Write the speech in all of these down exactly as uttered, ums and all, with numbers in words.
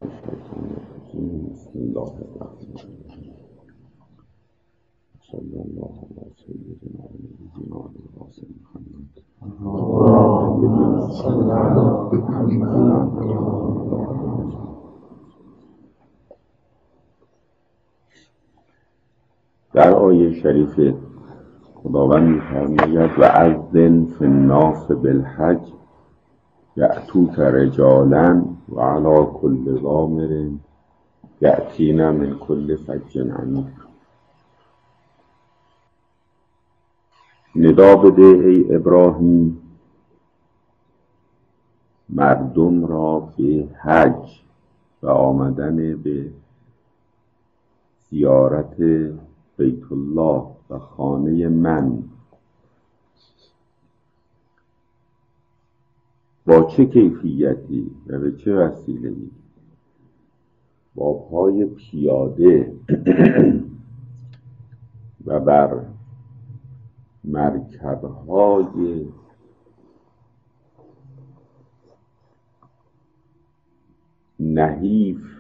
بسم الله الرحمن الرحیم. صلی الله علی سیدنا و نبینا القاسم محمد. در آیه شریف خداوند می‌فرماید و اذن فی الناس بالحج یأتوک رجالا و علی کل ضامر یأتین من کل فج عمیق. ندا بده ای ابراهیم مردم را به حج و آمدن به زیارت بیت الله و خانه من. با چه کیفیتی و به چه وسیله‌ای؟ با پای پیاده و بر مرکب‌های نحیف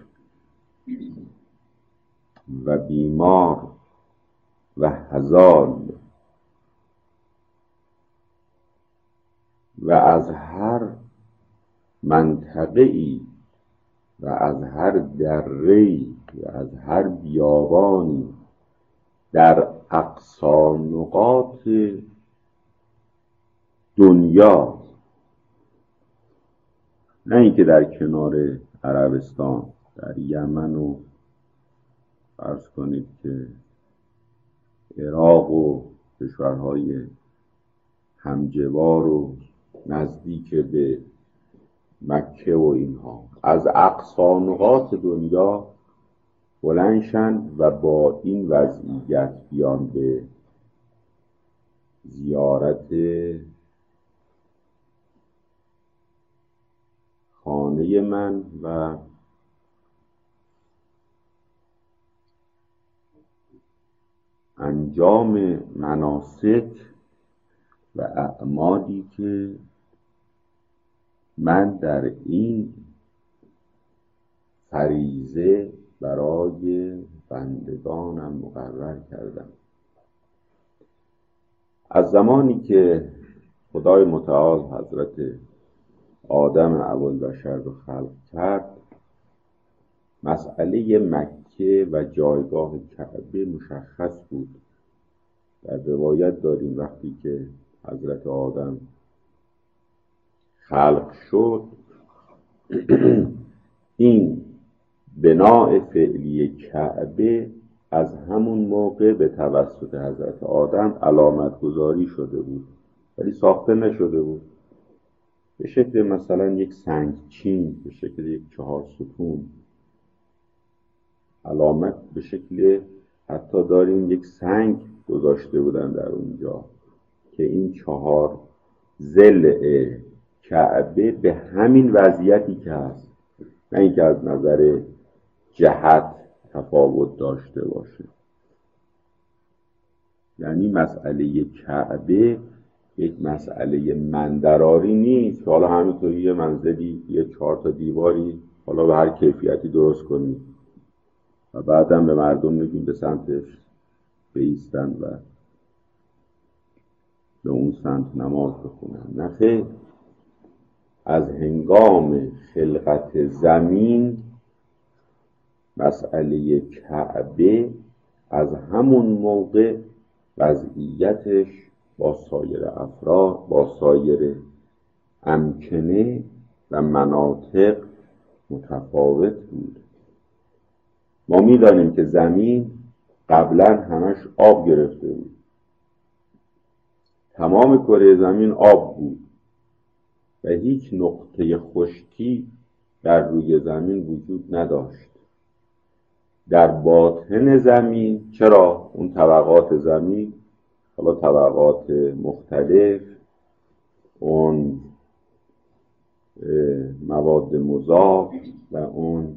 و بیمار و هزال و از هر منطقه‌ای و از هر دره‌ای و از هر بیابانی در اقصا نقاط دنیا، نه اینکه در کنار عربستان، در یمن و فرض کنید که عراق و کشورهای همجوار و نزدیک به مکه و اینها، از اقصا نقاط دنیا بلندشند و با این وضعیت بیان به زیارت خانه من و انجام مناسک و اعمالی که من در این فریضه برای بندگانم مقرر کردم. از زمانی که خدای متعال حضرت آدم ابوالبشر رو خلق کرد، مسئله مکه و جایگاه کعبه مشخص بود. در روایت داریم وقتی که حضرت آدم خلق شد، این بناء فعلی کعبه از همون موقع به توسط حضرت آدم علامت گذاری شده بود، ولی ساخته نشده بود. به شکل مثلا یک سنگچین، به شکل یک چهار ستون علامت، به شکل حتی داریم یک سنگ گذاشته بودن در اونجا که این چهار ضلع کعبه به همین وضعیتی که هست، نه اینکه از نظر جهت تفاوت داشته باشه. یعنی مسئله کعبه یک مسئله مندراری نیست که حالا همینطوری یه منزلی یه چهار تا دیواری حالا به هر کیفیتی درست کنیم و بعدم به مردم میگیم به سمتش بایستن و به اون سمت نماز بخونن. نه خیر، از هنگام خلقت زمین مسئله کعبه از همون موقع وضعیتش با سایر افراد، با سایر امکنه و مناطق متفاوت بود. ما می‌دانیم که زمین قبلا همش آب گرفته بود، تمام کره زمین آب بود و هیچ نقطه خشکی در روی زمین وجود نداشت. در باطن زمین، چرا اون طبقات زمین، حالا طبقات مختلف، اون مواد مضاف و اون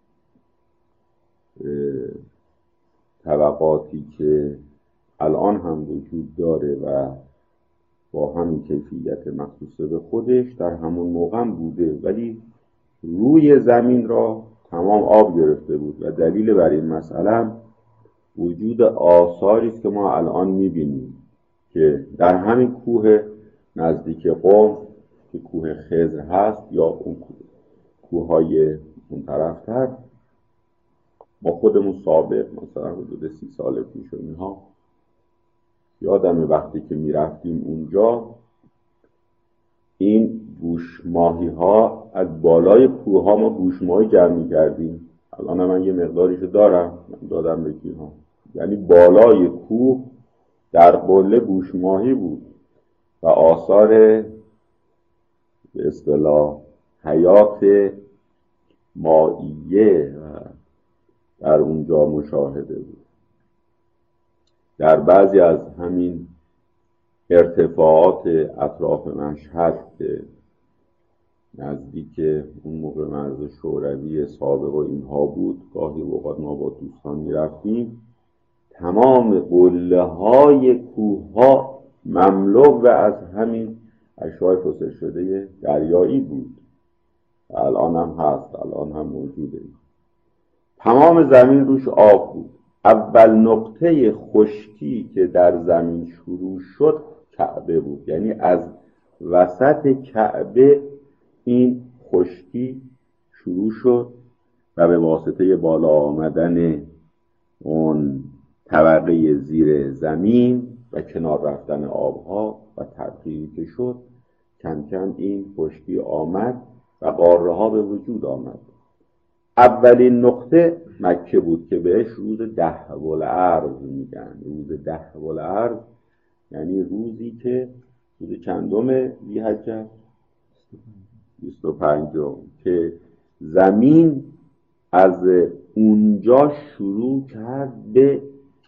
طبقاتی که الان هم وجود داره و با همین کیفیت مخصوص به خودش در همون موقع بوده، ولی روی زمین را تمام آب گرفته بود و دلیل بر این مسئله وجود آثاری است که ما الان می‌بینیم که در همین کوه نزدیک قم که کوه خضر هست یا اون کوههای اون طرفتر، ما خودمون سابق مثلا حدود سی سال پیش و اینها یادم وقتی که میرفتیم اونجا این گوش ماهی ها از بالای کوه ها ما گوش ماهی جمع می‌کردیم. الان من یه مقداریشو دارم من دادم به کی ها، یعنی بالای کوه در قله گوش ماهی بود و آثار به اصطلاح حیات مائیه در اونجا مشاهده بود. در بعضی از همین ارتفاعات اطراف مشهد که نزدیک اون موقع مرز شوروی سابق و اینها بود، گاهی اوقات ما با دوستان میرفتیم، تمام قله های کوه ها مملو و از همین اشعاع فسیل شده دریایی بود. الان هم هست، الان هم موجوده. تمام زمین روش آب بود. اول نقطه خشکی که در زمین شروع شد کعبه بود، یعنی از وسط کعبه این خشکی شروع شد و به واسطه بالا آمدن اون طبقه زیر زمین و کنار رفتن آبها و تبخیری که شد کم کم این خشکی آمد و قاره ها به وجود آمد. اولین نقطه مکه بود که بهش روز دهو الارض میگن. روز دهو الارض یعنی روزی که روز چندم ذی‌حجه بیست و پنجم که زمین از اونجا شروع کرد به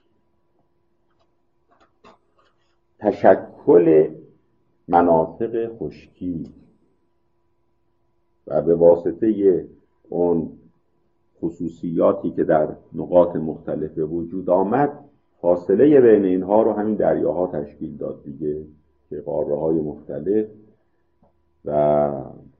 تشکل مناطق خشکی و به واسطه اون خصوصیاتی که در نقاط مختلف وجود آمد فاصله بین اینها رو همین دریاها تشکیل داد دیگه، که قاره های مختلف و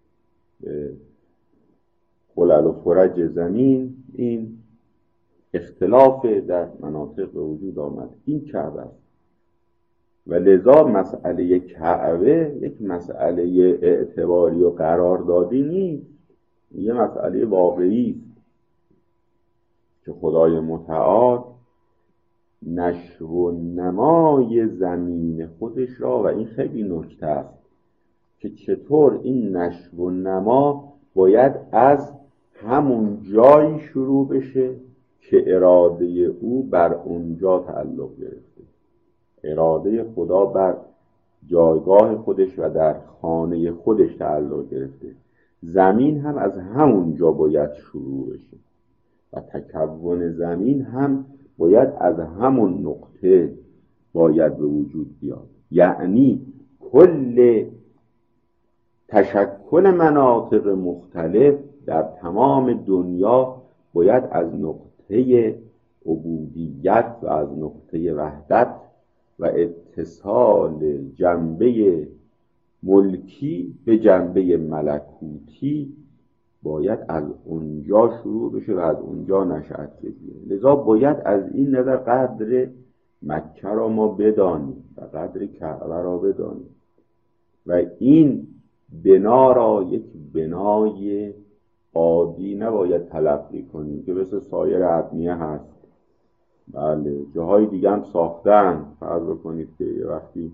خلل و فرج زمین این اختلاف در مناطق به وجود آمد. این کعبه است و لذا مسئله کعبه یک مسئله اعتباری و قراردادی نیست، یه مسئله واقعی است که خدای متعال نشو و نمای زمین خودش را، و این خیلی نکته است که چطور این نشو و نما باید از همون جایی شروع بشه که اراده او بر اونجا تعلق گرفته. اراده خدا بر جایگاه خودش و در خانه خودش تعلق گرفته. زمین هم از همون جا باید شروع بشه و تکون زمین هم باید از همون نقطه باید به وجود بیاد. یعنی کل تشکل مناطق مختلف در تمام دنیا باید از نقطه عبودیت و از نقطه وحدت و اتصال جنبه ملکی به جنبه ملکوتی باید از اونجا شروع بشه و از اونجا نشأت بگیره. لذا باید از این نظر قدر مکه را ما بدانیم و قدر کعبه را بدانیم و این بنا را یک بنای عادی نباید تلقی کنیم که مثل سایر ابنیه هست. بله جاهای دیگه هم ساختن، فرض بکنید که یه وقتی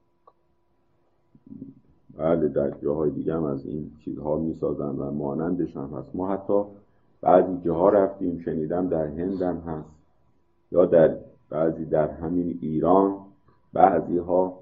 بله در جاهای دیگه هم از این چیزها میسازن و مانندش هم هست. ما حتی بعضی جاها رفتیم شنیدم در هند هم هست یا در بعضی در همین ایران بعضی ها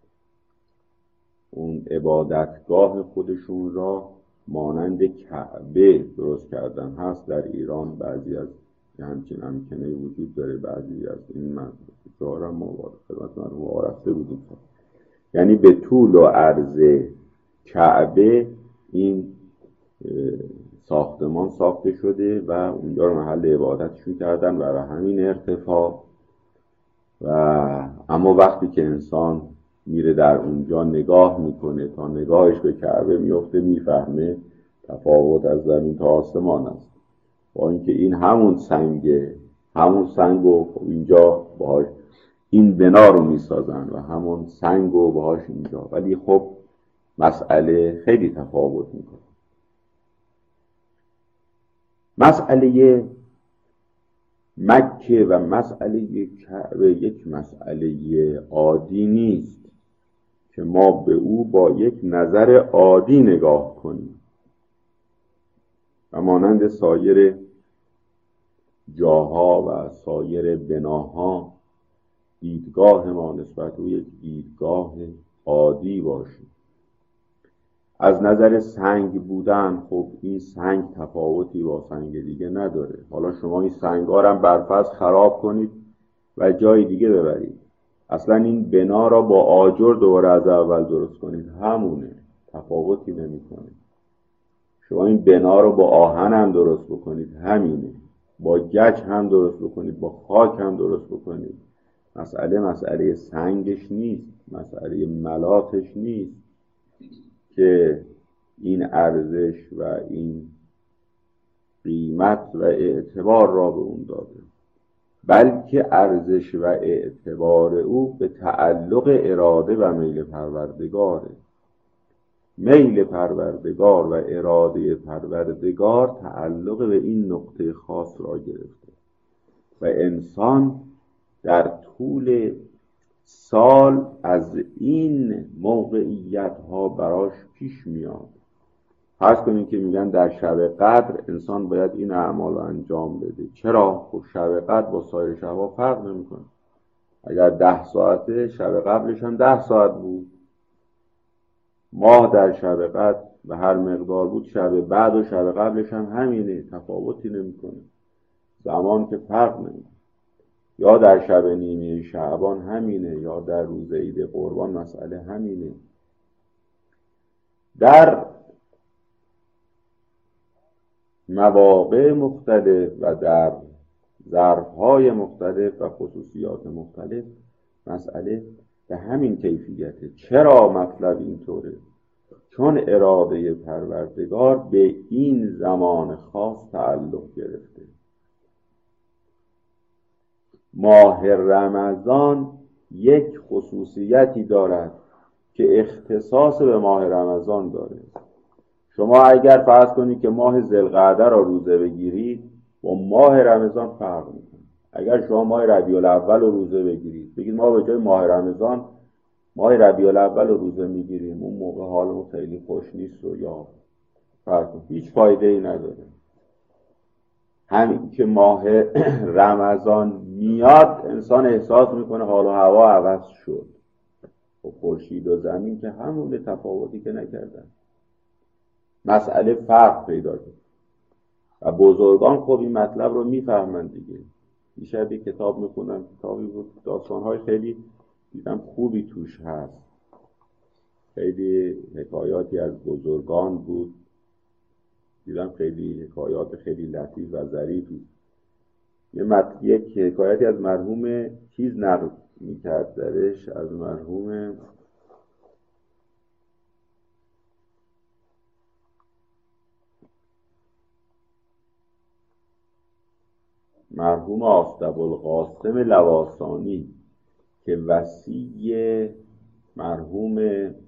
اون عبادتگاه خودشون را مانند کعبه درست کردن. هست در ایران بعضی از همچین امکنه وجود داره. بعضی از این منطقه هم ما خدمت من رو رفته بودیم، یعنی به طول و عرض کعبه این ساختمان ساخته شده و اونجا رو محل عبادتشون کردن و به همین ارتفاع. و اما وقتی که انسان میره در اونجا نگاه میکنه تا نگاهش به کعبه میفته میفهمه تفاوت از زمین تا آسمان است. با اینکه این همون سنگه، همون سنگو اینجا باهاش این بنا رو میسازن و همون سنگو باهاش اینجا، ولی خب مسئله خیلی تفاوت میکنه. مسئله مکه و مسئله کعبه یک مسئله عادی نیست که ما به او با یک نظر عادی نگاه کنیم و مانند سایر جاها و سایر بناها دیدگاه ما نسبت به یک دیدگاه عادی باشیم. از نظر سنگ بودن، خب این سنگ تفاوتی با سنگ دیگه نداره. حالا شما این سنگ‌ها رو هم برفرض خراب کنید و جای دیگه ببرید، اصلا این بنا را با آجر دوباره از اول درست کنید، همونه، تفاوتی نمی‌کنه. شما این بنا رو با آهن هم درست بکنید، همینه، با گچ هم درست بکنید، با خاک هم درست بکنید. مسئله مسئله سنگش نیست، مسئله ملاتش نیست که این ارزش و این قیمت و اعتبار را به اون داده، بلکه ارزش و اعتبار او به تعلق اراده و میل پروردگاره. میل پروردگار و اراده پروردگار تعلق به این نقطه خاص را گرفته و انسان در طول سال از این موقعیت ها براش پیش میاد. فرض کنید که میگن در شب قدر انسان باید این اعمال رو انجام بده. چرا؟ خب شب قدر با سایر شبها فرق نمیکنه. اگر ده ساعته، شب قبلش هم ده ساعت بود. ماه در شب قدر به هر مقدار بود، شب بعد و شب قبلش هم همینه، تفاوتی نمیکنه، زمان که فرق نمیکنه. یا در شب نیمه شعبان همینه، یا در روز عید قربان مسئله همینه. در مواقع مختلف و در ظرفهای مختلف و خصوصیات مختلف مسئله به همین کیفیته. چرا مطلب اینطوره؟ چون اراده پروردگار به این زمان خاص تعلق گرفته. ماه رمضان یک خصوصیتی دارد که اختصاص به ماه رمضان داره. شما اگر فرض کنید که ماه ذوالقعده را روزه بگیرید، با ماه رمضان فرق میکنه. اگر شما ماه ربیع الاول رو روزه بگیرید، بگید ما به جای ماه رمضان ماه ربیع الاول رو روزه میگیریم، اون موقع حالمون خیلی خوش نیست و یا فرق کنه، هیچ فایده ای نداره. همین که ماه رمضان میاد انسان احساس میکنه حال و هوا عوض شد. و خورشید و زمین که همون تفاوتی که نکردن، مسئله فرق پیدا کرد و بزرگان خب این مطلب رو میفهمن دیگه. دیشب یک کتاب میخونم، کتابی بود داستانهای خیلی دیدم خوبی توش هست، خیلی حکایاتی از بزرگان بود، دیدم خیلی حکایات خیلی لطیف و ظریفی. یه مت... یک حکایتی از مرحوم چیز نقل میکرد درش، از مرحوم مرحوم آفتاب‌القاسم لواسانی که وصی مرحوم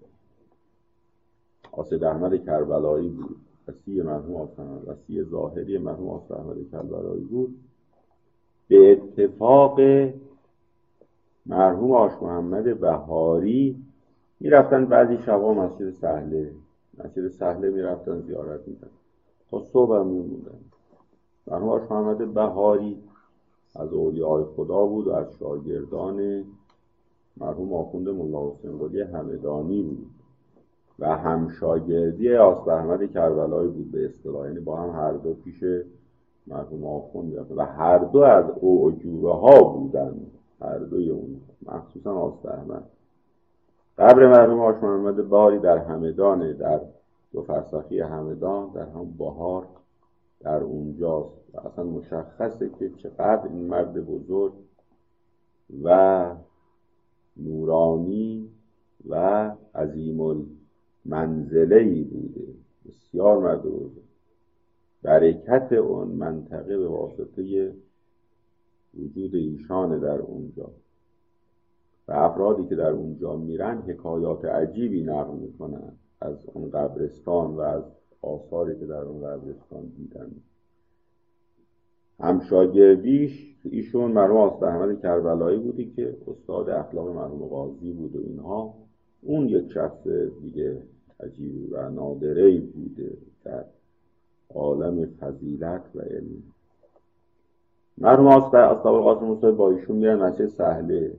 آصف احمد کربلایی بود، وصی مرحوم آصف احمد، وصی ظاهری مرحوم آصف احمد کربلایی بود. به اتفاق مرحوم آش محمد بهاری میرفتن بعضی شبا مسجد سهله مسجد سهله میرفتن زیارت میکردن تا صبح هم میموندن. مرحوم آش محمد بهاری از اولیاء خدا بود و از شاگردان مرحوم آخوند ملا حسین قلی همدانی بود و همشاگردی آصف احمد کربلایی بود به اصطلاح، یعنی با هم هر دو پیش مرحوم آخوند و هر دو از اعجوبه ها بودن، هر دوی اون، مخصوصا آصف احمد. قبر مرحوم آش محمد بهاری در همدان، در دو فرسخی همدان، در هم بهار در اونجاست و اصلا مشخصه که چقدر این مرد بزرگ و نورانی و عظیم المنزله‌ای بوده، بسیار مرد بزرگ. برکت اون منطقه به واسطه وجود ایشان در اونجا و افرادی که در اونجا میرن حکایات عجیبی نقل میکنن از اون قبرستان و از آثاری که در اون قبرستان دیدن. همشاگردیش ایشون مرحوم آصف احمد کربلایی بودی که استاد اخلاق مرحوم قاضی بود و اینها. اون یک شخص دیگه عجیب و نادره‌ای بوده در عالم فضیلت و علم. مرحوم آصف القاسم موسوی با ایشون میرن مسجد سهله.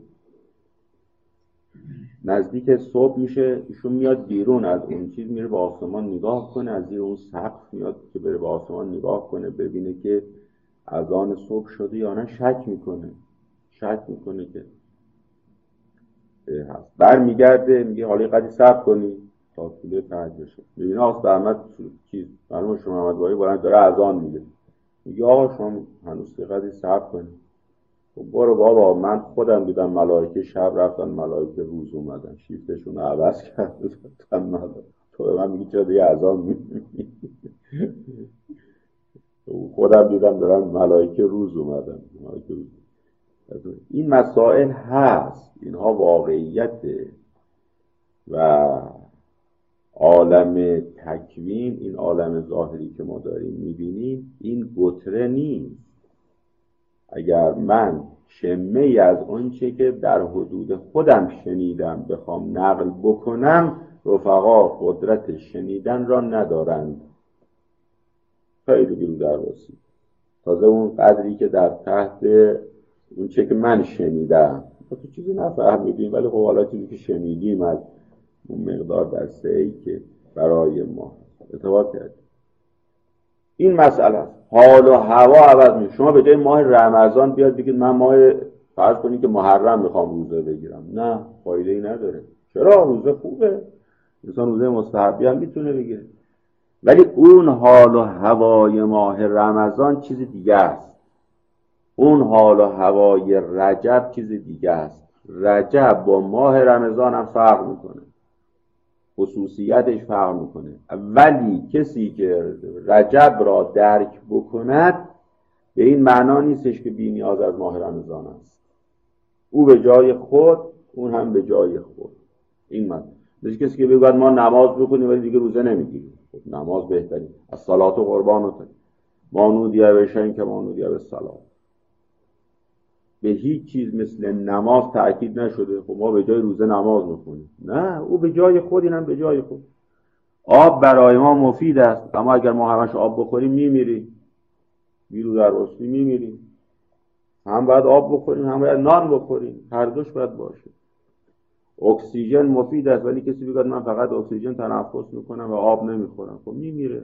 نزدیک صبح میشه ایشون میاد بیرون از اون چیز، میره به آسمان نگاه کنه، از زیر اون سقف میاد که بره به آسمان نگاه کنه ببینه که اذان صبح شده یا نه. شک میکنه شک میکنه که هست. برمیگرده میگه حالا قدی صبر کنی تا طول فجر بشه. میبینه آصف احمد چیز مرحوم شما محمد بایی بلند داره اذان میگه. میگه آقا شما هنوز قدی صبر کنی. خب برو بابا، من خودم دیدم ملائکه شب رفتن ملائکه روز اومدن، شیفتشون رو عوض کردن تو به من میگی چرا دیگه اذان میگی؟ خودم دیدم دارن ملائکه روز اومدن. ملائکه روز. این مسائل هست، اینها واقعیته و عالم تکوین، این عالم ظاهری که ما داریم میبینیم این گتره نیست. اگر من شمه ای از اون چه که در حدود خودم شنیدم بخوام نقل بکنم، رفقا قدرت شنیدن را ندارند. خیلی بیرو درواسی. تازه اون قدری که در تحت اون چه که من شنیدم تو چیزی نفهمیدیم، ولی خب حالا چیزی که شنیدیم از اون مقدار در سعی که برای ما ارتباط کرد. این مسئله است. حال و هوا عوض میشه. شما به جای ماه رمضان بیاد بگید من ماه فرض کنید که محرم میخوام روزه بگیرم، نه فایده ای نداره. چرا؟ روزه خوبه، انسان روزه مستحبی هم میتونه بگیره، ولی اون حال و هوای ماه رمضان چیز دیگه است. اون حال و هوای رجب چیز دیگه است. رجب با ماه رمضان هم فرق میکنه، خصوصیتش فرق میکنه. ولی کسی که رجب را درک بکند به این معنا نیستش که بی نیاز از ماه رمضان است. او به جای خود، اون هم به جای خود. این من مثل کسی که بگوید ما نماز بکنیم ولی دیگه روزه نمیگیریم. خب نماز بهترین از صلات و قربان و ما نودیه بشن که ما نودیه به صلات. به هیچ چیز مثل نماز تأکید نشده خب ما به جای روزه نماز میخونیم. نه، او به جای خود، اینم به جای خود. آب برای ما مفید است، اما اگر ما همش آب بخوریم میمیریم. بیرو در وسطی میمیریم. هم باید آب بخوریم هم باید نان بخوریم، هر دوش باید باشه. اکسیژن مفید است، ولی کسی بگه من فقط اکسیژن تنفس میکنم و آب نمیخورم، خب میمیره.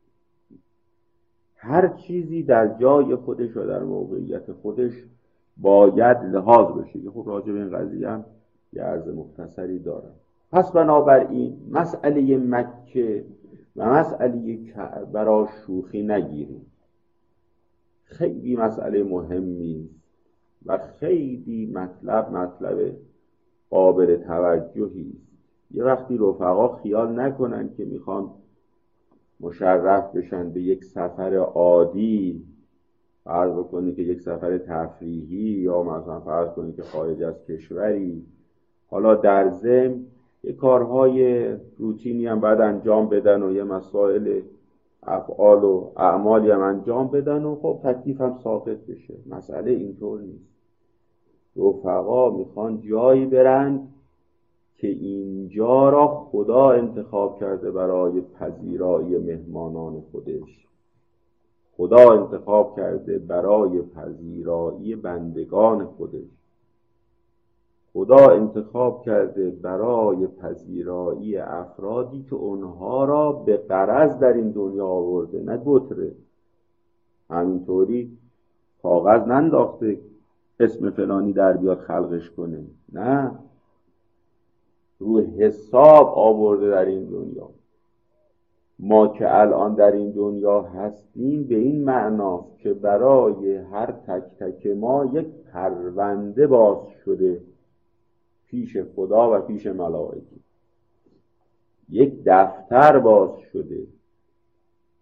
هر چیزی در جای خودش و در موقعیت خودش باید لحاظ بشه. خب راجع به این قضیه هم یه عرض مختصری دارم. پس بنابراین مسئله مکه و مسئله کعبه را شوخی نگیریم. خیلی مسئله مهمی و خیلی مطلب مطلب قابل توجهی است. یه وقتی رفقا خیال نکنن که میخوان مشرف بشن به یک سفر عادی، فرض بکنی که یک سفر تفریحی یا مثلا فرض کنی که خارج از کشوری، حالا در ضمن یه کارهای روتینی هم باید انجام بدن و یه مسائل افعال و اعمالی هم انجام بدن و خب تکلیف هم ساقط بشه. مسئله اینطور نیست. رفقا میخوان جایی برند که اینجا را خدا انتخاب کرده برای پذیرایی مهمانان خودش. خدا انتخاب کرده برای پذیرایی بندگان خودش. خدا انتخاب کرده برای پذیرایی افرادی که اونها را به غرض در این دنیا آورده، نه گتره. همینطوری کاغذ ننداخته اسم فلانی در بیاد خلقش کنه، نه، رو حساب آورده در این دنیا. ما که الان در این دنیا هستیم به این معناست که برای هر تک تک ما یک پرونده باز شده پیش خدا و پیش ملائکه، یک دفتر باز شده.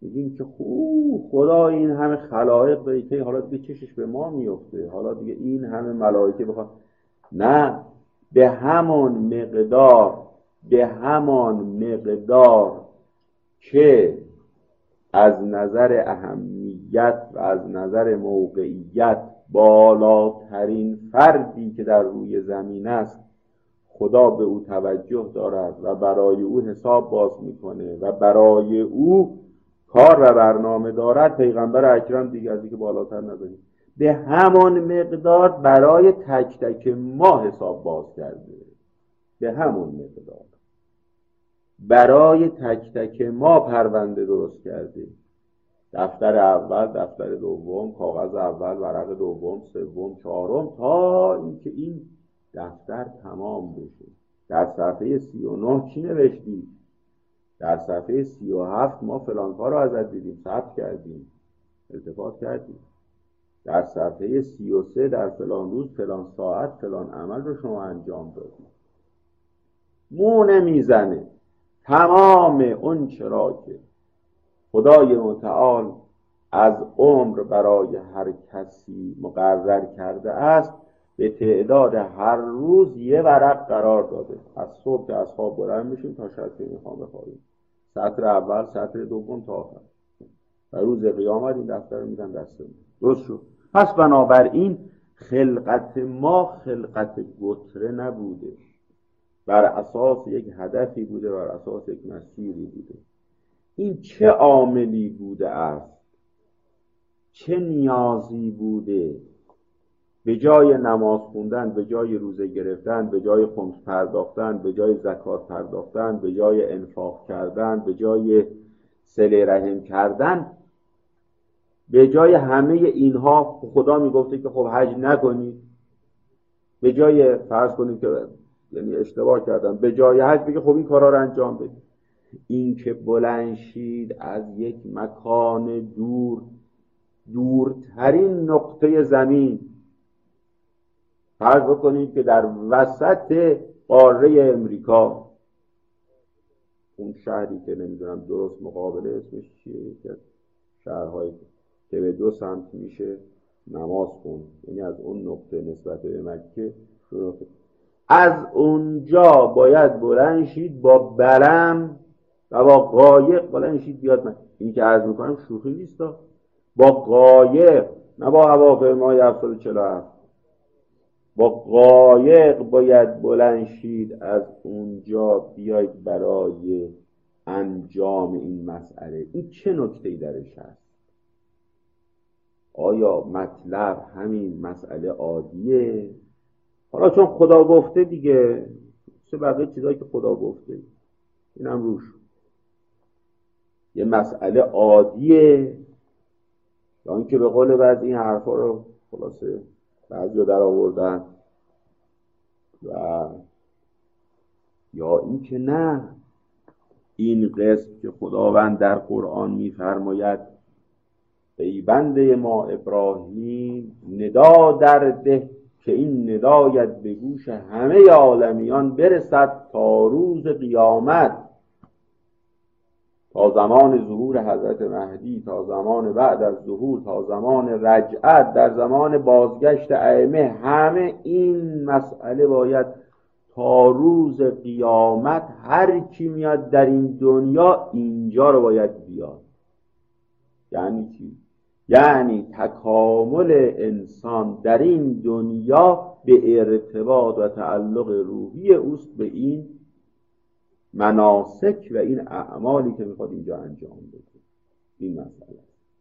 میگیم که خوب خدا این همه خلایق داره که حالا دیگه چشش به ما میفته، حالا دیگه این همه ملائکه بخواد. نه، به همان مقدار به همان مقدار که از نظر اهمیت و از نظر موقعیت بالاترین فردی که در روی زمین است خدا به او توجه دارد و برای او حساب باز میکنه و برای او کار و برنامه دارد، پیغمبر اکرم دیگه از اینکه بالاتر نداریم، به همان مقدار برای تک تک ما حساب باز کرده. به همون مقدار برای تک تک ما پرونده درست کرده. دفتر اول، دفتر دوم، کاغذ اول، ورق دوم، سوم، چهارم، تا اینکه این دفتر تمام بشه. در صفحه سی و نه چی نوشتی؟ در صفحه سی و هفت ما فلان کار رو ازت دیدیم، ثبت کردیم، التفات کردیم. در صفحه سی و سه در فلان روز فلان ساعت فلان عمل رو شما انجام دادیم. مو نمیزنه. تمام اون چرا که خدای متعال از عمر برای هر کسی مقرر کرده است به تعداد هر روز یه ورق قرار داده. از صبح که از خواب بلند میشیم تا شب که میخوام بخوابیم، سطر اول، سطر دوم تا آخر، و روز قیامت این دفتر رو میدن دستمون. درست شد؟ پس بنابراین خلقت ما خلقت گتره نبوده، بر اساس یک هدفی بوده، بر اساس یک مسیری بوده. این چه عاملی بوده است، چه نیازی بوده، به جای نماز خوندن، به جای روزه گرفتن، به جای خمس پرداختن، به جای زکات پرداختن، به جای انفاق کردن، به جای صله رحم کردن، به جای همه اینها خدا میگفته که خب حج نکنید. به جای فرض کنید که یعنی اشتباه کردم، به جای حج بگه خب این کارا رو انجام بدید. این که بلند شید از یک مکان دور، دورترین نقطه زمین، فرض بکنید که در وسط قاره امریکا، اون شهری که نمیدونم درست مقابله اسمش چیه، که شهرهایی که به دو سمت میشه نماز خون، یعنی از اون نقطه نسبت به مکه، از اونجا باید بلند شید با بلم و با قایق بلند شید بیاد. من این که عرض میکنم شوخی نیست، با قایق، نه با هواپیمای هفتصد و چهل و هفت، با قایق باید بلند شید از اونجا بیاید برای انجام این مسئله. این چه نکته‌ای درش هست؟ آیا مطلب همین مسئله عادیه؟ حالا چون خدا گفته دیگه، چه بقیه چیزایی که خدا گفته اینم روش یه مسئله عادیه، یا اینکه به قول بعضی این حرفا رو خلاصه بعضی رو در آوردن، و یا اینکه نه، این قسم که خداوند در قرآن می‌فرماید ای بنده ما ابراهیم ندا در ده که این ندایت به گوش همه عالمیان برسد تا روز قیامت، تا زمان ظهور حضرت مهدی، تا زمان بعد از ظهور، تا زمان رجعت، در زمان بازگشت ائمه، همه این مسئله باید تا روز قیامت هر کی میاد در این دنیا اینجا رو باید بیاد. یعنی چی؟ یعنی تکامل انسان در این دنیا به ارتباط و تعلق روحی اوست به این مناسک و این اعمالی که میخواد اینجا انجام بده. این مسئله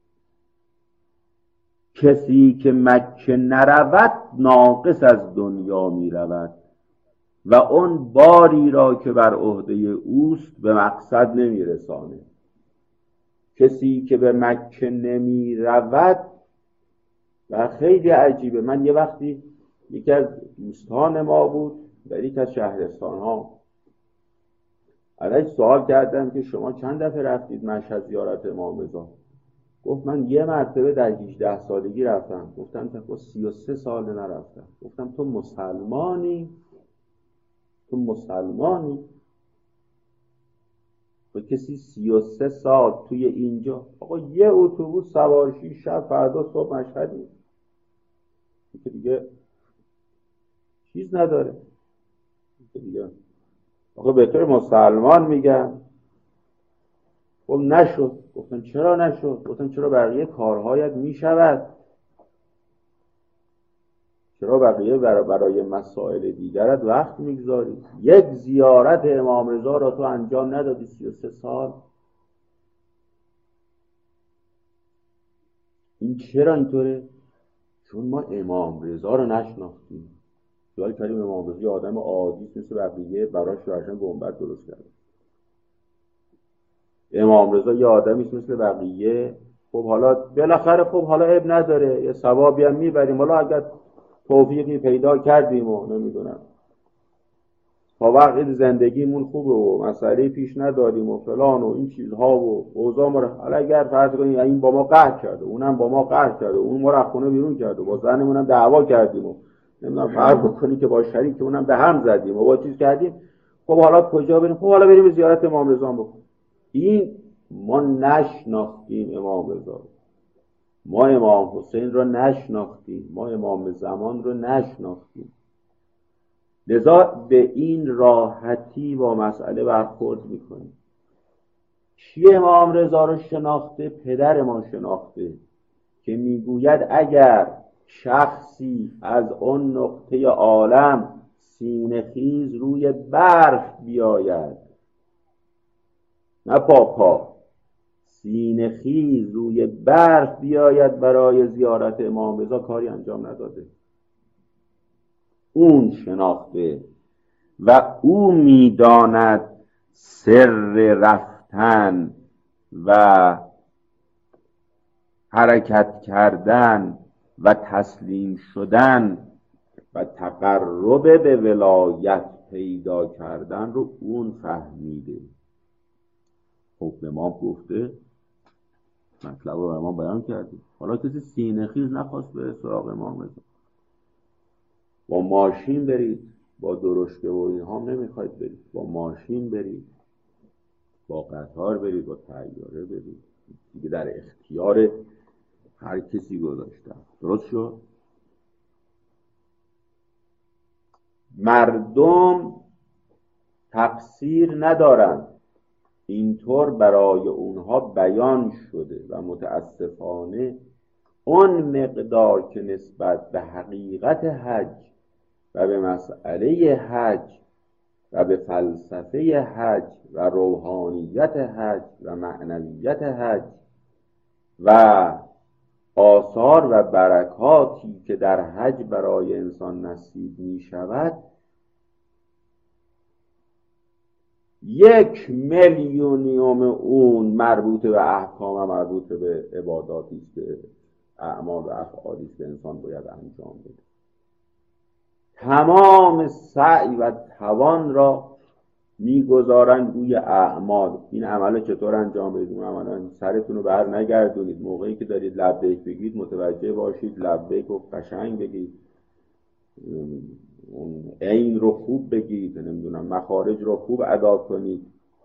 کسی که مکه نرود ناقص از دنیا میرود و اون باری را که بر عهده اوست به مقصد نمیرسانه. کسی که به مکه نمی رود، و خیلی عجیبه، من یه وقتی یکی از دوستان ما بود در یک از شهرستان ها، ازش سوال کردم که شما چند دفعه رفتید مشهد زیارت امام رضا؟ گفت من یه مرتبه در هجده سالگی رفتم. گفتم تا سی و سه سال نرفتم. گفتم تو مسلمانی؟ تو مسلمانی؟ به کسی سی و سه سال توی اینجا، آقا یه اتوبوس سوارشی شب فردا صبح مشهدی که دیگه چیز نداره که دیگه. آقا به طور مسلمان میگم خب نشد. گفتم چرا نشد؟ گفتم چرا بقیه کارهایت میشود؟ چرا بقیه برای مسائل دیگرت وقت میگذاری؟ یک زیارت امام رضا را تو انجام ندادی سی و سه سال؟ این چرا اینطوره؟ چون ما امام رضا رو نشناختیم. خیال کردیم امام رضا آدم عادی مثل بقیه، براش روشن گنبد درست کرده. امام رضا یه آدمی مثل بقیه. خب حالا بالاخره خب حالا عیب نداره، یه ثوابی هم میبریم. حالا اگر توفیقی پیدا کردیم و نمیدونم تا وقت زندگیمون خوبه و مسئله پیش نداریم و فلان و این چیزها و اوضاع ما رو، حالا اگر فرض کنیم این با ما قهر کرده، اونم با ما قهر کرده، اون ما رو خونه بیرون کرده، با زنمون هم دعوا کردیم و نمیدونم فرض بکنی که با شریک اونم به هم زدیم و با چیز کردیم، خب حالا کجا بریم؟ خب حالا بریم زیارت امام رضا بکنیم. این ما نشناختیم امام رضا، ما امام حسین رو نشناختیم، ما امام زمان رو نشناختیم. لذا به این راحتی با مسئله برخورد میکنیم. کی امام رضا رو شناخته؟ پدر ما شناخته که میگوید اگر شخصی از اون نقطه عالم سینه خیز روی برف بیاید، نه پا پا، سینه خیز روی برف بیاید برای زیارت امام رضا، کاری انجام نداده. اون شناخته و او میداند سر رفتن و حرکت کردن و تسلیم شدن و تقرب به ولایت پیدا کردن رو اون فهمیده. حکم امام گفته، مطلب رو امام بیان کرده. حالا کسی سینه خیز نخواست به سراغ امام رضا. با ماشین برید، با درشکه و اینها نمیخواید برید، با ماشین برید، با قطار برید، با طیاره برید، دیگه در اختیار هر کسی گذاشتن. درست شد؟ مردم تقصیر ندارند، اینطور برای اونها بیان شده و متاسفانه اون مقدار که نسبت به حقیقت حج و به مسئله حج و به فلسفه حج و روحانیت حج و معنویت حج و آثار و برکاتی که در حج برای انسان نصیب می شود، یک میلیونیوم اون مربوط به احکام و مربوط به عباداتی است که اعمال و افعالی است که انسان باید انجام بده. تمام سعی و توان را میگذارند روی اعمال. این عمل چطور انجام بدید؟ اون عمل سرتون رو بر نگردونید. موقعی که دارید لبیک بگید متوجه باشید لبیک رو قشنگ بگید، اون عین رو خوب بگید، نمیدونم مخارج رو خوب ادا کنید.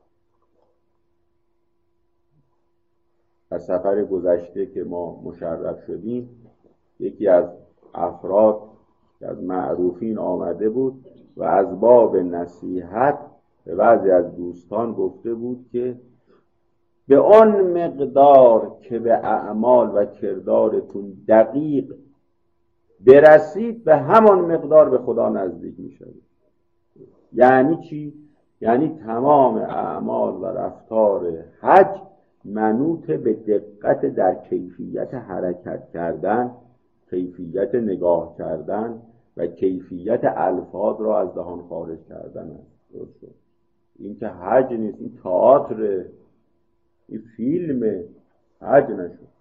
از سفر گذشته که ما مشرف شدیم، یکی از افراد که از معروفین آمده بود و از باب نصیحت به بعضی از دوستان گفته بود که به آن مقدار که به اعمال و کردارتون دقیق برسید به همان مقدار به خدا نزدیک میشید. یعنی چی؟ یعنی تمام اعمال و رفتار حج منوط به دقت در کیفیت حرکت کردن، کیفیت نگاه کردن و کیفیت الفاظ را از دهان خارج کردن است. این که حج نیست، این تئاتر، این فیلم. حج نشد.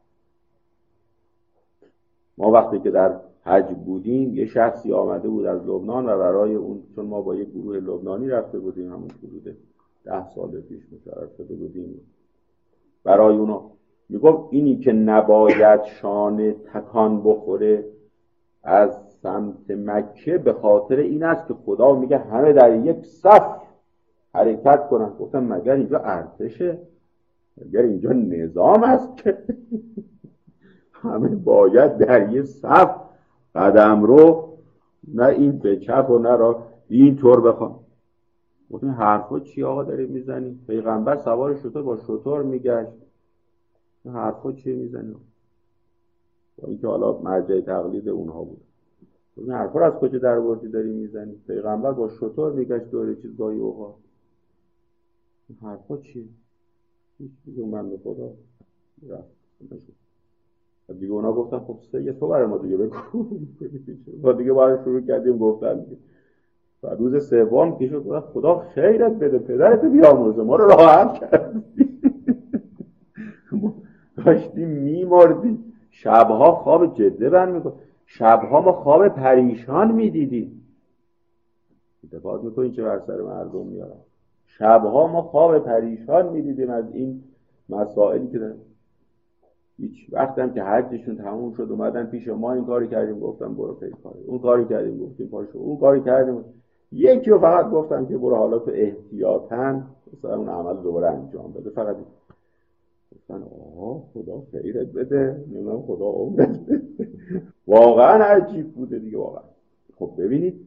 ما وقتی که در حج بودیم یه شخصی آمده بود از لبنان و برای اون، چون ما با یه گروه لبنانی رفته بودیم، همون حدود ده سال پیش مشرف شده بودیم، برای اونا میگفت اینی که نباید شانه تکان بخوره از سمت مکه به خاطر این است که خدا میگه همه در یک صف حرکت کنن. گفتم مگر اینجا ارتشه؟ مگر اینجا نظام است که همه باید در یه صف قدم رو، نه این به چپ و نه را اینطور بخوام. گفتم حرفا چی آقا داری میزنی؟ پیغمبر سوار شطور با شطور میگشت، این حرفا چی میزنی؟ با اینکه حالا مرجع تقلید اونها بود. این حرفا رو از کجا در آوردی داری میزنی؟ پیغمبر با شطور میگشت دور چیز گاهی اوقات. این حرفا چیه؟ هیچ چیزی من به خدا رفت نشد. دیگه اونا گفتن خب سه تو برای ما دیگه بگو. با دیگه باید شروع کردیم گفتن دیگه. و روز سوم که شد خدا خیرت بده، پدرت بیامرزه، ما رو راحت کردی. ما داشتیم میمردیم. شبها خواب جده بند میکن، شبها ما خواب پریشان میدیدیم. اتفاق میکنیم چه بر سر مردم میارن. شبها ما خواب پریشان میدیدیم از این مسائلی که دارن. هیچ وقت هم که حجشون تموم شد اومدن پیش ما این کاری کردیم، گفتم برو پی کاری، اون کاری کردیم گفتیم پاشو، اون کاری کردیم. یکی رو فقط گفتم که برو حالا تو احتیاطاً مثلا اون عمل دوباره انجام بده. فقط گفتن آها خدا خیرت بده، نمیدونم خدا عمرت بده. واقعا عجیب بوده دیگه واقعا. خب ببینید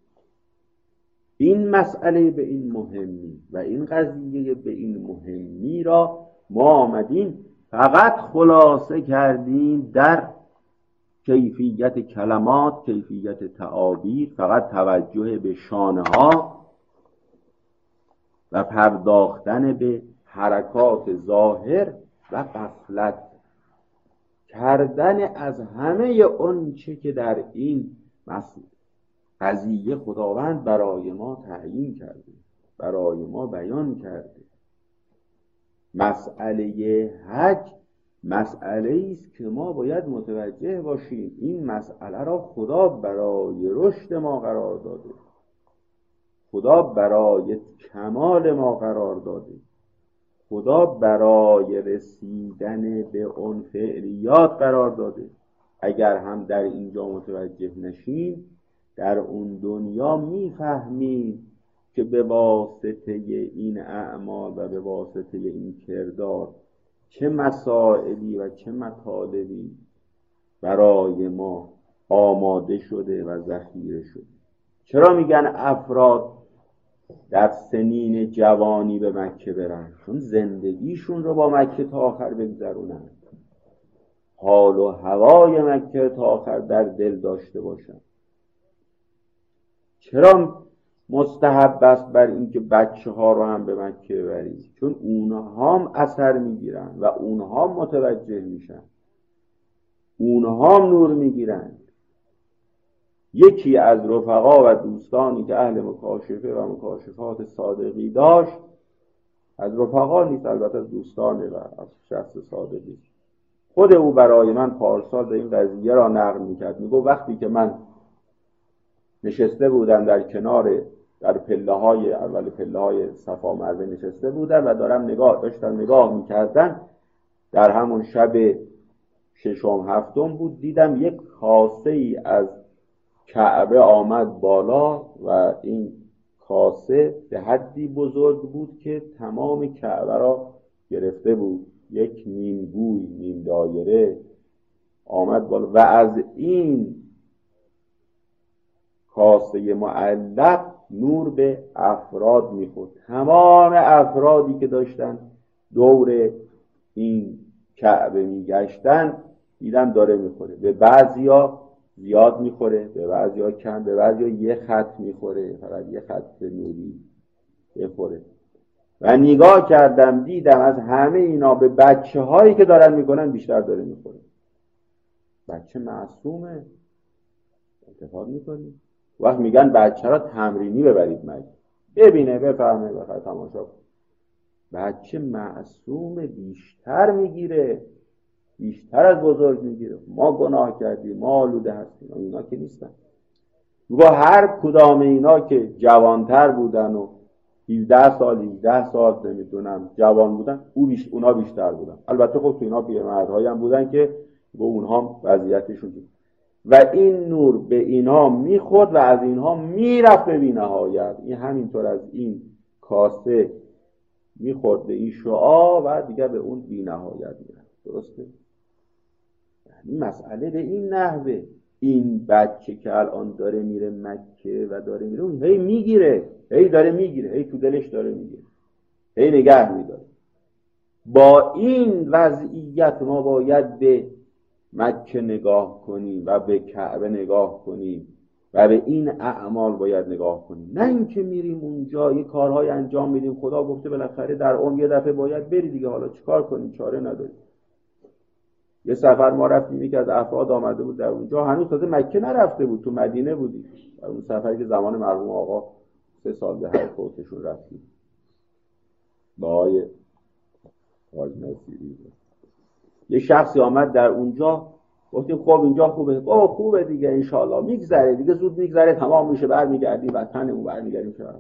این مسئله به این مهمی و این قضیه به این مهمی را ما آمدیم فقط خلاصه کردیم در کیفیت کلمات، کیفیت تعابیر، فقط توجه به شانه ها و پرداختن به حرکات ظاهر و غفلت کردن از همه اون چه که در این قضیه خداوند برای ما تعیین کرده، برای ما بیان کرده. مسئله حج مسئله است که ما باید متوجه باشیم این مسئله را خدا برای رشد ما قرار داده، خدا برای کمال ما قرار داده، خدا برای رسیدن به اون فعلیات قرار داده. اگر هم در اینجا متوجه نشیم در اون دنیا میفهمیم که به واسطه این اعمال و به واسطه این کردار چه مسائلی و چه مطالبی برای ما آماده شده و ذخیره شده. چرا میگن افراد در سنین جوانی به مکه برن؟ چون زندگیشون رو با مکه تا آخر بگذرونن، حال و هوای مکه تا آخر در دل داشته باشن. چرا مستحب است بر اینکه بچه ها رو هم به مکه ببرید؟ چون اونها هم اثر میگیرن و اونها هم متوجه میشن، اونها هم نور میگیرن. یکی از رفقا و دوستانی که اهل مکاشفه و مکاشفات صادقی داشت، از رفقا نیست البته، از دوستانه و از شخص صادقی، خود او برای من پارسال به این قضیه را نقل میکرد. میگو وقتی که من نشسته بودم در کنار در پله های اول پله های صفا مروه نشسته بودم و دارم نگاه داشتم نگاه میکردم، در همون شب ششم هفتم بود، دیدم یک کاسه ای از کعبه آمد بالا و این کاسه به حدی بزرگ بود که تمام کعبه را گرفته بود. یک نیمگوی نیم دایره آمد بالا و از این کاسه معلق نور به افراد میخورد. تمام افرادی که داشتن دور این کعبه میگشتن دیدم داره میخوره. به بعضیا زیاد میخوره، به بعضیا کم، به بعضیا یه خط میخوره، فقط یه خط نوری میخوره. و نگاه کردم دیدم از همه اینا به بچه هایی که دارن میکنن بیشتر داره میخوره. بچه معصومه، اتفاق میکنی. وقت میگن بچه را تمرینی ببرید مگه ببینه بفهمه بخواه تماشا. بچه معصوم بیشتر میگیره، بیشتر از بزرگ میگیره. ما گناه کردیم، ما آلوده هستیم، اینا که نیستن. و هر کدام اینا که جوانتر بودن و هفده سال هجده سال نمیدونم جوان بودن، او بیش... اونا بیشتر بودن. البته خب تو اینا پیرمردهایی هم بودن که با اونها وضعیتشون بود. و این نور به اینا میخورد و از اینها میرفت به بی‌نهایت. این همینطور از این کاسه میخورد به این شعاع و دیگه به اون بی نهایت میرفت. درسته؟ یعنی مسئله به این نحوه. این بچه که الان داره میره مکه و داره میره، اون هی میگیره، هی داره میگیره، هی تو دلش داره میگیره، هی نگه میداره. با این وضعیت ما باید به مکه نگاه کنیم و به کعبه نگاه کنیم و به این اعمال باید نگاه کنیم، نه اینکه میریم اونجا یه کارهای انجام میدیم، خدا گفته بالاخره در عمر یه دفعه باید بری دیگه، حالا چیکار کنیم، چاره نداریم. یه سفر ما رفتیم، یکی از افراد آمده بود در اونجا، هنوز تازه مکه نرفته بود، تو مدینه بودیم، در اون سفری که زمان مرحوم آقا سه سال به هر فوتشون رفتیم با آقای حاج نصیری. یه شخصی آمد در اونجا، گفتیم خب اینجا خوبه، اوه خوبه دیگه، انشالله میگذره دیگه، زود میگذره، تمام میشه، برمیگردیم وطنمون، برمیگردیم شهر.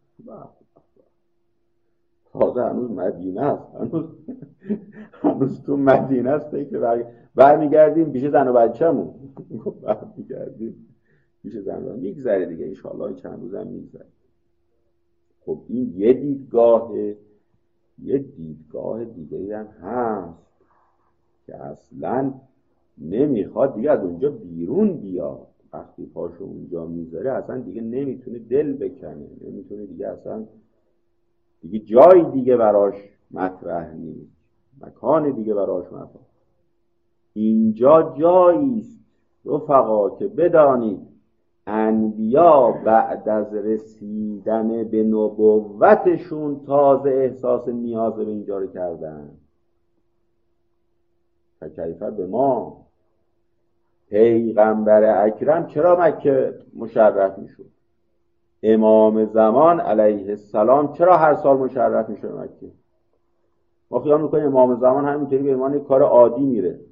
تازه هنوز مدینه است، هنوز هنوز تو مدینه است، فکر برمیگردیم پیش زن و بچه‌مون، برمیگردیم پیش زن و میگذره دیگه، انشالله چند روزم میگذره. خب این یه دیدگاهه. یه دیدگاه دیگه هم هست که اصلا نمیخواد دیگه از اونجا بیرون بیاد. وقتی پاشو اونجا میذاره اصلا دیگه نمیتونه دل بکنه، نمیتونه دیگه، اصلا دیگه جای دیگه براش مطرح نیست، مکان دیگه براش مطرح. اینجا جاییست رفقا که بدانید انبیا بعد از رسیدن به نبوتشون تازه احساس نیاز به اینجا رو کردن. فکیفه به ما، پیغمبر اکرم چرا مکه مشرف میشد؟ امام زمان علیه السلام چرا هر سال مشرف میشه مکه؟ ما خیال میکنیم امام زمان همینطوری به عنوان کار عادی میره.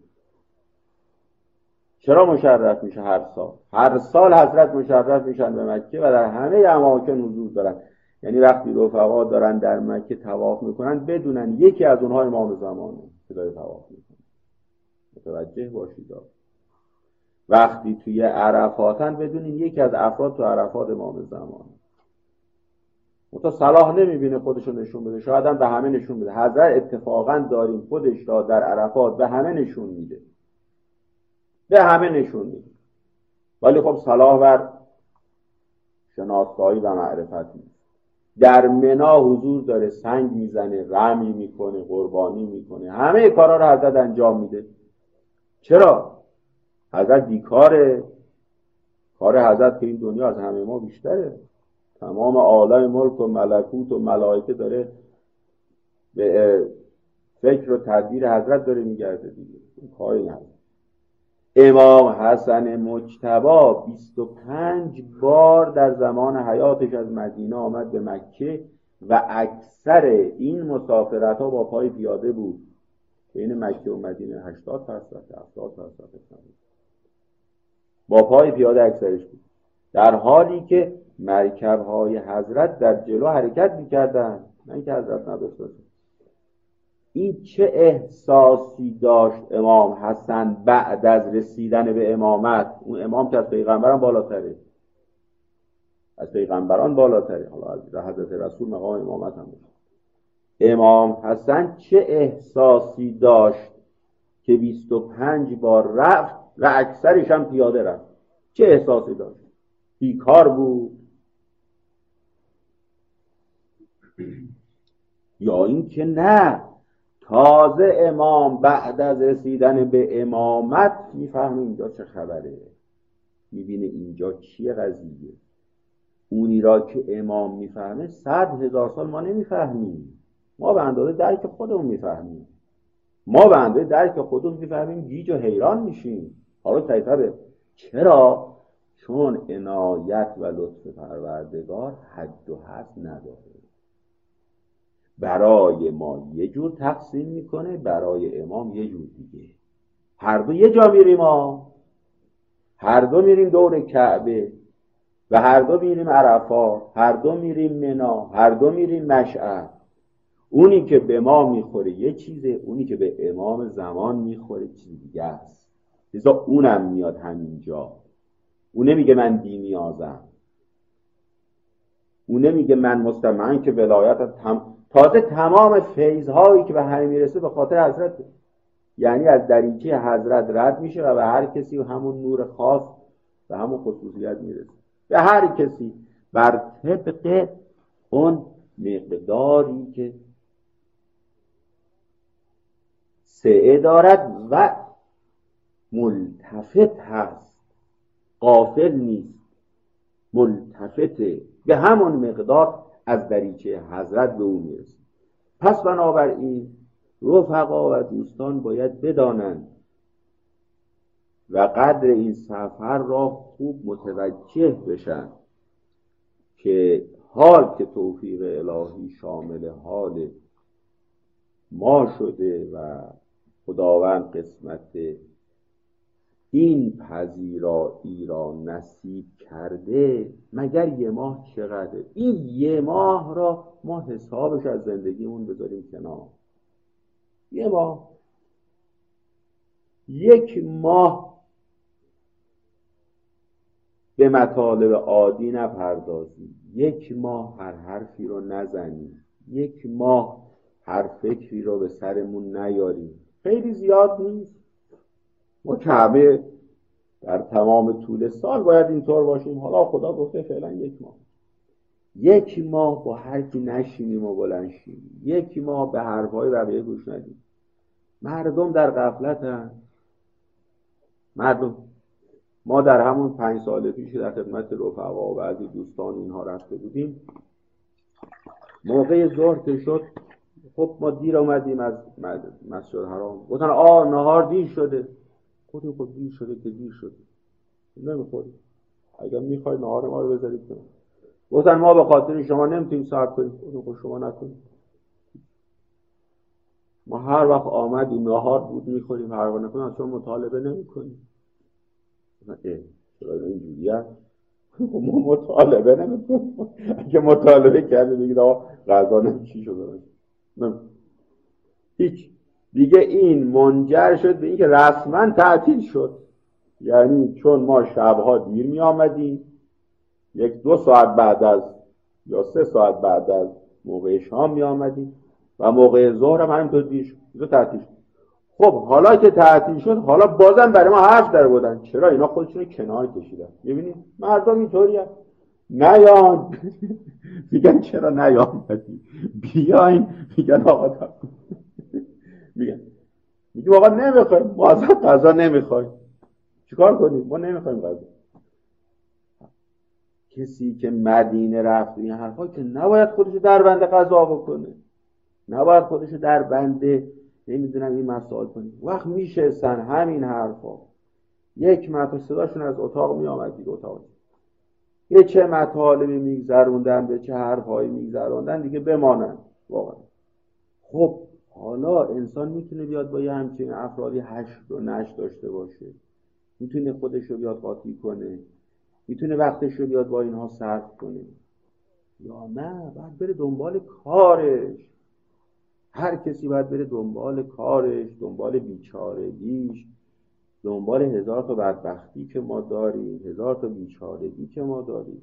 چرا مشرف میشه هر سال؟ هر سال حضرت مشرف میشن به مکه و در همه اماکن حضور دارن. یعنی وقتی رفقا دارن در مکه طواف میکنن بدونن یکی از اونها امام زمانه که داره طواف میکنه. متوجه باشید. وقتی توی عرفاتن بدونین یکی از افراد تو عرفات امام زمانه. متا صلاح نمیبینه خودشو نشون بده، شاید هم به همه نشون بده. حضرت اتفاقا داریم خودش را در عرفات به همه نشون میده، به همه نشون میده، ولی خب صلاح بر شناسایی و معرفت نیست. در منا حضور داره، سنگ میزنه، رمی میکنه، قربانی میکنه، همه کارا رو حضرت انجام میده. چرا؟ حضرت بیکاره؟ کار حضرت که این دنیا از همه ما بیشتره. تمام عالم ملک و ملکوت و ملائکه داره به فکر و تدبیر حضرت داره میگرده دیگه. این کاری نداره. امام حسن مجتبی بیست و پنج بار در زمان حیاتش از مدینه آمد به مکه و اکثر این مسافرت ها با پای پیاده بود. بین مکه و مدینه هشتاد درصد هفتاد درصد با پای پیاده اکثرش بود، در حالی که مرکب های حضرت در جلو حرکت میکردن، نه اینکه حضرت نداشت. این چه احساسی داشت امام حسن بعد از رسیدن به امامت؟ اون امام که از پیغمبران بالاتره، از پیغمبران بالاتره، حالا از حضرت رسول مقام امامت هم داشت. امام حسن چه احساسی داشت که بیست و پنج بار رفت و اکثرش هم پیاده رفت؟ چه احساسی داشت؟ بیکار بود؟ یا این که نه، تازه امام بعد از رسیدن به امامت میفهمه اینجا چه خبره، میبینه اینجا چیه قضیه. اونی را که امام میفهمه صد هزار سال ما نمیفهمیم. ما به اندازه درک خودمون میفهمیم. ما به اندازه درک خودمون میفهمیم گیج و حیران میشیم. حالا کیفه چرا؟ چون عنایت و لطف پروردگار حد و حد نداره. برای ما یه جور تقسیم میکنه، برای امام یه جور دیگه. هر دو یه جا میریم، ما هر دو میریم دور کعبه و هر دو میریم عرفات، هر دو میریم منا، هر دو میریم مشعر. اونی که به ما میخوره یه چیزه، اونی که به امام زمان میخوره چیز دیگه است. لذا اونم میاد همینجا. اون نمیگه من بی نیازم. اون نمیگه من مستمعن که ولایت تم... تازه تمام فیض‌هایی که به همین میرسه به خاطر حضرت، یعنی از دریچه حضرت رد میشه و به هر کسی همون نور خاص و همون خصوصیت میرسه، به هر کسی بر طبق اون مقداری که سعه دارد و ملتفت هست، غافل نیست، ملتفته، به همون مقدار از دریچه حضرت به او میرسه. پس بنابراین رفقا و دوستان باید بدانند و قدر این سفر را خوب متوجه بشن که حال که توفیق الهی شامل حال ما شده و خداوند قسمت این پذیرایی را نصیب کرده، مگر یه ماه چقدر؟ این یه ماه را ما حسابش از زندگیمون بذاریم کنار. یه ماه، یک ماه به مطالب عادی نپردازیم، یک ماه هر حرفی رو نزنیم، یک ماه هر فکری رو به سرمون نیاریم. خیلی زیاد نیست. ما کعبه در تمام طول سال باید اینطور باشیم، حالا خدا گفته فعلا یک ماه. یک ماه با هر کی نشینیم و بلند شیم، یک ماه به حرفای بقیه گوش ندیم. مردم در غفلتن. مردم ما در همون پنج سال پیش در خدمت رفقا و بعضی دوستان اینها رفته بودیم، موقع ظهر که شد، خب ما دیر آمدیم از مسجد حرام، گفتن آه نهار دیر شده. خودم خود دیر شده که دیر شده، نمیخوریم، اگر میخوای نهار ما رو بذارید کنیم. گفتن ما به خاطر شما نمیتونیم صبر کنیم. خودم خود شما نکنیم، ما هر وقت آمدیم نهار بود میخوریم، هر وقت نکنیم چون مطالبه نمیکنیم. اه چرا اینجوری هست؟ ما مطالبه نمیکنیم. اگه مطالبه کرده بگید آقا غذا نمیچی شده نمی. هیچ دیگه این منجر شد به اینکه رسما تعطیل شد. یعنی چون ما شبها دیر می آمدیم، یک دو ساعت بعد از یا سه ساعت بعد از موقع شام می آمدیم و موقع ظهر هم همینطور دیر شد، تعطیل شد. خب حالا که تعطیل شد، حالا بازم برای ما حرف در بودن چرا اینا خودشون کنار کشیدن. میبینید مردم اینطوری هست، نیان میگن چرا نیامدی، بیاین میگن آقا تا میگن میگیم آقا نمیخوایم، ما از غذا نمیخوایم، چیکار کنیم؟ ما نمیخوایم غذا. کسی که مدینه رفت این حرفا که نباید خودشو در بند غذا بکنه، نباید خودشو در بند نمیدونم این مسائل کنه. وقت میشستن همین حرفا، یک مرتبه صداشون از اتاق میامد دیگه، اتاق یه چه مطالبی میگذروندن، به چه حرفایی میگذروندن دیگه بمانن واقعا. خب حالا انسان میتونه بیاد با یه همچین افرادی حشر و نشر داشته باشه، میتونه خودش رو بیاد قاطی کنه، میتونه وقتش رو بیاد با اینها صرف کنه، یا نه باید بره دنبال کارش. هر کسی باید بره دنبال کارش، دنبال بیچارگیش، دنبال هزار تا بدبختی که ما داریم، هزار تا بیچارگی که ما داریم.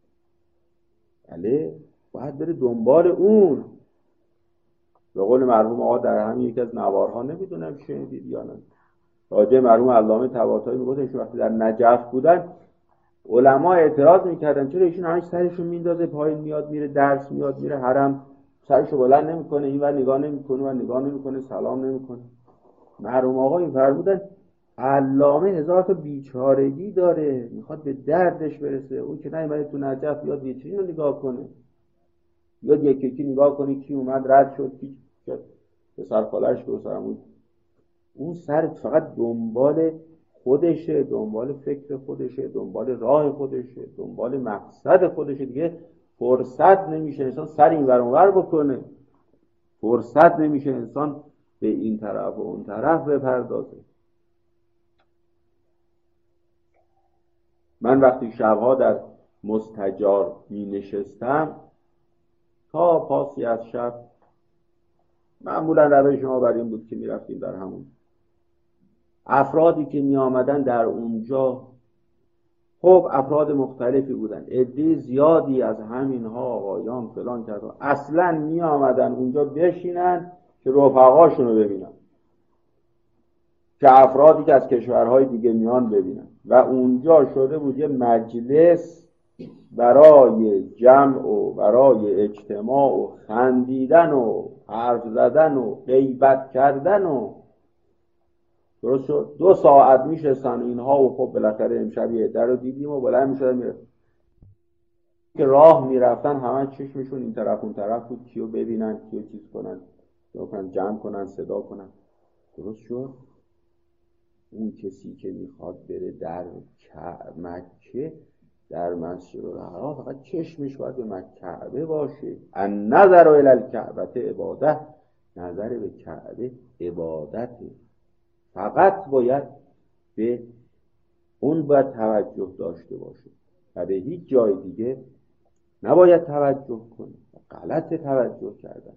بله باید بره دنبال اون. به قول مرحوم آقا در همین یکی از نوارها، نمیدونم شنیدید یا نه، راجع مرحوم علامه طباطبایی میگفت ایشون وقتی در نجف بودن علما اعتراض میکردن چرا ایشون همش سرشو میندازه پایین، میاد میره درس، میاد میره حرم، سرشو بلند نمیکنه، اینور نگاه نمیکنه و نگاه نمیکنه، سلام نمیکنه. مرحوم آقا این فرمودن علامه هزار تا بیچارگی داره، میخواد به دردش برسه، اون که نیومده تو نجف بیاد ویترین رو نگاه کنه، بیاد یکی یکی نگاه کنه کی اومد رد شد، کی شد به سرخالش به سرمون. اون سر فقط دنبال خودشه، دنبال فکر خودشه، دنبال راه خودشه، دنبال مقصد خودشه، دیگه فرصت نمیشه انسان سر این ور اون ور بکنه، فرصت نمیشه انسان به این طرف و اون طرف بپردازه. من وقتی شبها در مستجار می نشستم تا پاسی از شب، معمولا روش ما بر این بود که می رفتیم در همون افرادی که می آمدن در اونجا خب افراد مختلفی بودن، عده زیادی از همینها آقایان فلان کردن اصلا می آمدن اونجا بشینن که رفقاشون رو ببینن، که افرادی که از کشورهای دیگه میان ببینن، و اونجا شده بود یه مجلس برای جمع و برای اجتماع و خندیدن و حرف زدن و غیبت کردن و درست شد. دو ساعت میشستن اینها و خب بالاخره امشب یه عده رو دیدیم و بلند میشدن میرفتن که راه میرفتن همه چشمشون این طرف اون طرف بود، کیو ببینن کیو چیز کنن، کنن جمع کنن صدا کنن. درست شد. اون کسی که میخواد بره در مکه در مسجد الحرام فقط چشمش باید به کعبه باشه. النظر الی الکعبه عبادت، نظر به کعبه عبادته، فقط باید به اون باید توجه داشته باشه و به هیچ جای دیگه نباید توجه کنه. غلط توجه کردن،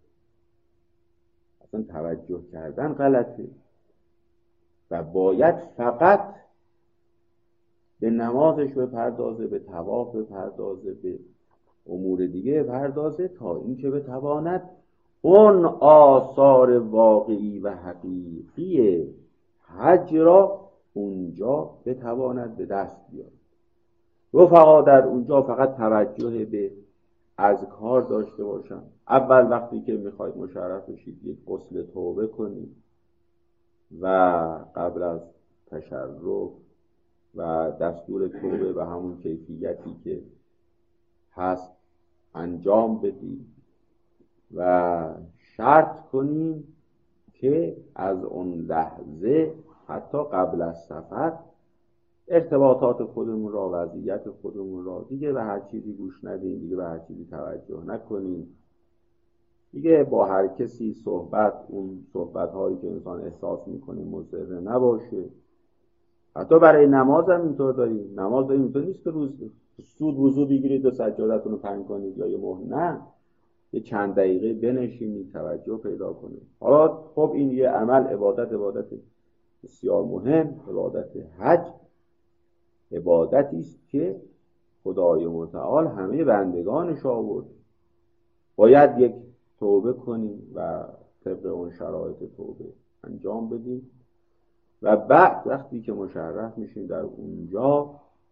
اصلا توجه کردن غلطه و باید فقط به نمازش بپردازه، به طواف بپردازه، به امور دیگه بپردازه تا اینکه بتواند اون آثار واقعی و حقیقی حج را اونجا بتواند به دست بیاره. رفقا در اونجا فقط توجه به اذکار داشته باشن. اول وقتی که میخواید مشرف بشید یک غسل توبه کنید و قبل از تشرف و دستور توبه و همون کیفیتی که هست انجام بدید و شرط کنیم که از اون لحظه حتی قبل از سفر ارتباطات خودمون را، وضعیت خودمون را دیگه به هر چیزی گوش ندیم، دیگه به هر چیزی توجه نکنیم، دیگه با هر کسی صحبت اون صحبت هایی که انسان احساس میکنه مضر نباشه. حتی برای نماز هم اینطور داریم. نماز داریم اینطور نیست که روز سود وضو بگیرید و سجادتون رو پهن کنید یا یه مهر، نه، یه چند دقیقه بنشینید توجه پیدا کنید. حالا خب این یه عمل عبادت عبادت بسیار مهم. عبادت حج عبادتی است که خدای متعال همه بندگانش آورد. باید یک توبه کنیم و طبق اون شرایط توبه انجام بدیم و بعد وقتی که مشرف میشیم در اونجا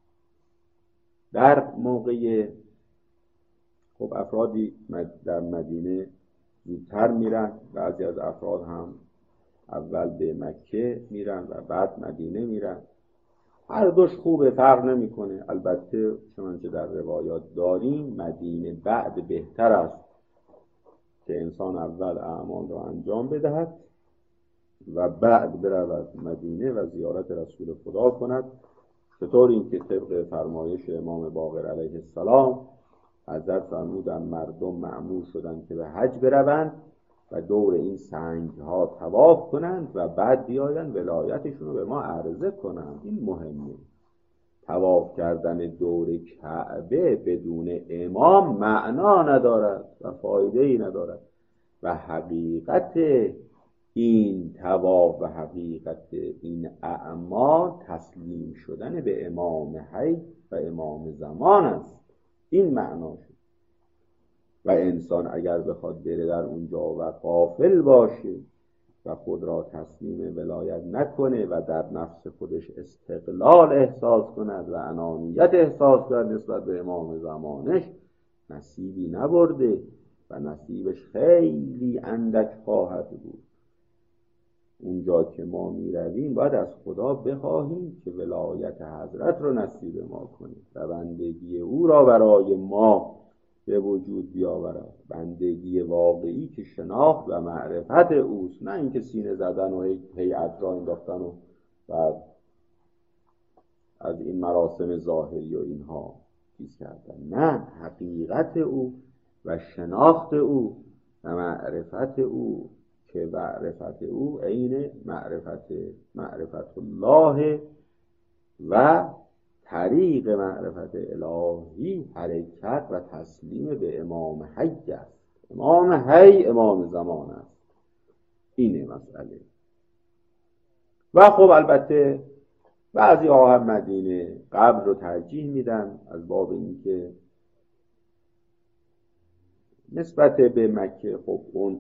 در موقع خب افرادی در مدینه زودتر میرن، بعضی از افراد هم اول به مکه میرن و بعد مدینه میرن. هر دوش خوبه، فرق نمیکنه. البته چنانچه در روایات داریم مدینه بعد بهتر است که انسان اول اعمال را انجام بدهد و بعد برود مدینه و زیارت رسول خدا کند. چطور این که طبق فرمایش امام باقر علیه السلام حضرت فرمودن مردم مأمور شدند که به حج بروند و دور این سنگ ها طواف کنند و بعد بیایند ولایتشون رو به ما عرضه کنند. این مهمه. طواف کردن دور کعبه بدون امام معنا ندارد و فایده ای ندارد و حقیقت این طواف و حقیقت این اعمال تسلیم شدن به امام حی و امام زمان است. این معناش. و انسان اگر بخواد بره در اونجا و غافل باشه و خود را تسلیم ولایت نکنه و در نفس خودش استقلال احساس کند و انانیت احساس کند نسبت به امام زمانش، نصیبی نبرده و نصیبش خیلی اندک خواهد بود. اونجا که ما می رویم باید از خدا بخواهیم که ولایت حضرت رو نصیب ما کنیم و بندگی او را برای ما به وجود بیاورد. بندگی واقعی که شناخت و معرفت اوست، نه اینکه سینه زدن و هیئت را انداختن و بعد از این مراسم ظاهری و اینها چیز کردن. نه، حقیقت او و شناخت او و معرفت او که معرفت او عین معرفت معرفت الله و طریق معرفت الهی حرکت و تسلیم به امام حی است. امام حی امام زمان است. اینه مسئله. و خب البته بعضی ها هم مدینه قبل رو ترجیح میدن از باب اینکه نسبت به مکه خب اون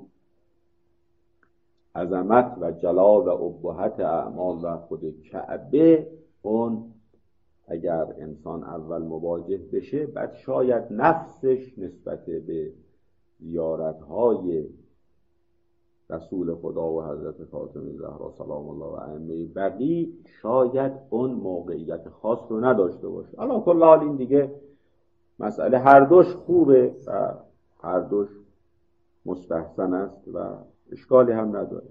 عظمت و جلال و ابهت اعمال و خود کعبه، اون اگر انسان اول مواجه بشه بعد شاید نفسش نسبت به زیارت‌های رسول خدا و حضرت فاطمه زهرا سلام الله و ائمه بقی شاید اون موقعیت خاص رو نداشته باشه. الان کل حال این دیگه مسئله هر دوش خوبه و هر دوش مستحسن است و اشکالی هم نداره.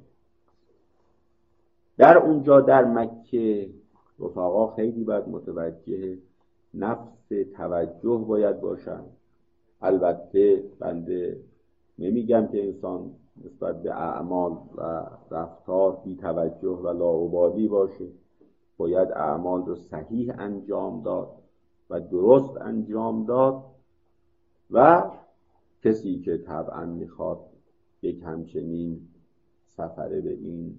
در اونجا در مکه رفقا خیلی باید متوجه نفس توجه باید باشن. البته بنده نمیگم که انسان نسبت به اعمال و رفتار بی توجه و لاابالی باشه، باید اعمال رو صحیح انجام داد و درست انجام داد و کسی که طبعا میخواد یک همچنین سفره به این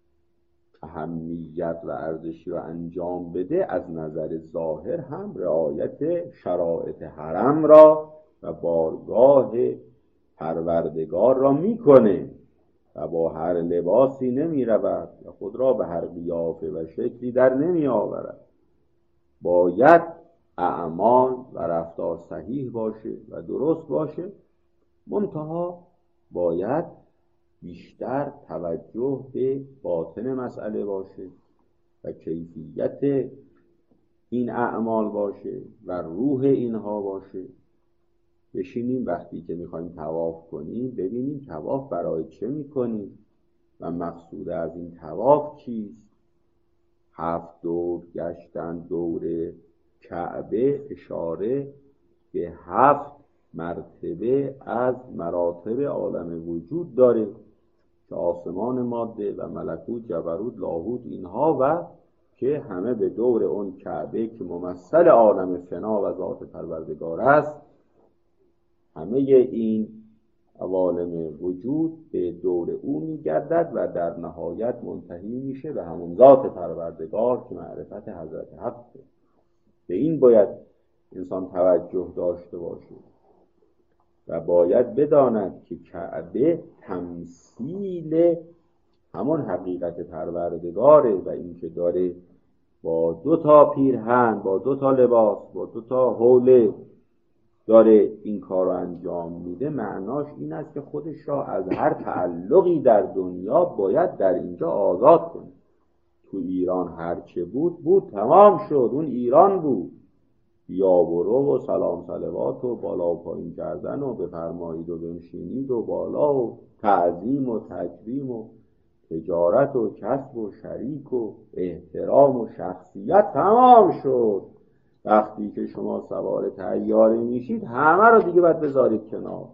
اهمیت و ارزشی رو انجام بده از نظر ظاهر هم رعایت شرایط حرم را و بارگاه پروردگار را میکنه و با هر لباسی نمی رود و خود را به هر قیافه و شکلی در نمی آورد. باید اعمال و رفتار صحیح باشه و درست باشه، منتها باید بیشتر توجه به باطن مسئله باشه و کیفیت این اعمال باشه و روح اینها باشه. بشینیم وقتی که میخوایم طواف کنیم ببینیم طواف برای چه میکنیم و مقصود از این طواف چیست. هفت دور گشتن دور کعبه اشاره به هفت مرتبه از مراتب عالم وجود داره که آسمان ماده و ملکوت جبروت لاهوت اینها و که همه به دور اون کعبه که ممثل عالم فنا و ذات پروردگار است، همه این عوالم وجود به دور او میگردد و در نهایت منتهی میشه به همون ذات پروردگار که معرفت حضرت حقه. به این باید انسان توجه داشته باشه و باید بداند که کعبه تمثیل همون حقیقت پروردگاره و این که داره با دو تا پیرهن، با دو تا لباس، با دو تا حوله داره این کار رو انجام میده، معناش این است که خودش را از هر تعلقی در دنیا باید در اینجا آزاد کنه. تو ایران هرچه بود بود، تمام شد، اون ایران بود. بیا برو و سلام صلوات و بالا و پایین کردن و بفرمایید و بنشینید و بالا و تعظیم و تکریم و تجارت و کسب و شریک و احترام و شخصیت تمام شد. وقتی که شما سوار طیاره میشید همه رو دیگه باید بذارید کنار،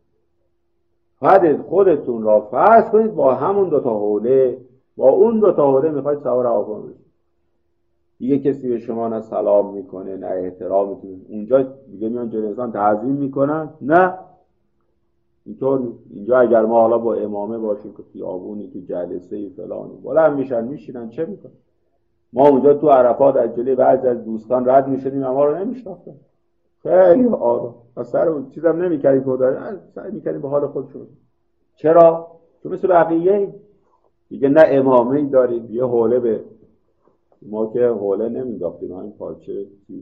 بعد خودتون را فرض کنید با همون دوتا حوله، با اون دوتا حوله میخواید سوار هواپیما بشید. دیگه کسی به شما نه سلام میکنه نه احترام میکنه. اونجا دیگه میان جلوی انسان تعظیم میکنن؟ نه، اینطور نیست. اینجا اگر ما حالا با امامه باشیم که خیابونی تو جلسه فلانی بلند میشن میشینن چه میکنن؟ ما اونجا تو عرفات از جلوی بعضی از دوستان رد میشدیم، اما رو نمیشناختن، خیلی آروم و سر اون چیزم نمیکردیم که داره سعی میکردیم به حال خودشون. چرا؟ چون مثل بقیه دیگه نه امامه‌ای داریم، یه حوله به ما که حوله نمیداختیم، همین پارچه چیز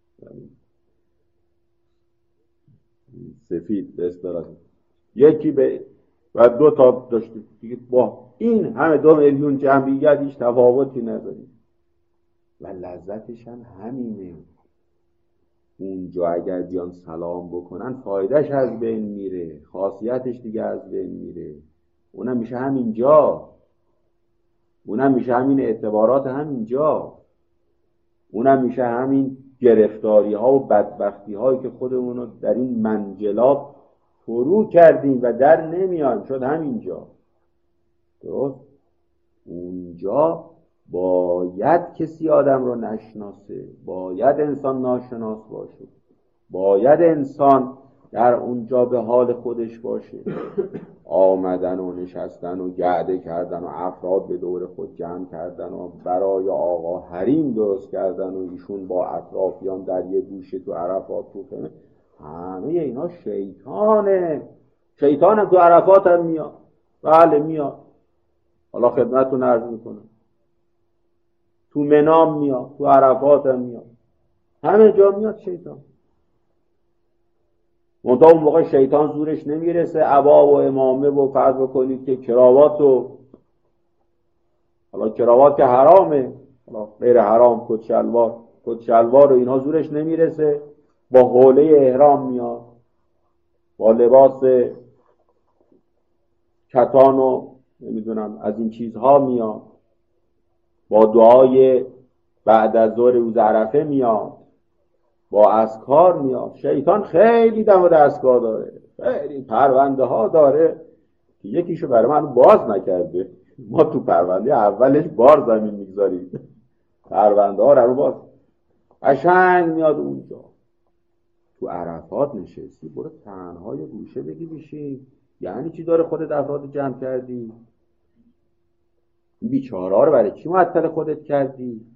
سفید به اصطلاح یکی به و دو تا داشتیم دیگه، با این همه دو میلیون جمعیت هیچ تفاوتی نداریم و لذتش هم همینه. اونجا اگر بیان سلام بکنن فایدهش از بین میره، خاصیتش دیگه از بین میره. اونم میشه همینجا، اونم میشه همین اعتبارات همینجا، اونم میشه همین گرفتاری ها و بدبختی هایی که خودمون رو در این منجلاب فرو کردیم و در نمیان شد همینجا. درست؟ اونجا باید کسی آدم رو نشناسه، باید انسان ناشناس باشه، باید انسان در اونجا به حال خودش باشه. آمدن و نشستن و گرده کردن و افراد به دور خود جمع کردن و برای آقا حریم درست کردن و ایشون با اطرافیان در یه گوشه تو عرفات تو کنه. همه اینا شیطانه. شیطان هم تو عرفات هم میاد. بله میاد. حالا خدمتتون عرض میکنم، تو منام میاد، تو عرفات هم میاد، همه جا میاد شیطان. منتها اون موقع شیطان زورش نمیرسه عبا و امامه و فرض بکنید که کراوات و حالا کراوات که حرامه، حالا غیر حرام کت شلوار کت شلوار و اینها زورش نمیرسه، با حوله احرام میاد، با لباس کتان و نمیدونم از این چیزها میاد، با دعای بعد از ظهر روز عرفه میاد، با اذکار میاد. شیطان خیلی دم و دستگاه داره، خیلی پرونده ها داره که یکیشو برای من باز نکرده. ما تو پرونده اولش بار زمین میگذاریم، پرونده ها رو باز قشنگ میاد اونجا. تو عرفات نشستی برو تنهای گوشه بگی بشین. یعنی چی داره خودت افراد جمع کردی؟ بیچاره‌ها رو برای چی معطل خودت کردی؟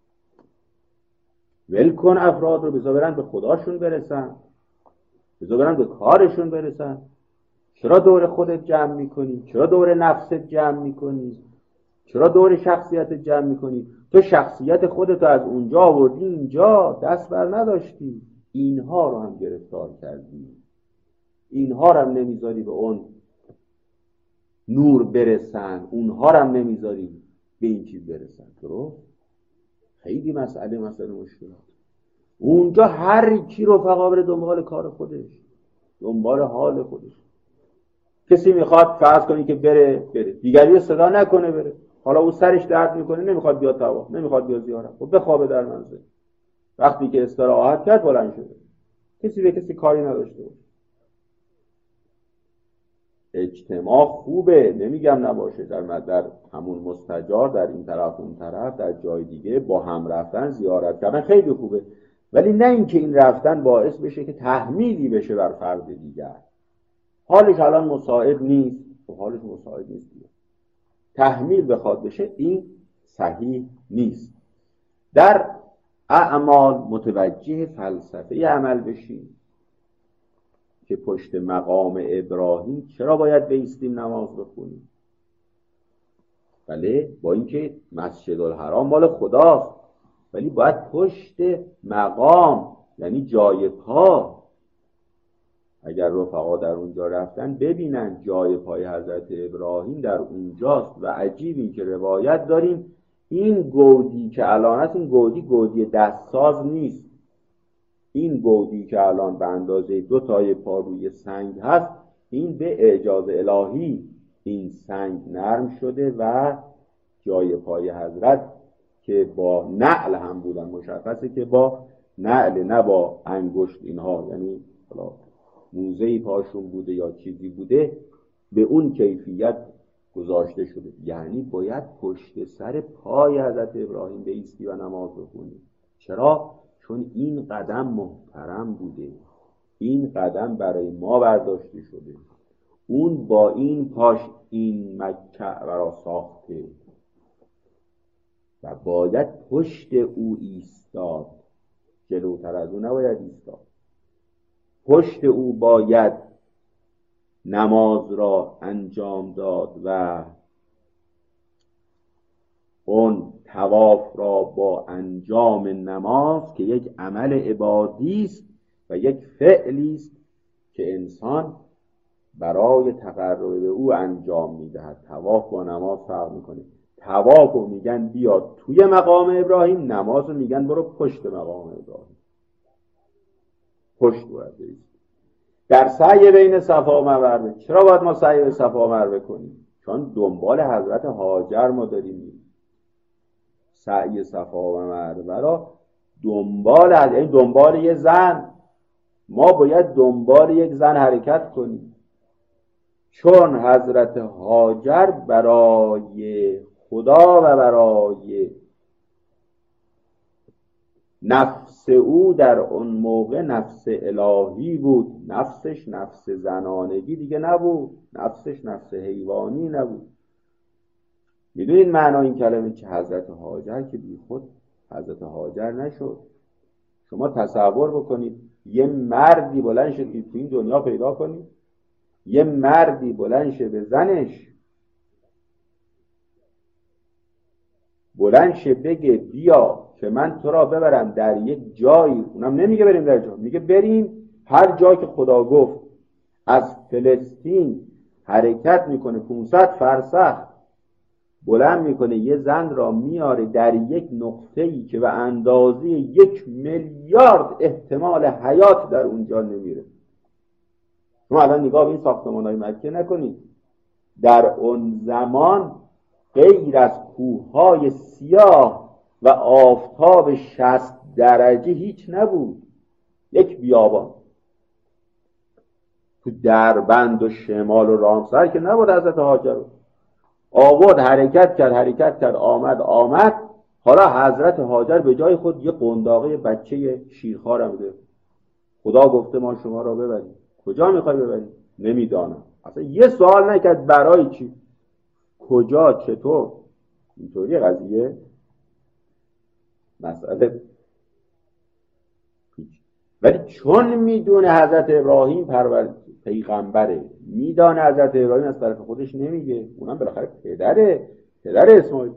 ول کن افراد رو، بذار برن به خداشون برسن، بذار برن به کارشون برسن. چرا دور خودت جمع میکنی؟ چرا دور نفست جمع میکنی؟ چرا دور شخصیت جمع میکنی؟ تو شخصیت خودت از اونجا آوردی اینجا، دست بر نداشتی. اینها رو هم گرفتار کردی، اینها رو هم نمیذاری به اون نور برسن، اونها رو هم نمیذاری به این چیز برسن. درست؟ خیلی مسئله مسئله مشکلات. اونجا هر کی رفقا بره دنبال کار خودش، دنبال حال خودش. کسی میخواد فرض کنی که بره بره دیگری رو صدا نکنه بره، حالا او سرش درد میکنه نمیخواد بیاد طواف، نمیخواد بیاد زیارت، خب بخوابه در منزل. وقتی که استراحت کرد بلند شده، کسی به کسی کاری نداشته باشه. اجتماع خوبه، نمیگم نباشه، در در همون مستجار، در این طرف اون طرف، در جای دیگه با هم رفتن زیارت کردن خیلی خوبه، ولی نه اینکه این رفتن باعث بشه که تحمیلی بشه بر فرد دیگر. حالش الان مساعد نیست و حالش مساعد نیست دیگه. تحمیل بخواد بشه این صحیح نیست. در اعمال متوجه فلسفه عمل بشیم که پشت مقام ابراهیم چرا باید بایستیم نماز بخونیم. بله با اینکه مسجد الحرام مال خداست، ولی باید پشت مقام یعنی جای پا، اگر رفقا در اونجا رفتن ببینن جای پای حضرت ابراهیم در اونجاست. و عجیب این که روایت داریم این گودی که الان هست، این گودی گودی دستساز نیست. این گودی که الان به اندازه دو تای پا روی سنگ هست، این به اعجاز الهی این سنگ نرم شده و جای پای حضرت که با نعل هم بودن، مشخصه که با نعل نه با انگشت اینها، یعنی موزهی پاشون بوده یا چیزی بوده، به اون کیفیت گذاشته شده. یعنی باید پشت سر پای حضرت ابراهیم بایستی و نماز بخونی. چرا؟ چون این قدم محترم بوده، این قدم برای ما برداشته شده، اون با این پاش این مکه را ساخته و باید پشت او ایستاد، جلوتر از او نباید ایستاد. پشت او باید نماز را انجام داد و اون طواف را با انجام نماز که یک عمل عبادی است و یک فعلی است که انسان برای تقرب به او انجام میدهد. طواف با نماز فرق میکنه. طواف رو میگن بیاد توی مقام ابراهیم، نماز رو میگن برو پشت مقام ابراهیم، پشت باید برید. در سعی بین صفا و مروه، چرا باید ما سعی به صفا و مروه کنیم؟ چون دنبال حضرت هاجر ما داریم. سعی صفا و مروه را دنبال این دنبال یه زن، ما باید دنبال یک زن حرکت کنیم، چون حضرت هاجر برای خدا و برای نفس او در اون موقع نفس الهی بود، نفسش نفس زنانگی دیگه نبود، نفسش نفس حیوانی نبود. میدونید معنای این کلمه چه؟ حضرت هاجر که بی خود حضرت هاجر نشد. شما تصور بکنید یه مردی بلند شه تو این دنیا پیدا کنید، یه مردی بلند شه به زنش، بلند شه بگه بیا که من تو را ببرم در یک جایی، اونم نمیگه بریم در جا، میگه بریم هر جا که خدا گفت. از فلسطین حرکت میکنه پانصد فرسخ، بلند میکنه یه زن را میاره در یک نقطه‌ای که به اندازه یک میلیارد احتمال حیات در اونجا نمیره. شما الان نگاه به این ساختمان‌های مکه نکنید، در اون زمان غیر از کوههای سیاه و آفتاب شصت درجه هیچ نبود. یک بیابان تو دربند و شمال و رامسر که نبود. حضرت هاجر آورد حرکت کرد حرکت کرد آمد آمد حالا حضرت هاجر به جای خود یه قنداقه بچه شیرخوارم بوده. خدا گفته ما شما را ببریم. کجا میخوای ببریم؟ نمیدانم. اصلا یه سوال نکرد برای چی، کجا، چطور. اینطوری قضیه مسئله پیچ. ولی چون میدونه حضرت ابراهیم پرورد پیغمبره، میدانه حضرت ابراهیم از طرف خودش نمیگه، اونم بالاخره پدره پدر اسماعیل،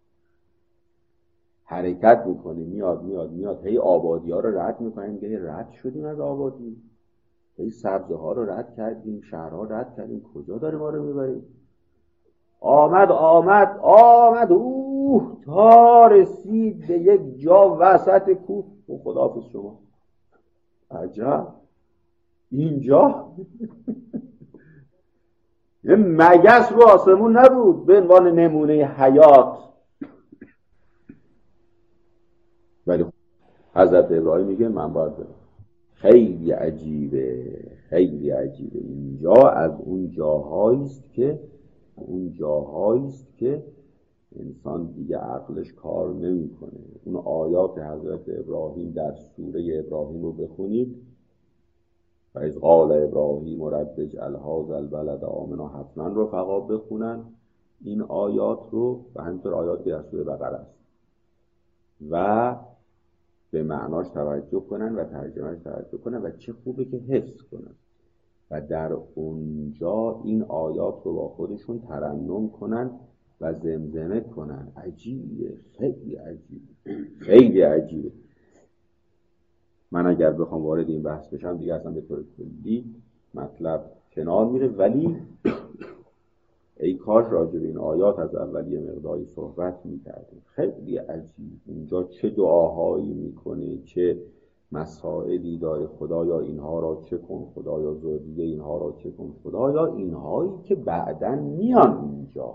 حرکت میکنه میاد میاد میاد هی آبادی ها رو رد میکنه. میگه رد شدیم از آبادی، هی سبزه ها رو رد کردیم، شهرها رد کردیم، کجا داره ما رو میبریم؟ آمد آمد آمد اوه تا رسید به یک جا وسط کوه. او خداحافظ شما. عجب اینجا یه مگس رو آسمون نبود به عنوان نمونه حیات. ولی حضرت ابراهیم میگه من باید برم. خیلی عجیبه خیلی عجیبه. اینجا از اون جاهایی است که اون جاهایی است که انسان دیگه عقلش کار نمیکنه. اون آیات حضرت ابراهیم در سوره ابراهیم رو بخونید، و از قال ابراهیم رب اجعل هذا البلد آمنا، حتما رفقا بخونن این آیات رو، و همینطور آیات که در سوره بقره است، و به معناش توجه کنن و ترجمهش توجه کنن و چه خوبه که حفظ کنن و در اونجا این آیات رو با خودشون ترنم کنن و زمزمه کنن. عجیبه خیلی عجیبه خیلی عجیبه. من اگر بخوام وارد این بحث بشم دیگه اصلا به طور کلی مطلب کنار میره، ولی ای کاش راجع به این آیات از اولیه مقداری صحبت میکردیم. خیلی عجیب اونجا چه دعاهایی میکنه، چه مسائلی داره. خدایا اینها را چه کن، خدایا ذریه اینها را چه کن، خدایا اینهایی که بعداً میان اینجا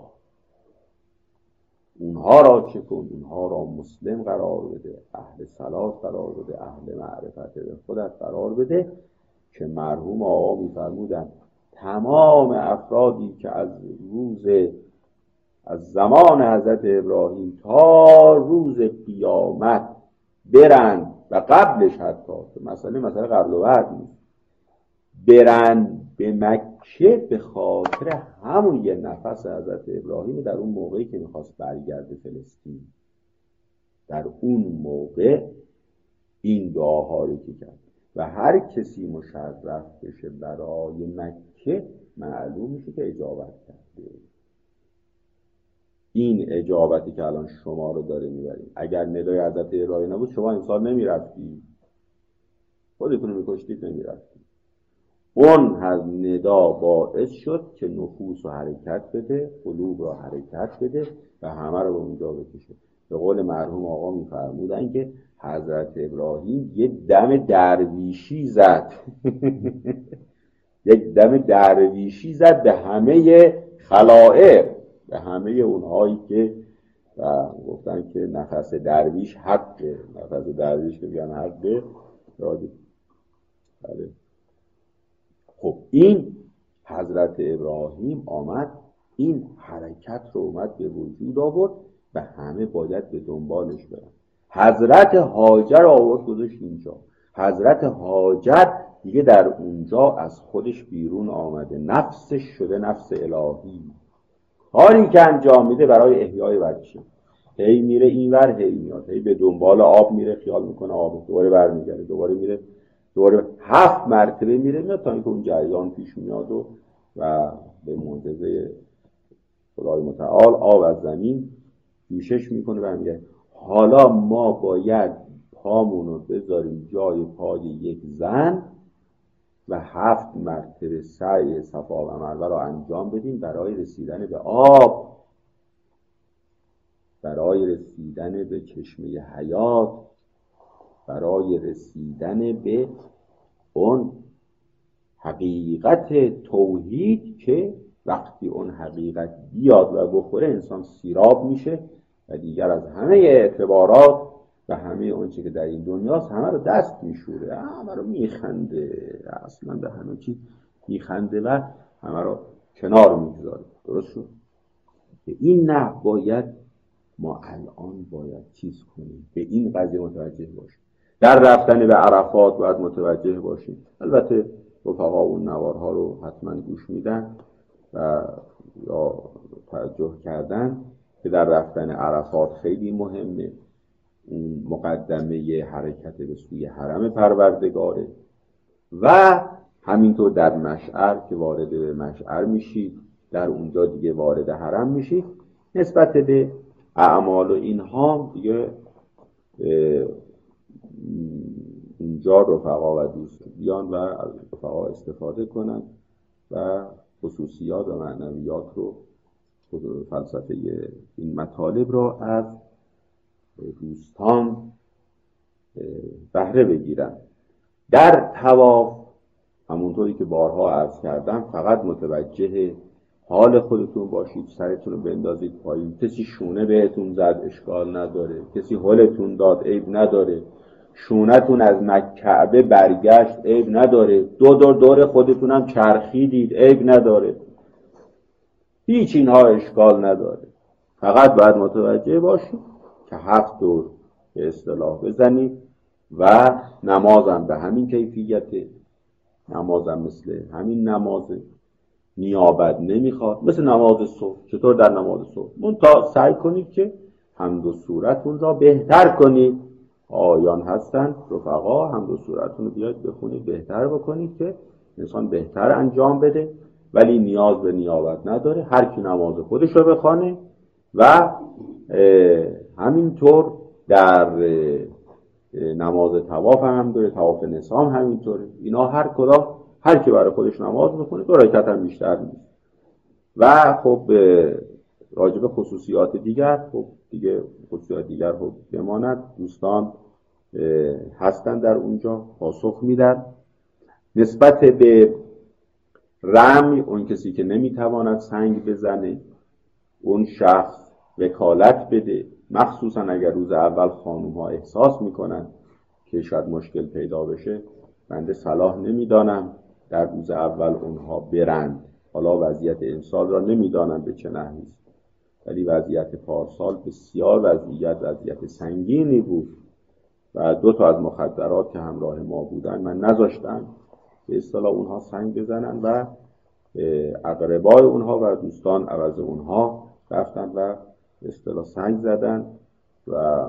اونها را چه کن، اونها را مسلم قرار بده، اهل صلاح قرار بده، اهل معرفت به خودت قرار بده. که مرحوم آقا میفرمودن تمام افرادی که از روز از زمان حضرت ابراهیم تا روز قیامت برند و قبلش حتی مسئله مسئله قبل و بعد نیست، برند به مکه به خاطر همون یه نفس حضرت ابراهیم در اون موقعی که میخواست برگرده فلسطین، در اون موقع این دعاها رو که کرد. و هر کسی مشرف بشه برای مکه معلوم میشه که اجابت کرده. این اجابتی که الان شما رو داره میبرید، اگر ندای حضرت ابراهیم نبود شما امسال نمیرفتی، خودتون رو میکشتید نمیرفتی. اون ندا باعث شد که نفوس رو حرکت بده، قلوب رو حرکت بده و همه رو به اونجا بکشه. به قول مرحوم آقا میفرمودن که حضرت ابراهیم یه دم درویشی زد یک دم درویشی زد به همه خلائق، به همه اونهایی که و گفتن که نفس درویش حقه، نفس درویش که بیان حقه یادی. بله. خب این حضرت ابراهیم آمد این حرکت رو اومد به وجود آورد و همه باید به دنبالش برن. حضرت هاجر آورد گذاشت اینجا. حضرت هاجر دیگه در اونجا از خودش بیرون آمده، نفسش شده نفس الهی. کاری که انجام میده برای احیای بچه، هی میره اینور هی میاد، هی به دنبال آب میره، خیال میکنه آب، دوباره برمیگرده، دوباره میره، دوباره هفت مرتبه میره میاد تا اینکه اون جریان پیش میاد و و به معجزه خدای متعال آب از زمین جوشش میکنه برمیگرده. حالا ما باید پامونو بذاریم جای پای یک زن و هفت مرتبه سعی صفا و مروه رو انجام بدیم برای رسیدن به آب، برای رسیدن به چشمه حیات، برای رسیدن به اون حقیقت توحید که وقتی اون حقیقت بیاد و بخوره انسان سیراب میشه و دیگر از همه اعتبارات و همه اون چی که در این دنیاست همه رو دست میشوره، همه رو میخنده، اصلا به همه چی میخنده و همه رو کنار میگذاره. درست شد؟ این نه باید ما الان باید چیز کنیم، به این قضیه متوجه باشیم. در رفتن به عرفات باید متوجه باشیم. البته رفقا اون نوارها رو حتما گوش میدن و یا توجه کردن که در رفتن عرفات خیلی مهمه. اون مقدمه حرکت به سوی حرم پروردگاره و همینطور در مشعر که وارد به مشعر میشید، در اونجا دیگه وارد حرم میشید. نسبت به اعمال و اینها دیگه اونجا رفقا و دوستان و از رفقا استفاده کنن و خصوصیات و معنویات رو، فلسفه این مطالب را از دوستان بهره بگیرن. در طواف همونطوری که بارها عرض کردم فقط متوجه حال خودتون باشید، سرتون رو بندازید پایین. کسی شونه بهتون زد اشکال نداره، کسی هلتون داد عیب نداره، شونتون از مکعبه برگشت عیب نداره، دو دور دور خودتون هم چرخیدید عیب نداره، هیچ اینها اشکال نداره. فقط باید متوجه باشید که هفت دور به اصطلاح بزنید و نمازم به همین کیفیته، نمازم مثل همین نمازه، نیابت نمیخواد، مثل نماز صبح. چطور در نماز صبح؟ منتها سعی کنید که حمد و سورتون را بهتر کنید. آیان هستن رفقا، حمد و سورتون رو بیاید بخونید، بهتر بکنید که انسان بهتر انجام بده، ولی نیاز به نیابت نداره. هر کی نماز خودش رو بخونه و همینطور در نماز طواف هم داره، طواف نسام همینطوره. اینا هر کدام هر کی برای خودش نماز بخونه دو رکعت هم بیشتر نیست. و خب راجب خصوصیات دیگر، خب دیگه خصوصیات دیگر خب بماند، دوستان هستن در اونجا پاسخ میدن. نسبت به رمی، اون کسی که نمیتواند سنگ بزنه اون شخص وکالت بده، مخصوصا اگر روز اول خانوم ها احساس میکنن که شاید مشکل پیدا بشه. بنده صلاح نمیدانم در روز اول اونها برند. حالا وضعیت امسال را نمیدانم به چه نحویست، ولی وضعیت پارسال بسیار وضعیت وضعیت سنگینی بود و دو تا از مخدرات که همراه ما بودن من نذاشتم به اصطلاح اونها سنگ بزنن و اقربای اونها و دوستان عوض اونها رفتن و به اصطلاح سنگ زدن و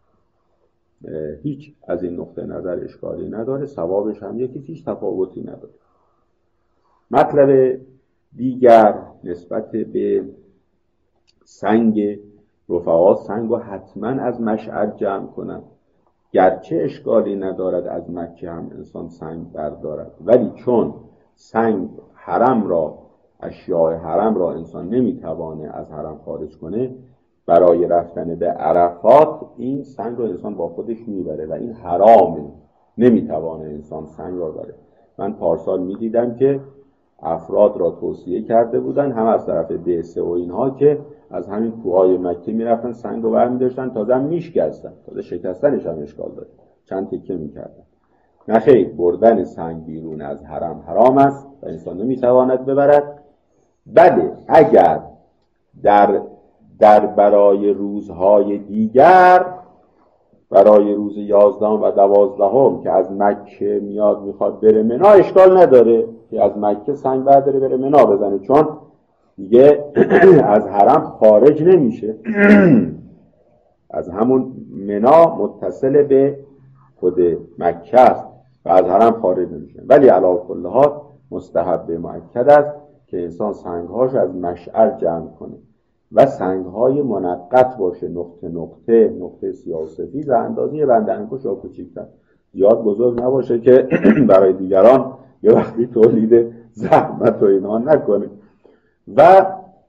هیچ از این نقطه نظر اشکالی نداره، ثوابش هم یکی، هیچ تفاوتی نداره. مطلب دیگر نسبت به سنگ، رفقا سنگ رو حتما از مشعر جمع کنن، گرچه اشکالی ندارد از مکه هم انسان سنگ بردارد، ولی چون سنگ حرم را، اشیاء حرم را انسان نمیتوانه از حرم خارج کنه، برای رفتن به عرفات این سنگ را انسان با خودش میبره و این حرامه، نمیتوانه انسان سنگ را بره. من پارسال میدیدم که افراد را توصیه کرده بودن هم از طرف بعثه و اینها که از همین کوههای مکه میرفتن سنگ رو برمی‌داشتن، تازه هم میشکستن، تازه شکستنش هم اشکال داره، چند تکه میکردن. نخیر، بردن سنگ بیرون از حرم حرام است و انسان نمیتواند ببرد. بله اگر در در برای روزهای دیگر برای روز یازدهم و دوازدهم که از مکه میاد میخواد بره منا، اشکال نداره که از مکه سنگ برداره بره منا بزنه، چون دیگه از حرم خارج نمیشه. از همون منا متصل به خود مکه است و از حرم خارج نمیشه. ولی علی کل حال مستحب مؤکد است که انسان سنگهاش از مشعر جمع کنه و سنگهای منقط باشه، نقطه نقطه نقطه سیاه و سفید و اندازه بند انگشت یا کوچیک‌تر، زیاد بزرگ نباشه که برای دیگران یه وقتی تولید زحمت و اینها نکنه. و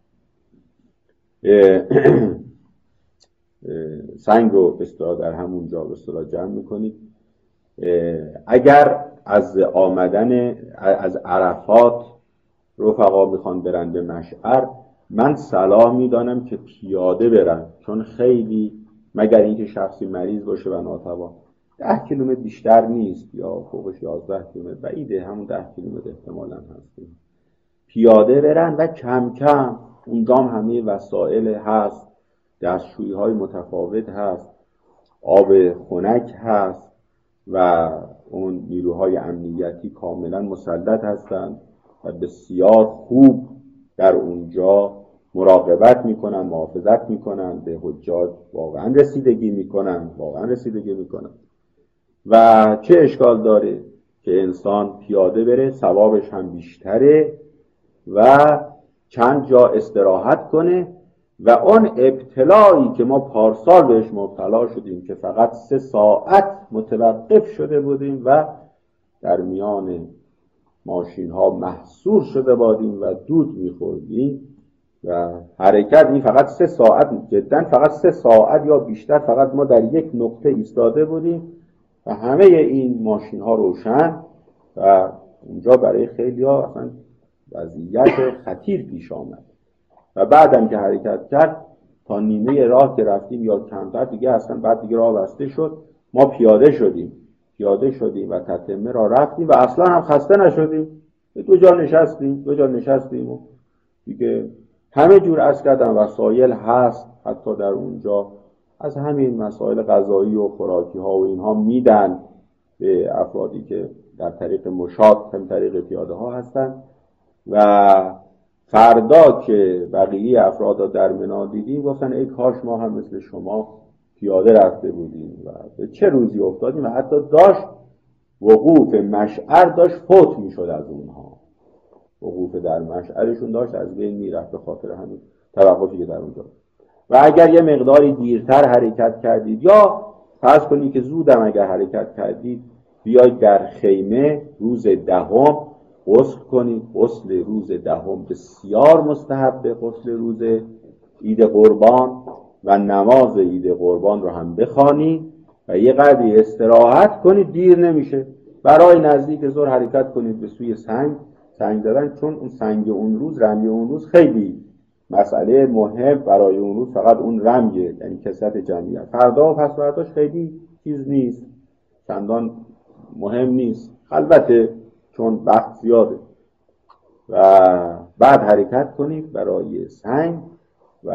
سنگ رو اصطلاح در همون جا اصطلاح جمع میکنید. اگر از آمدن از عرفات رفقا میخوان برن به مشعر، من صلاح میدانم که پیاده برن، چون خیلی مگر اینکه شخصی مریض باشه و ناتوان، ده کیلومتر بیشتر نیست یا فوقش یازده کیلومتر بعیده، همون ده کیلومتر احتمالاً هست، پیاده برن و کم کم اونجام همه وسایل هست، دستشویی های متفاوت هست، آب خنک هست و اون نیروهای امنیتی کاملا مسلط هستند و بسیار خوب در اونجا مراقبت میکنن، محافظت میکنن، به حجاج واقعا رسیدگی میکنن واقعا رسیدگی میکنن و چه اشکال داره که انسان پیاده بره، ثوابش هم بیشتره و چند جا استراحت کنه و اون ابتلایی که ما پارسال بهش مبتلا شدیم که فقط سه ساعت متوقف شده بودیم و در میان ماشین ها محصور شده بودیم و دود میخوردیم و حرکت این فقط سه ساعت، جدا فقط سه ساعت یا بیشتر فقط ما در یک نقطه ایستاده بودیم و همه این ماشین ها روشن و اونجا برای خیلی ها اصلا وضعیت خطیر پیش آمد و بعدم که حرکت کرد تا نیمه راه که رفتیم یا کمتر دیگه اصلا بعد دیگه راه بسته شد، ما پیاده شدیم پیاده شدیم و تتمه را رفتیم و اصلا هم خسته نشدیم، دو جا نشستیم دو جا نشستیم و دیگه همه جور از کردن وسایل هست، حتی در اونجا از همین مسائل غذایی و خوراکی ها و اینها میدن به افرادی که در طریق مشاط هم طریق پیاده ها هستن. و فردا که بقیه افراد در منا دیدیم گفتن ای کاش ما هم مثل شما پیاده رفته بودیم و به چه روزی افتادیم و حتی داشت وقوف مشعر داشت فوت میشد از اونها، وقوف در مشعرشون داشت از بین میرفت به خاطر همین توقفی که در اونجا. و اگر یه مقداری دیرتر حرکت کردید یا فرض کنید که زودم اگر حرکت کردید، بیاید در خیمه روز دهم غسل کنید. غسل روز دهم بسیار مستحبه، غسل روز عید قربان و نماز عید قربان رو هم بخوانید و یه قدری استراحت کنید، دیر نمیشه. برای نزدیک ظهر حرکت کنید به سوی سنگ سنگ دادن، چون اون سنگ اون روز، رمی اون روز خیلی مسئله مهم برای اون روز فقط اون رمیه، یعنی کثرت جمعیت. فردا و پس فرداش خیلی چیز نیست، چندان مهم نیست، البته چون وقت زیاده. و بعد حرکت کنید برای سنگ و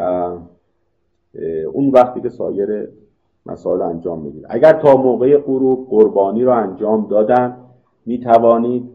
اون وقتی که سایر مسائل انجام بدید. اگر تا موقع غروب قربانی رو انجام دادن، می توانید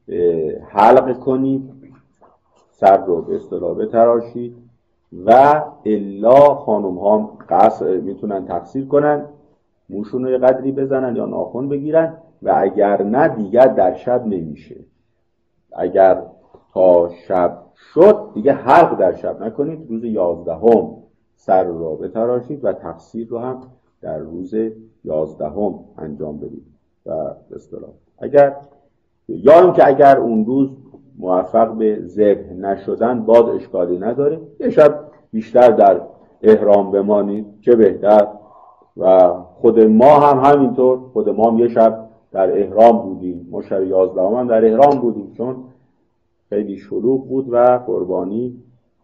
حلق کنید، سر رو به اصطلاح بتراشید و الا خانم ها قصر میتونن تقصیر کنن، موشون رو یه قدری بزنن یا ناخن بگیرن و اگر نه دیگر در شب نمیشه. اگر تا شب شد دیگه حلق در شب نکنید، روز یازدهم سر رو بتراشید و تقصیر رو هم در روز یازدهم انجام بدید و به اصطلاح اگر یا اینکه اگر اون روز موفق به ذبح نشدن باز اشکالی نداره، یه شب بیشتر در احرام بمانید چه بهتر. و خود ما هم همینطور، خود ما هم یه شب در احرام بودیم، ما شب یازدهم هم در احرام بودیم، چون خیلی شلوغ بود و قربانی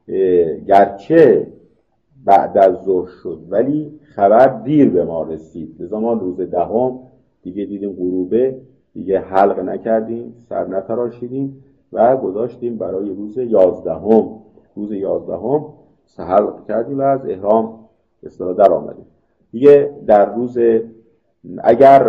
گرچه بعد از ظهر شد ولی خبر دیر به ما رسید، لذا ما روز دهم دیگه دیدیم غروبه، دیگه حلق نکردیم، سر نتراشیدیم و گذاشتیم برای روز یازدهم. روز یازدهم حلق کردیم و از احرام اصطلاح در آمدیم. دیگه در روز اگر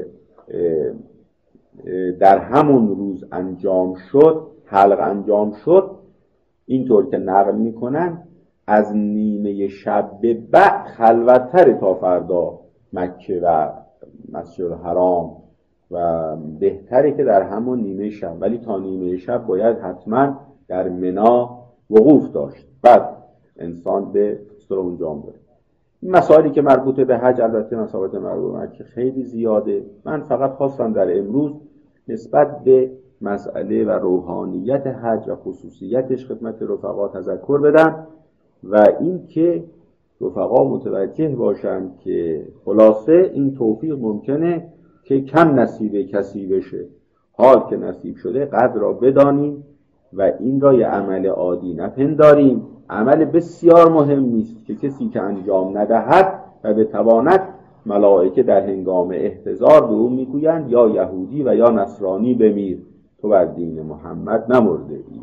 در همون روز انجام شد، حلق انجام شد، اینطور که نقل میکنن از نیمه شب به بعد خلوت‌تر تا فردا مکه و مسجد الحرام و بهتره که در همون نیمه شب، ولی تا نیمه شب باید حتما در منا وقوف داشت، بعد انسان به سر اونجا بره. این مسائلی که مربوط به حج، البته مسائل مربوط به مکه خیلی زیاده. من فقط خواستم در امروز نسبت به مسئله و روحانیت حج و خصوصیتش خدمت رفقا تذکر بدم و این که رفقا متوجه باشند که خلاصه این توفیق ممکنه که کم نصیب کسی بشه. حال که نصیب شده قدر را بدانیم و این را یه عمل عادی نپنداریم. عمل بسیار مهمی است که کسی که انجام ندهد و بتواند، ملائکه در هنگام احتضار به او میگویند یا یهودی و یا نصرانی بمیر، تو بر دین محمد نمرده ای.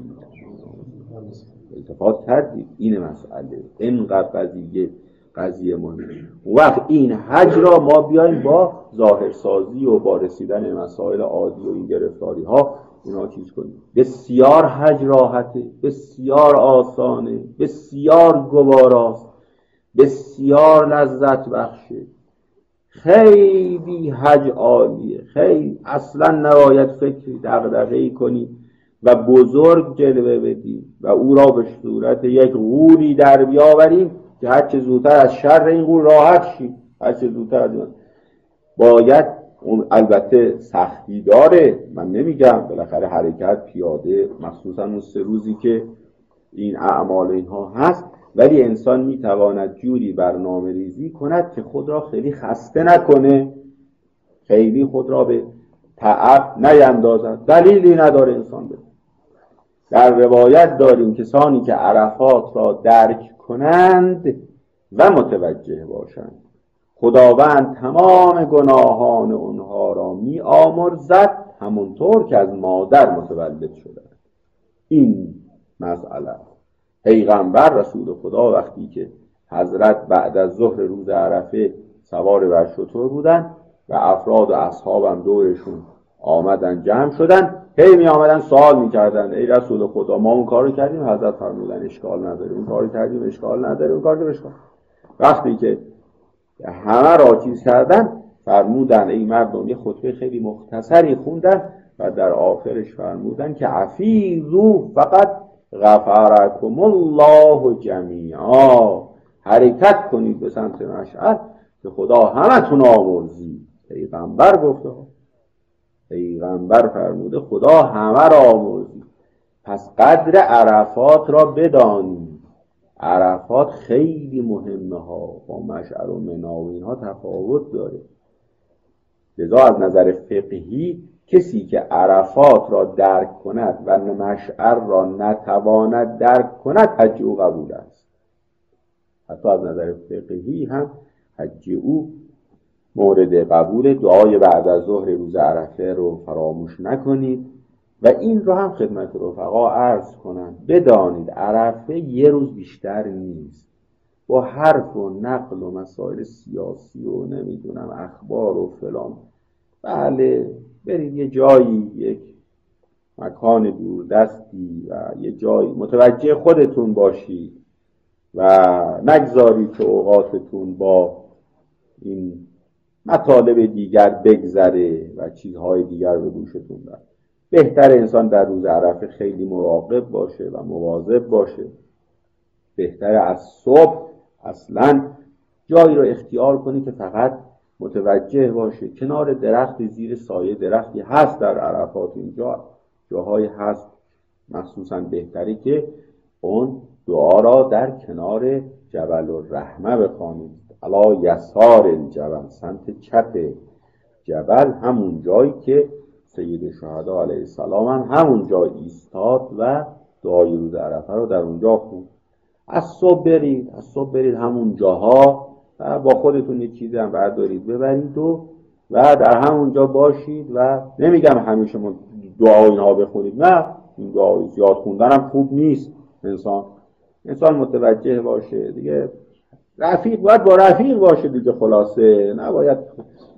التفات کردید این مسئله اینقدر قضیه قضیه مهمه. وقت این حج را ما بیایم با ظاهرسازی و با رسیدن مسائل عادی و این گرفتاری ها اونا چیز کنیم. بسیار حج راحته، بسیار آسانه، بسیار گواراست، بسیار لذت بخشه، خیلی حج عالیه. خیلی اصلا نباید فکری دغدغه‌ای کنی و بزرگ جلوه بدیم و او را به صورت یک غولی در بیاوریم که هر چه زودتر از شر این غول راحت شید. هر چه زودتر از این باید، اون البته سختی داره، من نمیگم، بالاخره حرکت پیاده مخصوصا اون سه روزی که این اعمال اینها هست، ولی انسان میتواند جوری برنامه ریزی کند که خود را خیلی خسته نکنه، خیلی خود را به تعب نیندازد. دلیلی نداره انسان بده. در روایت داریم کسانی که عرفات را درک کنند و متوجه باشند خداوند تمام گناهان اونها را می آمرزد همونطور که از مادر متولد شده. این مسئله پیغمبر رسول خدا وقتی که حضرت بعد از ظهر روز عرفه سوار بر شتر بودن و افراد و اصحابم دورشون آمدن جمع شدن، هی می آمدن سوال می کردن ای رسول خدا ما اون کار رو کردیم، حضرت فرمودن اشکال نداره، اون کار رو کردیم اشکال نداره، اون کار رو اشکال. وقتی که همه را چیز کردن فرمودن ای مردم یه خطبه خیلی مختصری خوندن و در آخرش فرمودن که عفیظو فقط غفرکم الله جمیعا، حرکت کنید به سمت مشعر که خدا همتون آمرزید. پیغمبر گفته، پیغمبر فرموده خدا همه را آمرزید. پس قدر عرفات را بدانید. عرفات خیلی مهمه ها، با مشعر و منا و اینها تفاوت داره. لذا از نظر فقهی کسی که عرفات را درک کند و مشعر را نتواند درک کند حج او قبول است. حتی از نظر فقهی هم حج او مورد قبول. دعای بعد از ظهر روز عرفه رو فراموش نکنید و این رو هم خدمت رفقا عرض کنم بدانید عرفه یه روز بیشتر نیست. با حرف و نقل و مسائل سیاسی و نمیدونم اخبار و فلان، بله برید یه جایی، یک مکان دوردستی و یه جایی متوجه خودتون باشید و نگذارید که اوقاتتون با این مطالب دیگر بگذره و چیزهای دیگر به گوشتون بره. بهتر انسان در روز عرفه خیلی مراقب باشه و مواظب باشه. بهتر از صبح اصلا جایی رو اختیار کنی که فقط متوجه باشه کنار درخت، زیر سایه درختی هست در عرفات، اینجا جاهای هست مخصوصا بهتری که اون دعا را در کنار جبل الرحمه بخوانید. علا یسار الجبل، سمت چپ جبل، همون جایی که سید شهدا علیه السلام هم همون جا ایستاد و دعای روز عرفه رو در اونجا خوند. از صبح برید از صبح برید همون جاها و با خودتون یه چیزی هم بردارید ببرید و و در همونجا باشید. و نمیگم همیشه ما دعا اینها بخونید، نه، این دعا زیاد خوندن هم خوب نیست. انسان انسان متوجه باشه دیگه. رفیق باید با رفیق باشه دیگه، خلاصه نباید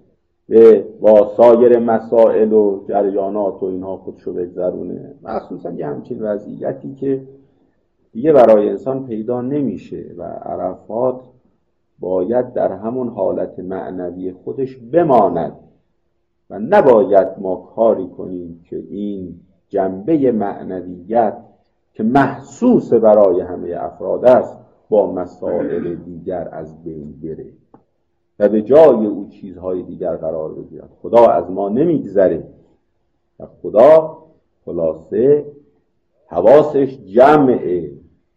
به با سایر مسائل و جریانات و اینها خودشو بگذرونه، مخصوصا یه همچین وضعیتی که دیگه برای انسان پیدا نمیشه و عرفات باید در همون حالت معنوی خودش بماند و نباید ما کاری کنیم که این جنبه معنویت که محسوس برای همه افراد است با مسائل دیگر از بین بره و به جای او چیزهای دیگر قرار بگیرد. خدا از ما نمیگذره و خدا خلاصه حواسش جمعه،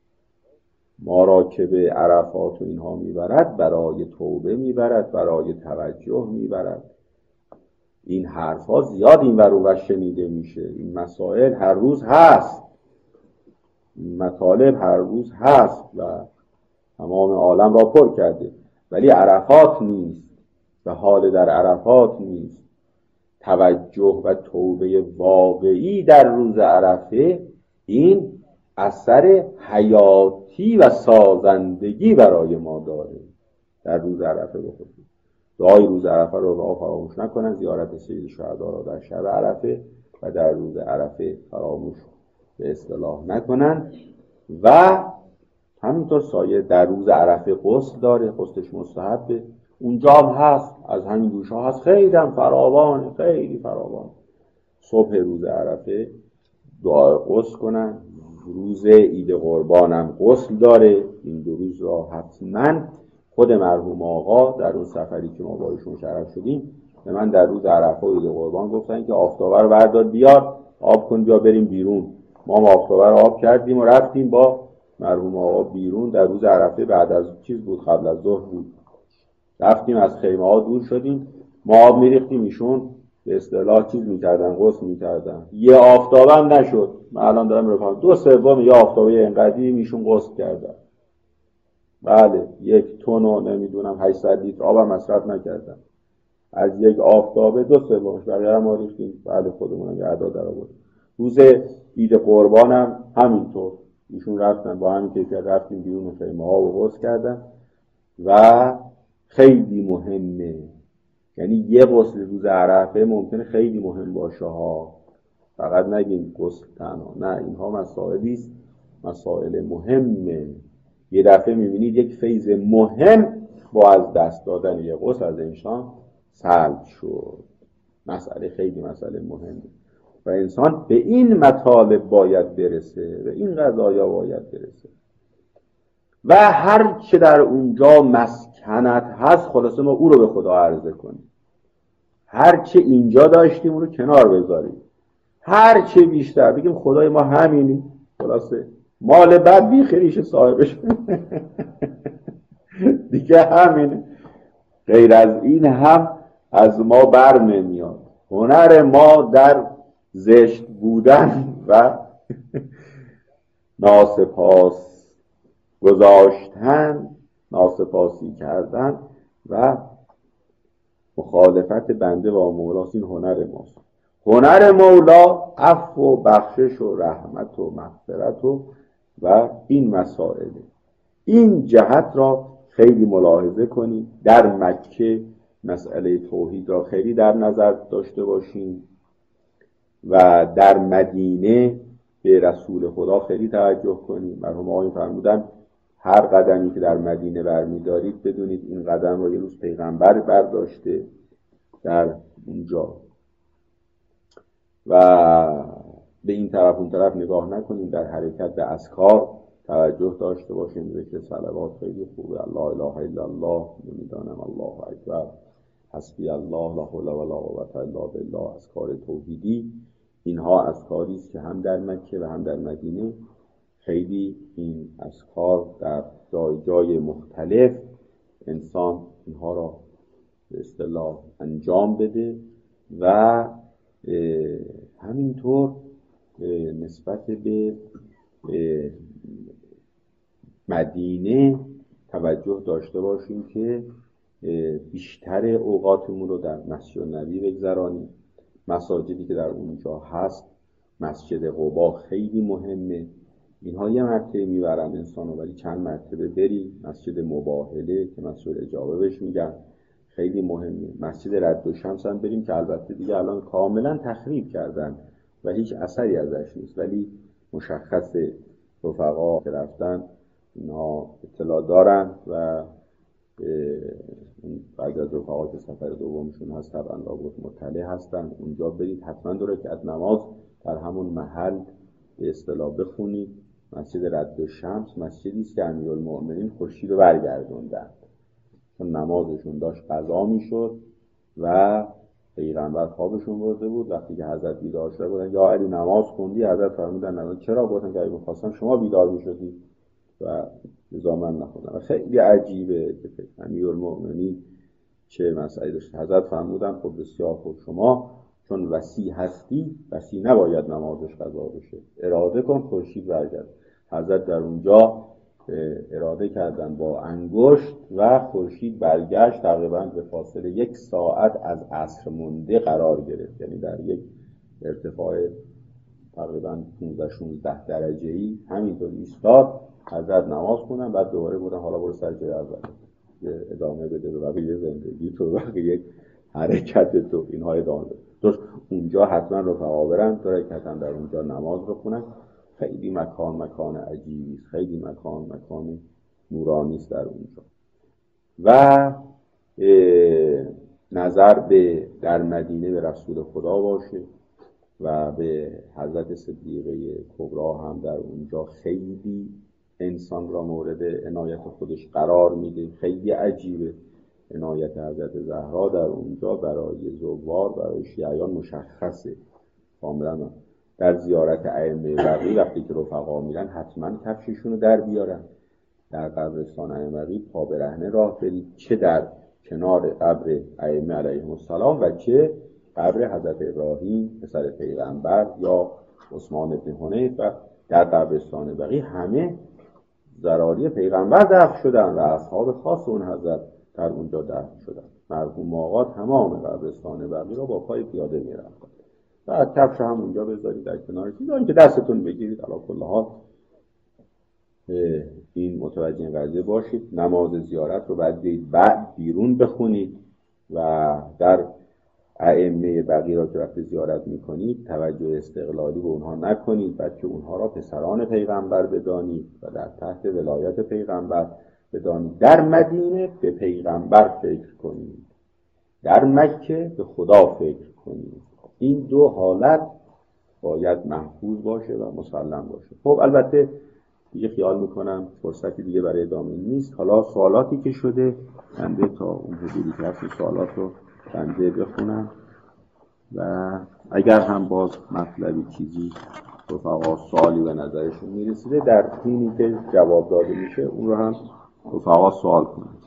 ما را که به عرفات و اینها میبرد برای توبه میبرد، برای توجه میبرد. این حرفا زیاد این ور اون ور شنیده میشه، این مسائل هر روز هست، این مطالب هر روز هست و تمام عالم را پر کرده، ولی عرفات نیست و حال در عرفات نیست. توجه و توبه واقعی در روز عرفه این اثر حیاتی و سازندگی برای ما داره. در روز عرفه بخورید دعای روز عرفه رو با فراموش نکنن، زیارت سید شهدا را در شب عرفه و در روز عرفه فراموش به اصطلاح نکنن. و همینطور سایه در روز عرفه غسل داره، غسلش مستحبه، اونجا هم هست، از همین دوش ها هست، خیلی هم فراوان، خیلی فراوان. صبح روز عرفه دعا غسل کنن، روز عید قربان هم غسل داره. این دو روز را حتما خود مرحوم آقا در اون سفری که ما با ایشون شرف شدیم به من در روز عرفه و عید قربان گفتن که آفتابه رو بردار بیار آب کن بیا بریم بیرون. ما هم آفتابه رو آب کردیم و رفتیم با مرحوم آقا بیرون. در روز عرفه بعد از چیز بود، قبل از ظهر بود، رفتیم از خیمه ها دور شدیم، ما آب میریختیم، ایشون به اصطلاح چیز میکردن، غسل میکردن. یه آفتابه هم نشد، من الان دارم رفاهم دو سوم یه آفتابه اینقدی ایشون غسل کردن. بله یک تن و نمیدونم هشتصد لیتر آب هم مصرف نکردن از یک آفتابه، دو سومش بقیه هم ما ریختیم. بله خودمونم یه اعداد در آورد. روز عید قربان هم همینطور ایشون رفتن با همین کیفیت، رفتیم بیرون خیمه ها و غسل کردن. و خیلی مهمه، یعنی یه غسل روز عرفه ممکنه خیلی مهم باشه ها، فقط نگیم غسل تنها، نه، اینها مسائلی است، مسائل مهمه. یه دفعه میبینید یک فیض مهم با از دست دادن یه غسل از انسان سلب شد. مسئله خیلی مسئله مهمه و انسان به این مطالب باید برسه، به این قضایا باید برسه و هر چه در اونجا مسکنت هست خلاصه ما او رو به خدا عرضه کنیم. هر چه اینجا داشتیم اون رو کنار بذاریم، هر چه بیشتر بگیم خدای ما همینی، خلاصه مال بد بیخیریش صاحبش دیگه همینه، غیر از این هم از ما بر نمیاد. هنر ما در زشت بودن و ناسپاس گذاشتن، ناسپاسی کردن و مخالفت بنده با مولاست. این هنر ماست. هنر مولا عفو و بخشش و رحمت و مغفرت و و این مسائل. این جهت را خیلی ملاحظه کنید. در مکه مسئله توحید را خیلی در نظر داشته باشیم و در مدینه به رسول خدا خیلی توجه کنیم. مرحوم آقای فرمودن هر قدمی که در مدینه برمیدارید بدونید این قدم را یه روز پیغمبر برداشته در اونجا و به این طرف اون طرف نگاه نکنیم. در حرکت به اذکار توجه داشته باشیم. ذکر صلوات خیلی خوبه، الله اله الا الله، نمیدانم الله اکبر، حسبی الله، لا حول ولا قوة الا بالله، اذکار توحیدی. اینها اذکاری است که هم در مکه و هم در مدینه خیلی این اذکار در جای جای مختلف انسان اینها را به اصطلاح انجام بده و همینطور نسبت به مدینه توجه داشته باشیم که بیشتر اوقاتمون رو در مسجد نبوی بگذرانیم. مساجدی که در اونجا هست، مسجد قبا خیلی مهمه. اینها یه مرتبه میبرن انسانو، ولی چند مرتبه بری. مسجد مباهله که مسجد اجابه بهش میگن خیلی مهمه. مسجد رد الشمس هم بریم که البته دیگه الان کاملا تخریب کردن و هیچ اثری ازش نیست، ولی مشخصه رفقا که رفتن اینا اطلاع دارن و بعد از رفقا که سفر دومشون هست طبعا لابد مطلع هستن. اونجا برید حتما دو رکعت نماز در همون محل به اصطلاح بخونید. مسجد رد الشمس مسجدی است که امیرالمؤمنین خورشید رو برگردوندن، چون نمازشون داشت قضا میشد و پیغمبر خوابشون برده بود. وقتی که حضرت بیدار شده بودن یا علی نماز خوندی؟ حضرت فرمودن نماز. چرا؟ گفتن که اگه می‌خواستم شما بیدار میشدی و لذا من نخوندم. خیلی عجیبه که امیرالمؤمنین چه مسئله داشت. حضرت فرمودن خب بسیار خوب، شما چون وصی هستی، وصی نباید نمازش قضا بشه، اراده کن خورشید برگرد. حضرت در اونجا اراده کردن با انگشت و خورشید برگشت، تقریبا به فاصله یک ساعت از عصر مونده قرار گرفت، یعنی در یک ارتفاع تقریبا پانزده شانزده درجه‌ای همینطور ایستاد. حضرت نماز خوندن، بعد دوباره بودن حالا برو سر جای اول ادامه بده به بقیه زندگی تو، بقیه حرکت تو، اینها ادامه بده. درست اونجا حتما رفقا برن تا رکعتن در اونجا نماز بخونن. خیلی مکان مکان عجیبی است، خیلی مکان مکان نورانی است در اونجا. و نظر به در مدینه به رسول خدا باشه و به حضرت صدیقه کبرا هم در اونجا خیلی انسان را مورد عنایت خودش قرار میده. خیلی عجیبه عنایت حضرت زهرا در اونجا برای زوار، برای شیعیان مشخصه کاملا. در زیارت ائمه بقیع وقتی که رفقا میرن حتما کفششون رو در بیارن. در قبرستان ائمه بقیع پا برهنه راه برید، چه در کنار قبر ائمه علیهم السلام و چه قبر حضرت ابراهیم پسر پیغمبر یا عثمان بن حنیف. و در قبرستان بقیع همه ضراری پیغمبر دفن شدن و اصحاب خاص اون حضرت در اونجا دفن شدن. مرحوم آقا تمام قبرستان بقیع رو با پای پیاده میرفتن. بعد کفش هم اونجا بذارید در کنارش، یا اینکه دستتون بگیرید. علی کل حال این متوجه این قضیه باشید. نماز زیارت رو بعد دید بعد بیرون بخونید و در ائمه بقیع را که وقتی زیارت میکنید توجه استقلالی به اونها نکنید، بلکه اونها را پسران پیغمبر بدانید و در تحت ولایت پیغمبر بدانید. در مدینه به پیغمبر فکر کنید، در مکه به خدا فکر کنید. این دو حالت باید محفوظ باشه و مسلم باشه. خب البته دیگه خیال میکنم فرصتی دیگه برای ادامه نیست. حالا سوالاتی که شده بنده تا اون حدودی که هست سوالات رو بنده بخونم و اگر هم باز مطلبی چیزی رفقا سوالی به نظرشون میرسیده در حینی که جواب داده میشه اون رو هم رفقا سوال کنید.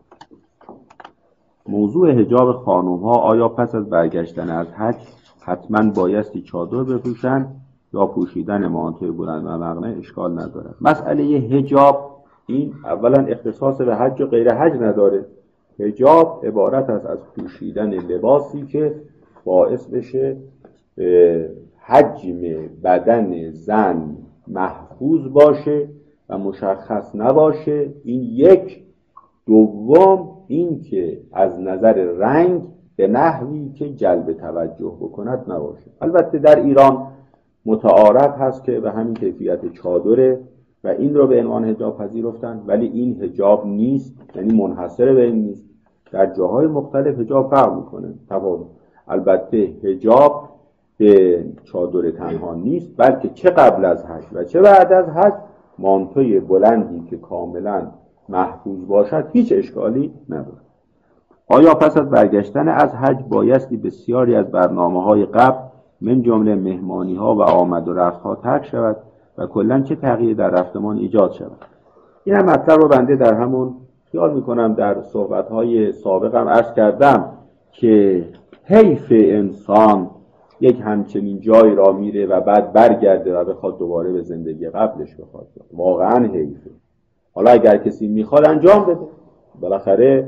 موضوع حجاب خانم‌ها، آیا پس از برگشتن از حج حتما بایستی چادر بپوشند یا پوشیدن مانتوی بلند و مقنعه اشکال ندارد؟ مسئله حجاب این اولا اختصاص به حج و غیر حج نداره. حجاب عبارت است از پوشیدن لباسی که باعث بشه حجم بدن زن محفوظ باشه و مشخص نباشه. این یک. دوم این که از نظر رنگ به نحوی که جلب توجه بکند نباشه. البته در ایران متعارف هست که به همین کیفیت چادره و این رو به عنوان حجاب پذیرفتن، ولی این حجاب نیست، یعنی منحصر به این نیست. در جاهای مختلف حجاب فرق میکنه تفاوت. البته حجاب به چادر تنها نیست، بلکه چه قبل از حج و چه بعد از حج مانتوی بلندی که کاملا محفوظ باشد هیچ اشکالی نداره. آیا پس از برگشتن از حج بایستی بسیاری از برنامه‌های قبل من جمله مهمانی‌ها و آمد و رفت‌ها ترک شود و کلاً چه تغییری در رفتمان ایجاد شود؟ این هم مطلب رو بنده در همون خیال می‌کنم در صحبت‌های سابقم عرض کردم که حیف انسان یک همچنین جایی را میره و بعد برگرده و بخواد دوباره به زندگی قبلش بخواد. واقعاً حیفه. حالا اگر کسی میخواد انجام بده، بالاخره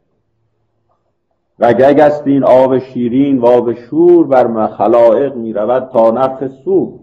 رگگ است این آب شیرین و آب شور بر خلایق میرود تا نفخ صور.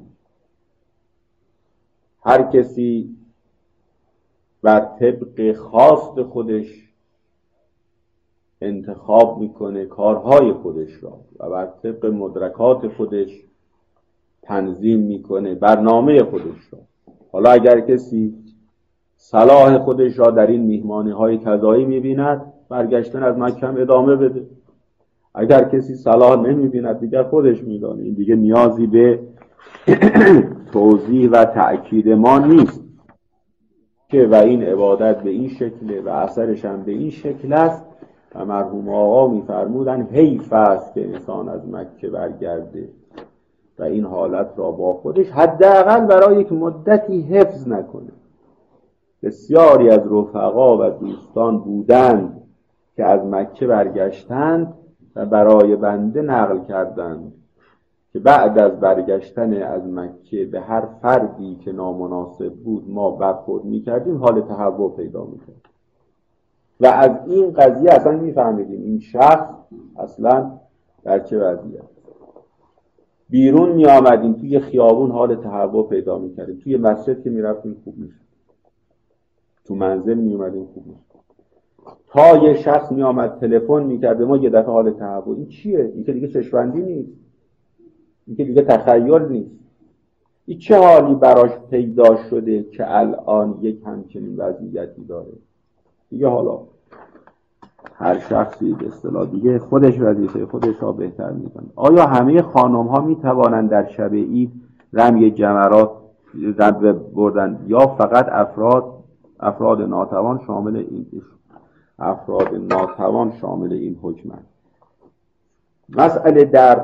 هر کسی بر طبق خواست خودش انتخاب میکنه کارهای خودش را و بر طبق مدرکات خودش تنظیم میکنه برنامه خودش را. حالا اگر کسی صلاح خودش را در این میهمانی های قضایی میبیند، برگشتن از مکه ادامه بده. اگر کسی صلاح نمیبیند، دیگر خودش میدانه. این دیگه نیازی به توضیح و تأکید ما نیست که و این عبادت به این شکله و اثرش هم به این شکل است. و مرحوم آقا میفرمودن حیف است که انسان از مکه برگرده و این حالت را با خودش حداقل برای یک مدتی حفظ نکنه. بسیاری از رفقا و دوستان بودند که از مکه برگشتند و برای بنده نقل کردند که بعد از برگشتن از مکه به هر فردی که نامناسب بود ما برخورد می‌کردیم، حال تهوع پیدا می‌کرد و از این قضیه اصلا می‌فهمیدیم این شخص اصلا در چه وضعیتی. بیرون می‌آمدیم توی خیابون حال تهوع پیدا می‌کردیم، توی مسجد که می‌رفتیم خوب می‌شد، تو منزل می‌اومدیم خوب می‌شد. تا یه شخص می‌آمد تلفن می‌کرد ما یه دفعه حال تهوع. این چیه؟ این که دیگه چشم‌بندی نیست، این که دیگه تخیل نیست. این چه حالی براش پیدا شده که الان یک همچنین وضعیتی داره؟ دیگه حالا هر شخصی به اصطلاح دیگه خودش وظیفه خودش را بهتر می‌دونه. آیا همه خانم‌ها می‌توانند در شب عید رمی جمرات بردن یا فقط افراد افراد ناتوان شامل این افراد ناتوان شامل این حکمند؟ مسئله در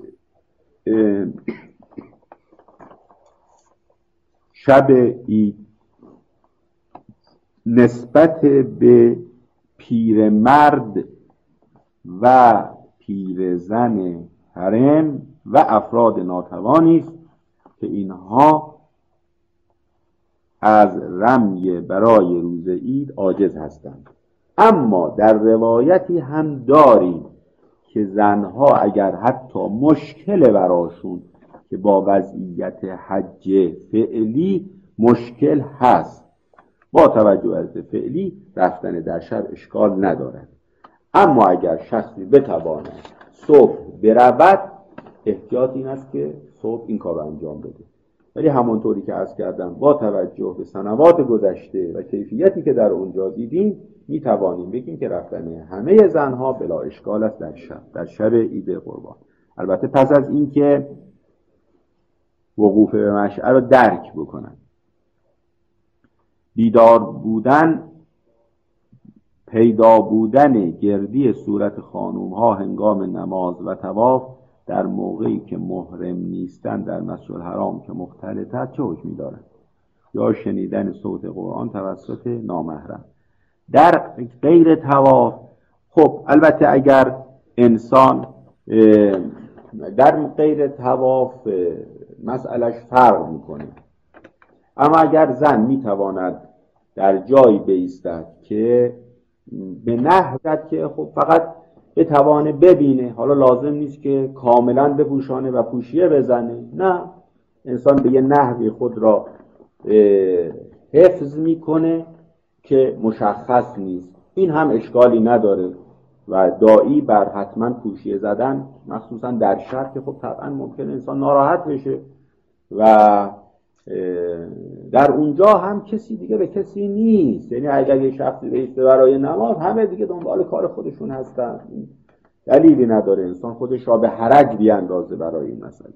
شب عید نسبت به پیرمرد و پیرزن حرم و افراد ناتوانی است که اینها از رمی برای روز عید عاجز هستند. اما در روایتی هم داریم که زنها اگر حتی مشکل براشون که با وضعیت حج فعلی مشکل هست، با توجه به وضعیت فعلی رفتن در شب اشکال ندارد. اما اگر شخصی بتواند صبح برود، احتیاط این است که صبح این کار رو انجام بده. ولی همونطوری که عرض کردم با توجه به سنوات گذشته و کیفیتی که در اونجا دیدیم می توانیم بگیم که رفتن همه زنها بلا اشکال است در شب در شب عید قربان. البته پس از این که وقوف به مشعر رو درک بکنن، بیدار بودن، پیدا بودن گردی صورت خانوم ها هنگام نماز و طواف در موقعی که محرم نیستن در مسجد الحرام که مختلط است چه حکمی دارد؟ یا شنیدن صوت قرآن توسط نامحرم در غیر طواف. خب البته اگر انسان در غیر طواف مسئلهش فرق میکنه، اما اگر زن میتواند در جایی بایستد که به نحوت که خب فقط بتوانه ببینه، حالا لازم نیست که کاملا بپوشانه و پوشیه بزنه، نه، انسان به یه نحوی خود را حفظ میکنه که مشخص نیست، این هم اشکالی نداره و داعی بر حتما پوشیه زدن مخصوصا در شب که خب طبعا ممکن انسان ناراحت بشه و در اونجا هم کسی دیگه به کسی نیست. یعنی اگر یه شخصی بایسته برای نماز، همه دیگه دنبال کار خودشون هستن، دلیلی نداره انسان خودش را به حرج بیاندازه برای این مسئله.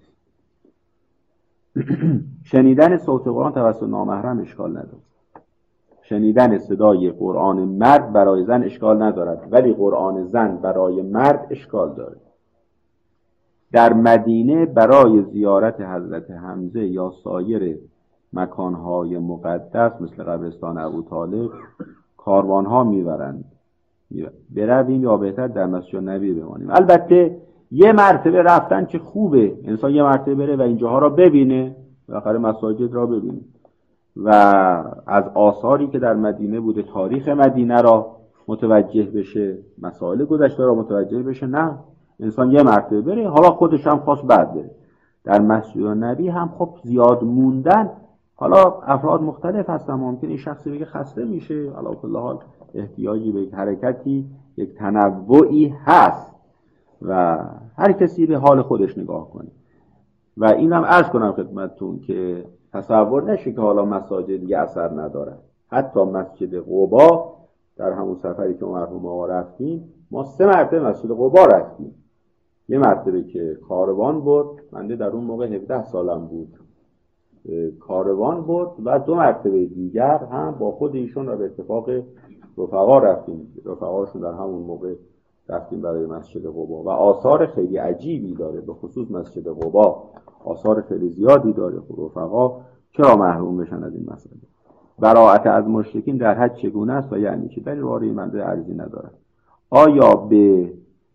شنیدن صوت قرآن توسط نامحرم اشکال نداره. شنیدن صدای قرآن مرد برای زن اشکال ندارد، ولی قرآن زن برای مرد اشکال داره. در مدینه برای زیارت حضرت حمزه یا سایر مکانهای مقدس مثل قبرستان ابوطالب کاروانها میبرند. برویم یا بهتر در مسجد نبی بمانیم. البته یه مرتبه رفتن که خوبه، انسان یه مرتبه بره و اینجاها را ببینه، بالاخره مساجد را ببینه و از آثاری که در مدینه بوده تاریخ مدینه را متوجه بشه، مسائل گذشته را متوجه بشه. نه، انسان یه مرتبه بره، حالا خودش هم خواست بعد بره. در مسجد نبی هم خب زیاد موندن، حالا افراد مختلف هستن، ممکن این شخصی بگه خسته میشه، حالا کل حال احتیاجی به حرکتی یک تنوعی هست و هر کسی به حال خودش نگاه کنه. و اینم عرض کنم خدمتتون که تصور نشه که حالا مساجد دیگه اثر ندارن. حتی مسجد قبا در همون سفری که مرحوم آقا رفتیم، ما سه مرتبه مسجد قبا رفتیم. یه مرتبه که کاروان بود، من در اون موقع هفده سالم بود، کاروان بود، و دو مرتبه دیگر هم با خود ایشون و به اتفاق رفقا رفتیم. رفقاشون در همون موقع رفتیم برای مسجد قبا و آثار خیلی عجیبی داره، به خصوص مسجد قبا آثار خیلی زیادی داره. رفقا چرا محروم بشن از این مسئله؟ براءت از مشرکین در حج چگونه است و یعنی چی؟ در این باره من عرضی ندارم. آیا به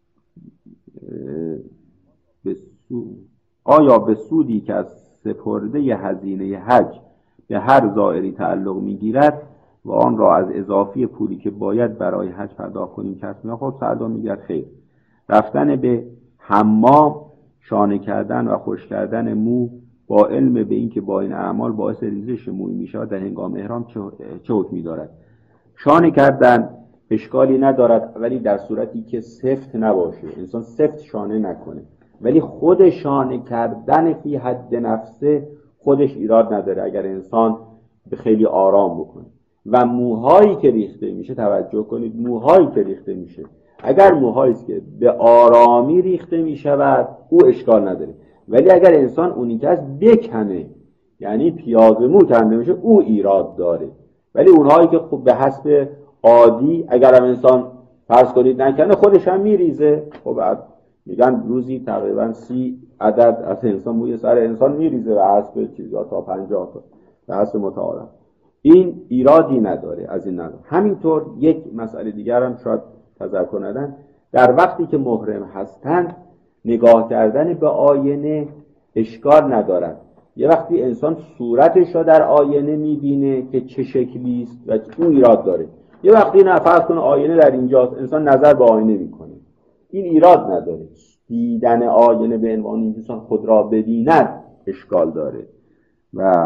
به سو... آیا به سودی که از سپرده ی هزینه حج به هر زائری تعلق میگیرد و آن را از اضافی پولی که باید برای حج پرداخت کنیم کسب می‌کند؟ سعدا میگه خیر. رفتن به حمام، شانه کردن و خوش کردن مو با علم به این که با این اعمال باعث ریزش موی میشود در هنگام احرام چه حکمی دارد؟ شانه کردن اشکالی ندارد، ولی در صورتی که سفت نباشه، انسان سفت شانه نکنه. ولی خود شانه کردن فی حد نفسه خودش ایراد نداره اگر انسان به خیلی آرام بکنه. و موهایی که ریخته میشه، توجه کنید، موهایی که ریخته میشه اگر موهایی است که به آرامی ریخته میشود او اشکال نداره، ولی اگر انسان اونی که از بکنه، یعنی پیاز مو کنده میشه، او ایراد داره. ولی اونهایی که خب به حسب عادی، اگر هم انسان فرض کنید نکنه خودش هم میریزه، خب میگن روزی تقریبا سی عدد از انسان موی سر انسان میریزه و حسب چیزا تا پنجاه تا به حسب متعارف. این ایرادی نداره از این نداره. همینطور یک مسئله دیگر هم شاید تذکر ندن، در وقتی که محرم هستند نگاه کردن به آینه اشکال ندارد. یه وقتی انسان صورتش رو در آینه میبینه که چه شکلی است و اون ایراد داره. یه وقتی نه، فرض کنه آینه در اینجاست، انسان نظر به آینه میکنه، این ایراد نداره. دیدن آینه به عنوان اینکه انسان خود را ببیند اشکال داره. و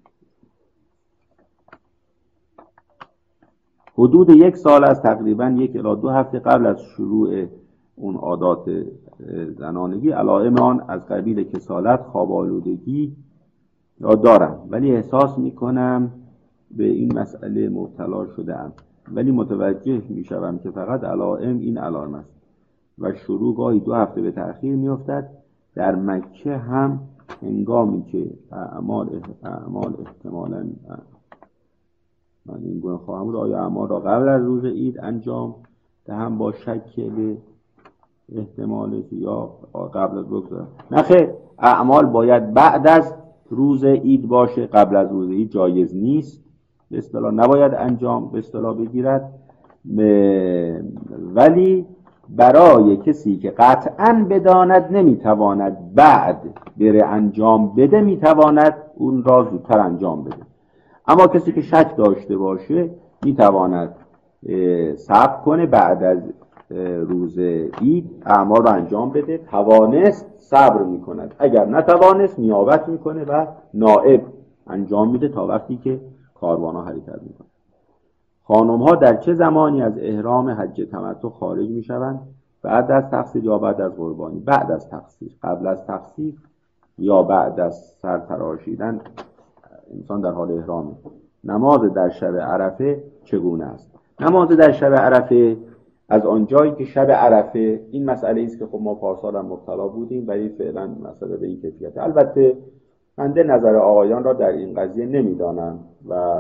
حدود یک سال از تقریبا یک الی دو هفته قبل از شروع اون عادات زنانگی، علائم آن از قبیل کسالت، خواب آلودگی را دارم، ولی احساس میکنم به این مسئله مبتلا شده‌ام، ولی متوجه میشوم که فقط علائم این علائم است و شروع گاهی دو هفته به تأخیر میافتد. در مکه هم هنگامی که اعمال اعمال احتمالاً من این گونه خواهم بود، آیا اعمال را قبل از روز عید انجام دهم با شک به احتمال یا قبل از بگذارم؟ نه خیر، اعمال باید بعد از روز عید باشه، قبل از روز عید جایز نیست، به اصطلاح نباید انجام به اصطلاح بگیرد. ولی برای کسی که قطعاً بداند نمیتواند بعد بره انجام بده، میتواند اون را زودتر انجام بده. اما کسی که شک داشته باشه میتواند صبر کنه، بعد از روز عید اعمال رو انجام بده. توانست صبر میکند، اگر نتوانست نیابت میکنه و نائب انجام میده تا وقتی که کاروان ها حرکت میکنه. خانم ها در چه زمانی از احرام حج تمتع خارج میشوند؟ بعد از تقصیر یا بعد از قربانی؟ بعد از تقصیر. قبل از تقصیر یا بعد از سر تراشیدن انسان در حال احرامه. نماز در شب عرفه چگونه است؟ نماز در شب عرفه از آنجایی که شب عرفه، این مسئله است که خب ما پارسال هم مبتلا بودیم، ولی فعلا مسئله به این کیفیت. البته بنده نظر آقایان را در این قضیه نمیدانم و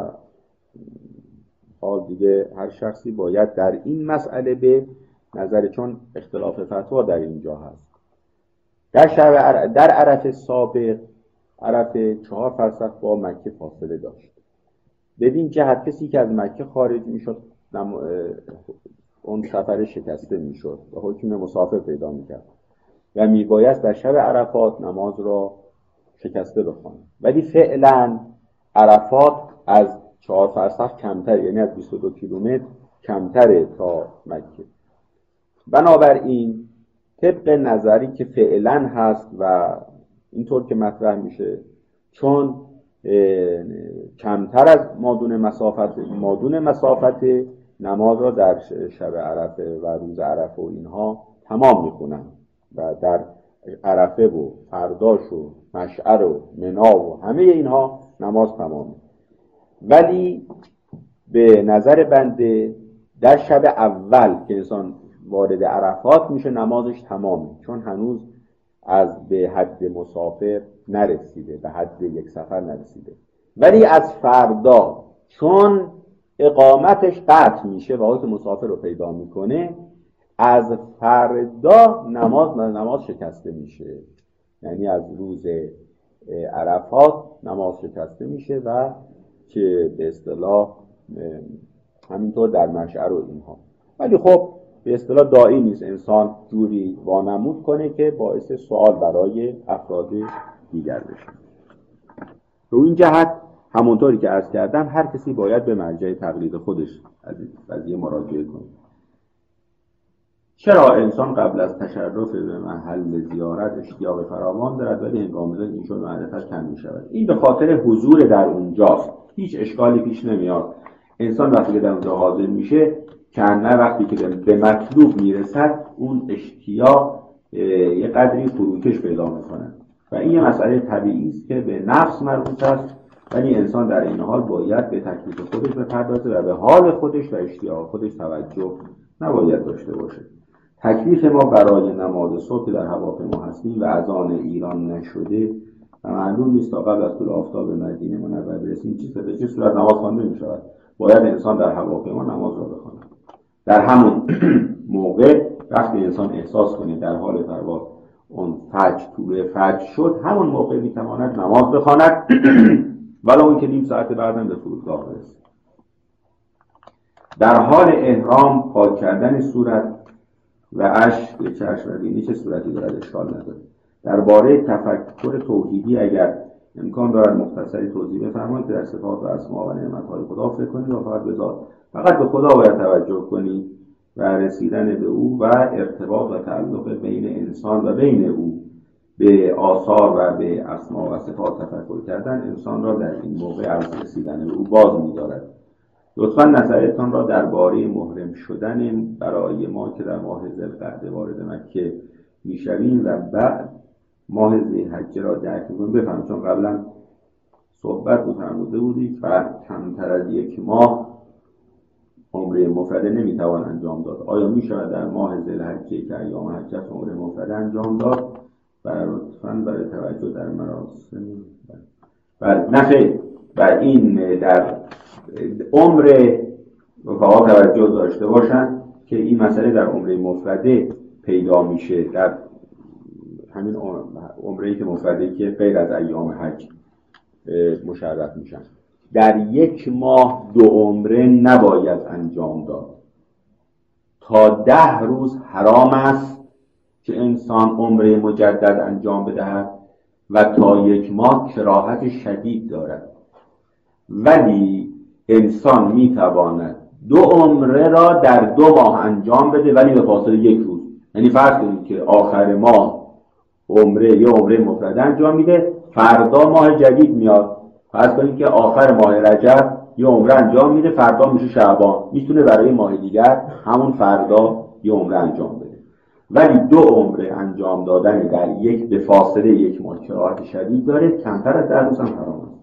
حال دیگه هر شخصی باید در این مسئله به نظر، چون اختلاف فتوا در اینجا هست. در شب عر... در عرفه سابق، عرفه چهار فرسخ با مکه فاصله داشت. ببین که هر کسی که از مکه خارج میشد نم... اون سفر شکسته میشد و حکم مسافر پیدا میکرد و میبایست در شب عرفات نماز را شکسته بخواند. ولی فعلا عرفات از چهار فرسخ کمتر، یعنی از بیست و دو کیلومتر کمتره تا مکه. بنابراین طبق نظری که فعلا هست و اینطور که مطرح میشه، چون کمتر از مادون مسافت مادون مسافت نماز را در شب عرفه و روز عرفه و اینها تمام میخونن و در عرفه و فرداش و مشعر و منا و همه اینها نماز تمامه. ولی به نظر بنده در شب اول که انسان وارد عرفات میشه نمازش تمامه، چون هنوز از به حد مسافر نرسیده، به حد یک سفر نرسیده. ولی از فردا چون اقامتش قطع میشه و حالت مسافر رو پیدا میکنه، از فردا نماز نماز شکسته میشه، یعنی از روز عرفات نماز شکسته میشه و که به اصطلاح همینطور در مشعر و اینها. ولی خب به اصطلاح داعی نیست انسان جوری وانمود کنه که باعث سوال برای افراد دیگر بشه. رو این جهت همونطوری که عرض کردم هر کسی باید به مرجع تقلید خودش از این قضیه مراجعه کنه. چرا انسان قبل از تشرف به محل زیارت اشتیاق فراوان دارد ولی هنگام ذکر این شد معرفت کم می شود؟ این به خاطر حضور در اونجاست. هیچ اشکالی پیش نمیاد. انسان وقتی که در اونجا حاضر میشه کنه وقتی که به مطلوب میرسد اون اشتیاق یه قدری فروکش پیدا میکنه و این یه مسئله طبیعی است که به نفس مربوط است. ولی انسان در این حال باید به تکلیف خودش بپردازه و به حال خودش و اشتیاق خودش توجه نباید داشته باشه. تکلیف ما برای نماز صبح در هواپیما هستیم و اذان ایران نشده و معلوم نیست تا قبل از طلوع آفتاب مدینه منور برسیم چی به چه صورت نماز خوانده می شود. باید انسان در هواپیما نماز را بخواند. در همون موقع وقتی انسان احساس کنه در حال پرواز اون فجر طلوع فجر شد، همون موقع میتواند نماز بخواند ولو اون که نیم ساعت بعدم به فرودگاه برسه. در حال احرام پاک کردن صورت و اشک به چشم و بینی چه صورتی دارد؟ اشکال نداره. درباره تفکر توحیدی اگر امکان دارد مختصری توضیح بفرمایید که در صفات و اسما و نعمت‌های خدا فکر کنید و فقط به ذات فقط به خدا باید توجه کنید و رسیدن به او و ارتباط و تعلق بین انسان و بین او به آثار و به اسما و صفات تفکر کردن انسان را در این موقع از رسیدن به او باز می‌دارد. لطفاً نظرتان را درباره محرم شدن برای ما که در ماه ذوالقعده وارد مکه میشویم و بعد ماه ذی‌الحجه را درک می‌کنیم بفرمایید، چون قبلا صحبت بود فرموده بودید و کمتر از یک ماه عمره مفرده نمیتوان انجام داد. آیا میشود در ماه ذی‌الحجه که ایام حج است عمره مفرده انجام داد؟ و لطفاً برای توجه در مراسم بله نخیر و این در عمر رفقا توجه داشته باشن که این مسئله در عمره مفرده پیدا میشه، در همین عمره‌ای که مفرده که غیر از ایام حج مشرف میشن. در یک ماه دو عمره نباید انجام داد. تا ده روز حرام است که انسان عمره مجدد انجام بدهد و تا یک ماه کراهت شدید دارد. ولی انسان میتواند دو عمره را در دو ماه انجام بده ولی به فاصله یک روز. یعنی فرض کنید که آخر ماه عمره یا عمره مفرده انجام میده، فردا ماه جدید میاد، فرض کنید که آخر ماه رجب یه عمره انجام میده، فردا میشه شعبان، میتونه برای ماه دیگر همون فردا یه عمره انجام بده. ولی دو عمره انجام دادن در یک به فاصله یک ماه کراهت شدید داره، کمتر از ده روز هم حرام است.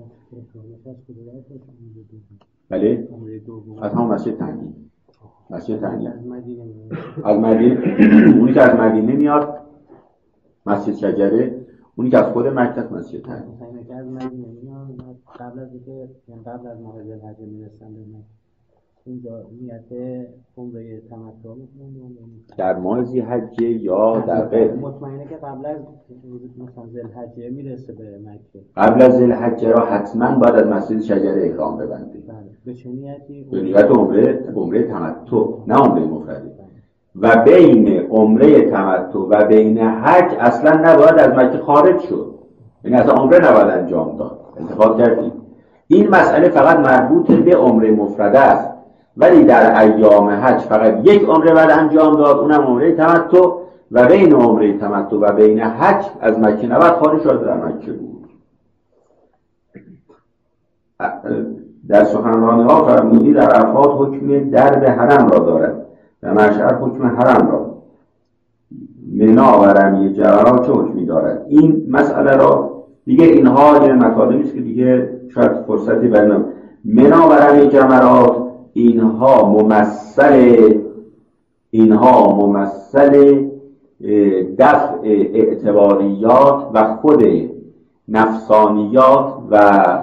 بله؟ از همون مسجد تنگی مسجد تنگی از مدینه اونی که از مدینه میاد مسجد شجره، اونی که از خود مکه مسجد تنگی از مدینه میاد قبل از اینکه قبل از ماه ذوالحجه میرسن به اینجا نیت عمره تمتع میکنن در ماه ذوالحجه یا در غیر؟ مطمئنه که قبل از مثلا ذوالحجه میرسه به مکه. قبل از ذوالحجه را حتما باید از مسجد شجره احرام ببندید. بله. به چه نیتی؟ به نیت عمره عمره تمتع، نه عمره مفرده. و بین عمره تمتع و بین حج اصلا نباید از مکه خارج شد، یعنی اصلا عمره نباید انجام داد. انتخاب کردید. این مسئله فقط مربوط به عمره مفرده است، ولی در ایام حج فقط یک عمره باید انجام داد، اونم عمره تمتع و بین عمره تمتع و بین حج از مکه نباید خارج شد، در مکه بود. در سخنرانی ها فرمودید عرفات حکم درب حرم را دارد و مشعر حکم حرم را، منا و رمی جمرات چه حکمی دارد؟ این مسئله را دیگه اینها یه مطالبی است که دیگه شاید فرصتی برنامه. منا و رمی جمرات اینها ممثل اینها ممثل دفع اعتباریات و خود نفسانیات و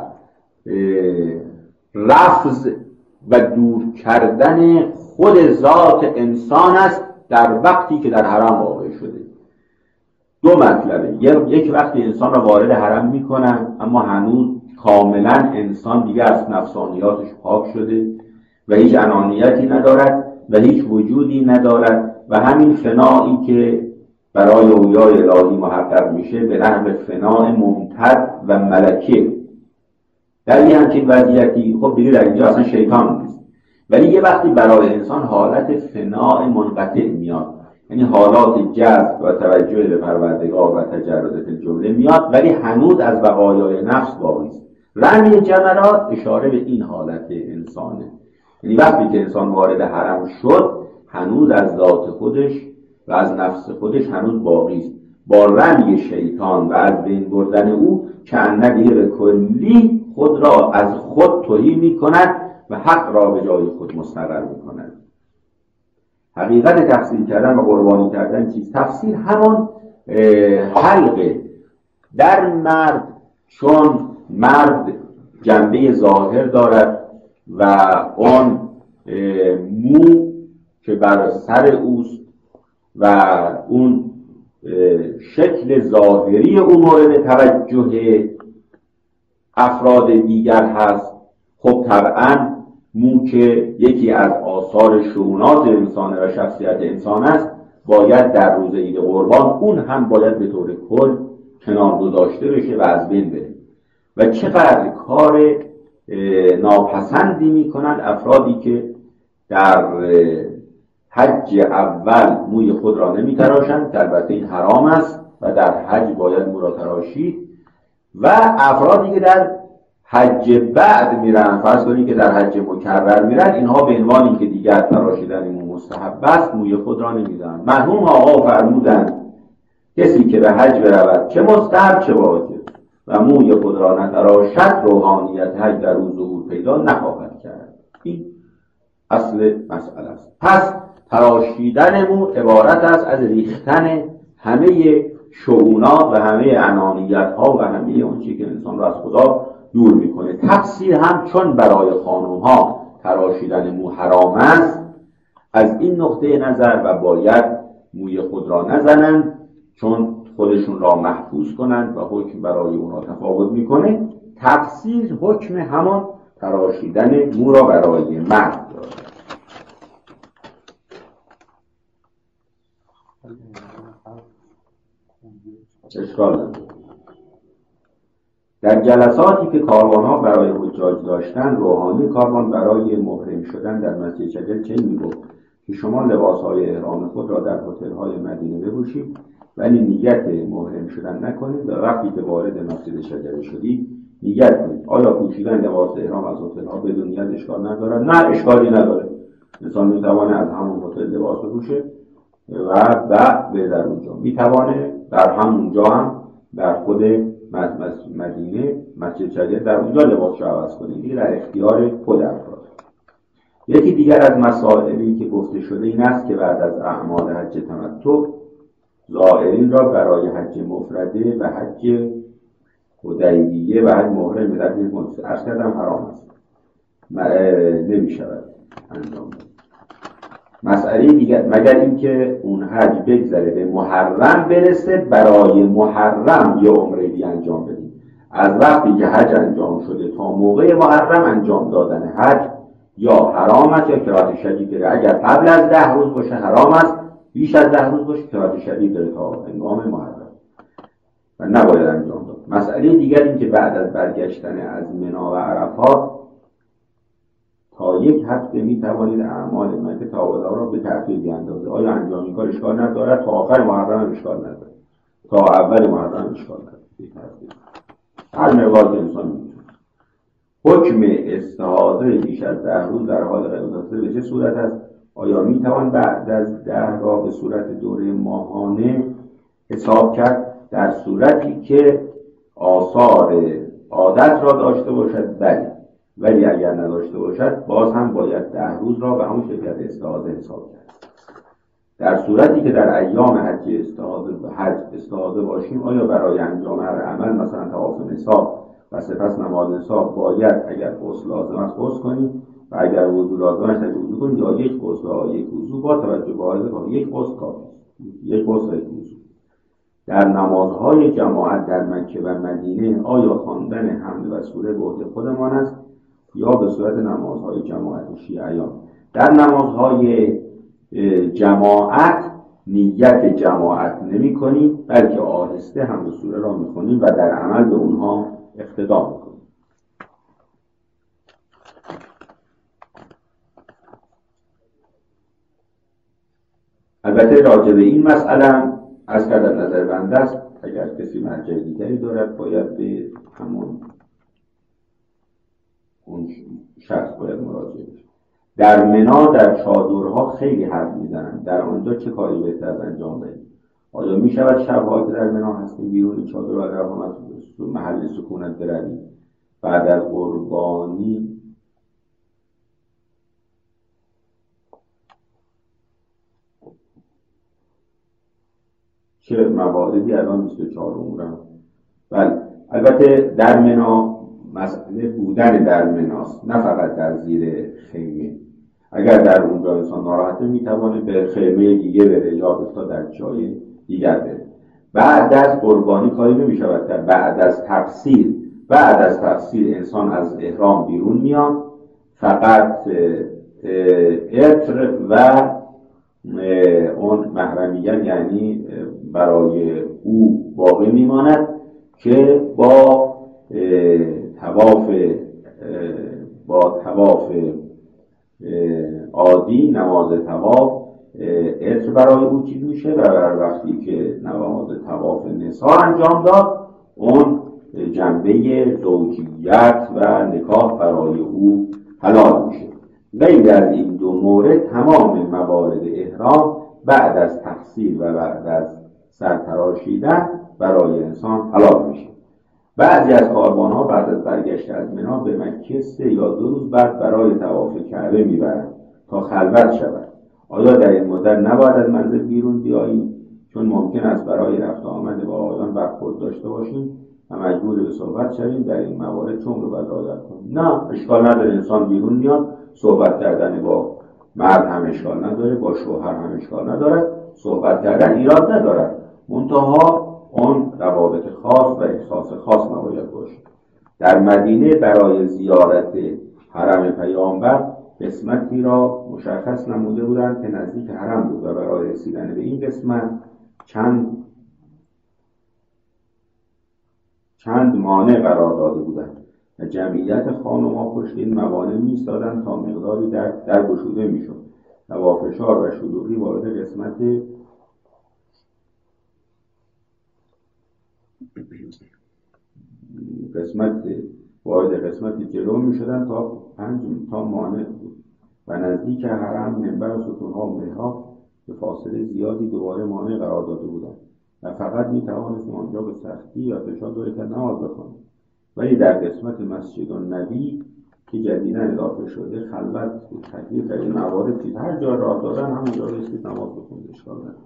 رفض و دور کردن خود ذات انسان است در وقتی که در حرم واقع شده. دو مطلبه، یک وقتی انسان را وارد حرم میکنن اما هنوز کاملا انسان دیگه از نفسانیاتش پاک شده و هیچ انانیتی ندارد و هیچ وجودی ندارد و همین فنایی که برای اولیای الهی محقق میشه به نحو فناء ممتد و ملکه، در یه همچین وضعیتی خب دیگه در اینجا اصلا شیطان نیست. ولی یه وقتی برای انسان حالت فناء منقطع میاد، یعنی حالات جذب و توجه به پروردگار و تجرد الجمله میاد ولی هنوز از بقایای نفس باقی است. رمی جمرات اشاره به این حالت انسانه، یعنی وقتی که انسان وارد حرم شد هنوز از ذات خودش و از نفس خودش هنوز باقی است. با رمی شیطان و از بین بردن او کأنه به کلی خود را از خود تهی می کند و حق را به جای خود مستقر می کند. حقیقت تفسیر کردن و قربانی کردن چیز؟ تفسیر همان حلقه در مرد، چون مرد جنبه ظاهر دارد و آن مو که بر سر اوست و اون شکل ظاهری او مورد توجه افراد دیگر هست. خب طبعا مو که یکی از آثار شؤونات انسان و شخصیت انسان است باید در روز عید قربان اون هم باید به طور کل کنار گذاشته بشه و از بین بره. و چقدر کار ناپسندی میکنند افرادی که در حج اول موی خود را نمی تراشند که البته این حرام است و در حج باید مو را تراشید، و افرادی که در حج بعد میرن، فرض کنید که در حج مکرر میرن، اینها به عنوان اینکه دیگر تراشیدن مو مستحب است موی خود را نمیزنند. مرحوم آقا فرمودند کسی که به حج برود چه مستحب چه واجب و موی خود را نتراشد روحانیت حج در او ظهور پیدا نخواهد کرد. این اصل مسئله است. پس تراشیدن مو عبارت است از ریختن همه شؤونات و همه انانیت ها و همه اون چیزی که انسان را از خدا دور میکنه. تفسیر هم چون برای خانم ها تراشیدن مو حرام است از این نقطه نظر و باید موی خود را نزنند چون خودشون را محفوظ کنند و حکم برای اونا تفاوت میکنه، تفسیر حکم همان تراشیدن مو را برای مرد دارد. اشکال نداره. در جلساتی که کاروانها برای حجاج داشتن، روحانی کاروان برای محرم شدن در مسجد شجر چه میگفت که شما لباسهای احرام خود را در هتل‌های مدینه بپوشید ولی نیت محرم شدن نکنید و وقتی که وارد مسجد شجر شدید نیت کنید. آیا پوشیدن لباس احرام از هتل‌ها بدون نیت اشکال ندارد؟ نه، اشکالی نداره. انسان میتوانه از همون هتل لباس بپوشه و بعد به در اونجا میتوانه در همونجا هم در خود مدینه مسجد شجر در اونجا لباسش رو عوض کنید، دیگه در اختیار خود افراد. یکی دیگر از مسائلی که گفته شده این است که بعد از اعمال حج تمتع زائرین را برای حج مفرده و حج حدیبیه و حج محرم به طرز عرض کردم حرام است، نمی شود انجام داد. مسئله دیگر مگر اینکه اون حج بگذره به محرم برسه، برای محرم یه عمره دی انجام بدیم. از وقتی که حج انجام شده تا موقع محرم انجام دادن حج یا حرام است یا کراهت شدید داره. اگر قبل از ده روز باشه حرام است، بیش از ده روز باشه کراهت شدید داره تا هنگام محرم و نباید انجام داد. مسئله دیگر این که بعد از برگشتن از منا و عرفات تا یک هفته می توانید اعمال مکه تعالی را به تأخیر بیاندازید. آیا انجام این کار اشکال ندارد؟ تا آخر محرم اشکال ندارد، تا اول محرم اشکال ندارد. هر مقدار که انسان میتونه. حکم استعاضه بیش از ده روز در حال غیب‌الحاضر به چه صورت است؟ آیا می توان بعد از ده را به صورت دوره ماهانه حساب کرد؟ در صورتی که آثار عادت را داشته باشد بله، ولی اگر نداشته باشد باز هم باید ده روز را به همون شکل استعاضه حساب کرد. در صورتی که در ایام حج استعاضه حج استعاضه باشیم، آیا برای انجام هر عمل مثلا طواف نساء و سپس نماز نساء باید اگر غسل لازم است غسل کنیم و اگر وضو لازم است وضو کنیم، یا یک غسل و یک وضو با توجه به حالت یک غسل کافی است، یک غسل و یک وضو. در نمازهای جماعت در مکه و مدینه آیا خواندن حمد و سوره به عهده خودمان است یا به صورت نمازهای جماعت شیعیان؟ در نمازهای جماعت نیت جماعت نمی کنیم، بلکه آهسته حمد و سوره را می کنیم و در عمل به اونها اقتدا می کنیم. البته راجع به این مسئله از کردن نظر بنده است، اگر کسی مرجع دیگری دارد باید به همون اون شخص باید مراجعه بشه. در منا در چادرها خیلی حرف میزنند، در آنجا چه کاری بهتر از انجام دهیم؟ آیا می شود شبها که در منا هستیم بیرون این چادر و اگر هم از محل سکونت برویم بعد از قربانی چه مواردی الان بیست و چهار امورم؟ بله، البته در منا مسئله بودن در مناست، نه فقط در زیر خیمه. اگر در اونجا انسان ناراحته میتوانه به خیمه دیگه بره یا بستا در جای دیگر بره. بعد از قربانی کاری نمیشود کرد. بعد از تفسیر بعد از تفسیر انسان از احرام بیرون میاد، فقط عطر و اون محرمیت یعنی برای او باقی میماند که با طواف با طواف عادی نماز طواف عطر برای او چیز میشه و در وقتی که نماز طواف نساء انجام داد اون جنبه زوجیت و نکاح برای او حلال میشه. غیر از این دو مورد تمام موارد احرام بعد از تفسیر و بعد از سرتراشیدن برای انسان حلال میشه. بعضی از کاروان‌ها بعد از برگشت از منا به مکه سه یا دو روز بعد برای طواف کعبه میبرند تا خلوت شود. آیا در این مدت نباید از منزل بیرون بیاییم؟ چون ممکن است برای رفت آمد با آقایان برخورد داشته باشیم و مجبور به صحبت شویم. در این موارد چون رو باید رعایت کنیم؟ نه، اشکال نداره، انسان بیرون میاد، صحبت کردن با مرد هم اشکال نداره، با شوهر هم اشکال نداره، صحبت کردن ایراد نداره، منتها اون روابط خاص و احساس خاص نباید باشه. در مدینه برای زیارت حرم پیامبر قسمتی را مشخص نموده بودند که نزدیک حرم بود و برای رسیدن به این قسمت چند چند مانع قرار داده بودند و جمعیت خانم‌ها پشت این موانع می‌ایستادند تا مقداری در در گشوده می‌شد و با فشار و شلوغی وارد قسمت قسمت وارد قسمت جلو می‌شدند تا پنج تا مانع بود و نزدیک حرم منبر و ستون‌ها و محراب به فاصله زیادی دوباره مانع قرار داده بودند و فقط می‌توانست آنجا به سختی یا فشار دو رکعت نماز بخواند. ولی در قسمت مسجد النبی که جدیداً اضافه شده خلوت بود. تکلیف در این موارد چیز هر جا راه دادن همونجا رسید نماز بخوند، اشکال نداره.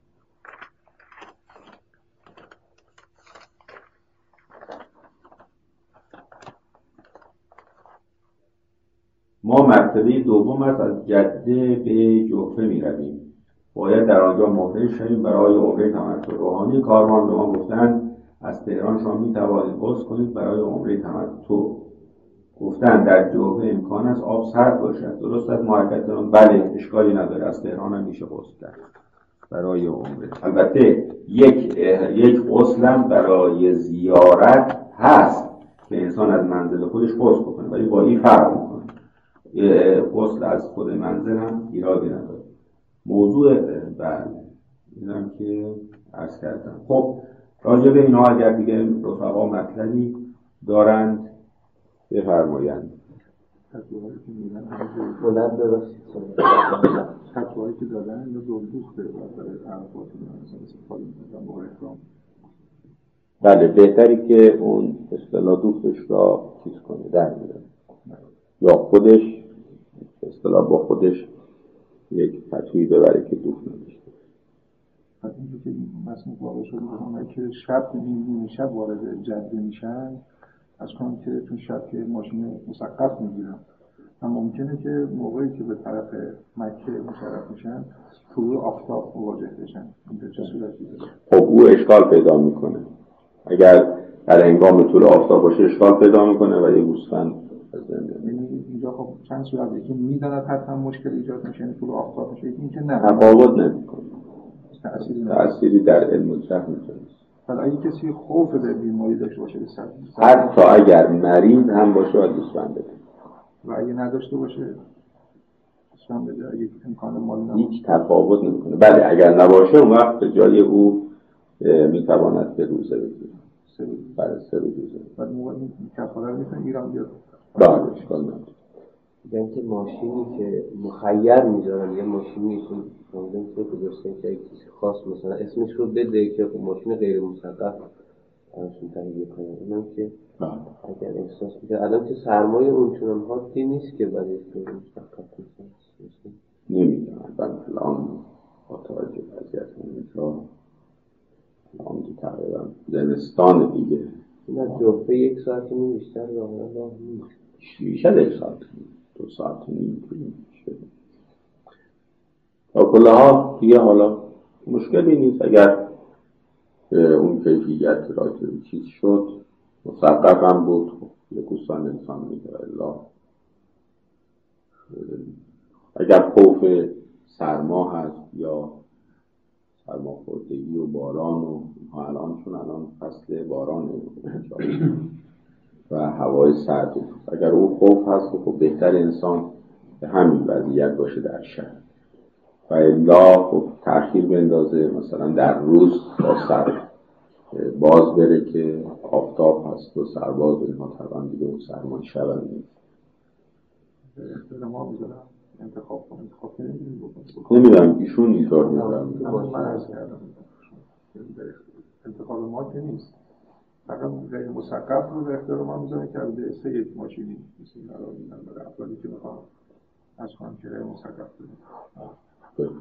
ما مرتبه دوم است از جده به جحفه می رویم. باید در آنجا محرم شویم برای عمره تمتع. روحانی کاروان به ما گفتند از تهران شما می توانید غسل کنید برای عمره تمتع. گفتند در جحفه امکان است آب سرد باشد. درست از محرکتان؟ بله، اشکالی نداره، از تهران هم میشه غسل کرد برای عمره. البته یک یک غسلم برای زیارت هست که انسان از منزل خودش غسل بکنه، ولی با این فرق میکنه. غسل از خود منزل هم ایرادی نداره. موضوع بله اینم که عرض کردم. خب راجع به اینا اگر دیگه رفقا مطلبی دارند بفرمایند. فتوایی که میدن همه بلند بباشید فتوایی که دادن یا دلدوخته برای عرفات مثلا استفاده میکنن با احرام. بله بهتری که اون اصطلاح دوختش را چیز کنه در میره یا خودش اصطلاح با خودش یک فتوی ببره که دوخت نداشته. پس اینجا که مثلا واقع شده بودم که شب این شب وارد جده میشن از کنم که تو شب که ماشین مسقف میگیرم و ممکنه که موقعی که به طرف مکه مشرف میشن طلوع آفتاب مواجه بشن. اینجا چه صورتی داره؟ خب او اشکال پیدا میکنه. اگر در هنگام طلوع آفتاب باشه اشکال پیدا میکنه و یه گوسفند از یعنی اینجا خب چند صورت یکی میداند حتما مشکل ایجاد میشه یعنی طلوع آفتاب میشه یکی اینکه نه تفاوت نمیکنه. تأثیری تأثیری در علم الجبر میکنه. حالا اگه کسی خوف به بیماری داشته باشه به سر حتی اگر مریض هم باشه باید گوسفند بده و اگه نداشته باشه گوسفند بده اگه امکان مالی نباشه هیچ تفاوت نمیکنه. بله اگر نباشه اون وقت به جای او میتواند به روزه بگیره. سه روز برای سه روزه بعد موقع این کفاره رو میتونه ایران بیاد. بله اشکال نداره. یعنی که ماشینی که مخیر میذارن یه ماشینی که ممکنه که گذاشتن که چیز خاص مثلا اسمش رو بده که ماشین غیر مسقف ازشون تهیه کنه. اونم که اگر احساس میکنه الان که سرمایه اونچنان حادی نیست که برای غیر مسقف میشه نمیدونم من الان با توجه وضعیت اونجا الان که تقریبا زمستان دیگه نه جوفه یک ساعت نیم بیشتر راه راه نیست بیشتر یک ساعت دو ساعت نیم طول میشه. تا کلها دیگه حالا مشکلی نیست اگر اون کیفیت را که چیز شد مسقف هم بود خب یک گوسفند انسان میگه الا اگر خوف سرما هست یا سرماخوردگی و باران و الان چون الان فصل باران و هوای سرد اگر او خوف هست خب بهتر انسان به همین وضعیت باشه در شهر و الا خب تأخیر بندازه مثلا در روز با سر باز بره که آفتاب هست و سرباز و اینها طبعا دیگه اون سرمای شب هم نیست. ما میذارم انتخاب کنم انتخاب کنم نمیدونم ایشون اینطور میدونم من عرض کردم انتخاب ما که نیست فقط غیر مسقف رو به اختیار ما میذارم که به سه یک ماشینی مثل این قرار میدن برای افرادی که میخوام از کنم که غیر مسقف بدیم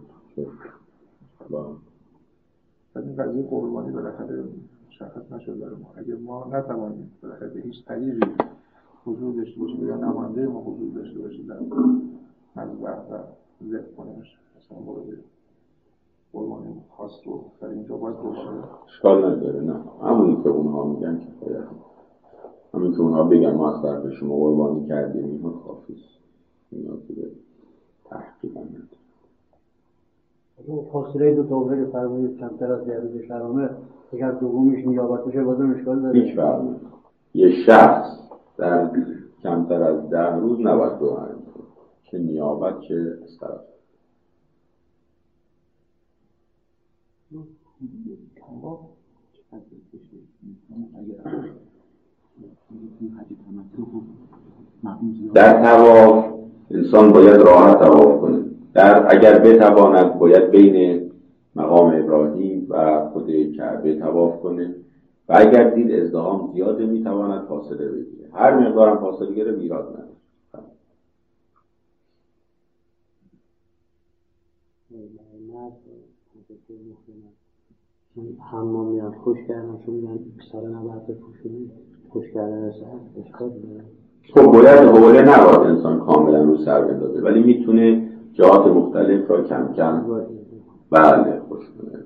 بعد این قضیه قربانی بالاخره مشخص نشد برای ما اگر ما نتوانیم بالاخره به هیچ طریقی حضور داشته باشیم یا نماینده ما حضور داشته باشیم در مذبح و ذبح کنیمش مثلا مورد قربانی خاص رو در اینجا باید باشه اشکال نداره. نه همونی که اونها میگن کفایت همین که اونها بگن ما از طرف شما قربانی کردیم اینها کافیه اینا که به تحقیق هم نداره. فاصله دو طوره که فرمایید کمتر از ده روز شرامه اگر دومیش نیابت بشه بازم اشکال داره؟ هیچ فرق نداره. یه شخص در کمتر از ده روز نباید دو انجام که نیابت چه از طرف در طواف انسان باید راحت طواف کنه. در اگر بتواند باید بین مقام ابراهیم و خود کعبه طواف کنه و اگر دید ازدحام زیاده میتواند فاصله بگیره. هر مقدارم فاصله گیره ایراد نداره. حمام میاد خوش کردن چون میگن سال نبرد پوشونی خوش کردن سر اشکال داره. خب باید حوله نباید انسان کاملا رو سر بندازه ولی میتونه جهات مختلف را کم کم بله خوش کنه.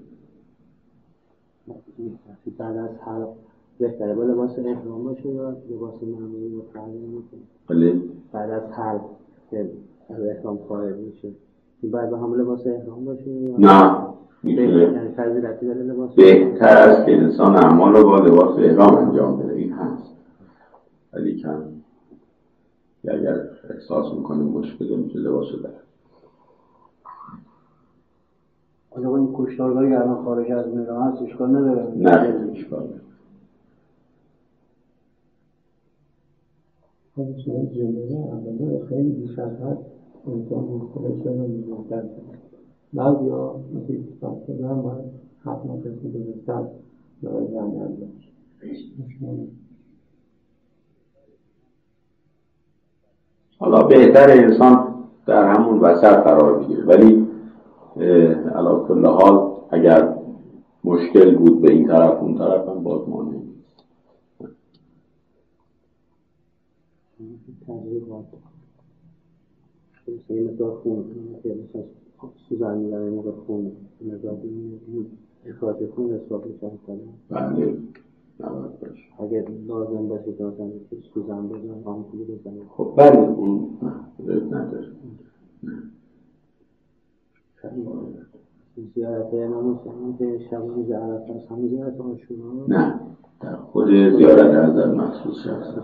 بعد از هر بهتره با لباس احرام باشه یا لباس معمولی رو فرق نمیکنه؟ بله بعد از هر که از احرام خارج میشه بعد با هم لباس احرام باشه یا نه میتونه بهتر است که انسان اعمال رو با لباس احرام انجام بده. این هست ولی کم اگر احساس میکنه مشکل میشه لباس رو داره. آیا با این کشتارگاهی که الان خارج از میران هست اشکال نداره؟ نه اشکال نداره. خودشون جمعه اندازه خیلی بیش از حد امکان خودشون رو میزنتر کنه. بعضی ها مثل ایستاد شدن باید حتما کسی بزرگتر برای زنی اندازش. حالا بهتر انسان در همون وسط قرار بگیره، ولی علی کل حال اگر مشکل بود به این طرف اون طرف هم باز مانع نیست. تجربات مثل مقدار خون مثل سوزن میدن این مقدار خون مقدار اخراج خون حساب میشن کنه. بله نباید باشه. اگر لازم باشه که مثلا سوزن بزن آمپولی بزن. خب بله اون ضرورت نداره. زیارت امام حسین که شب زیارت هست همون زیارت آشورا؟ نه در خود زیارت نظر مخصوص هست.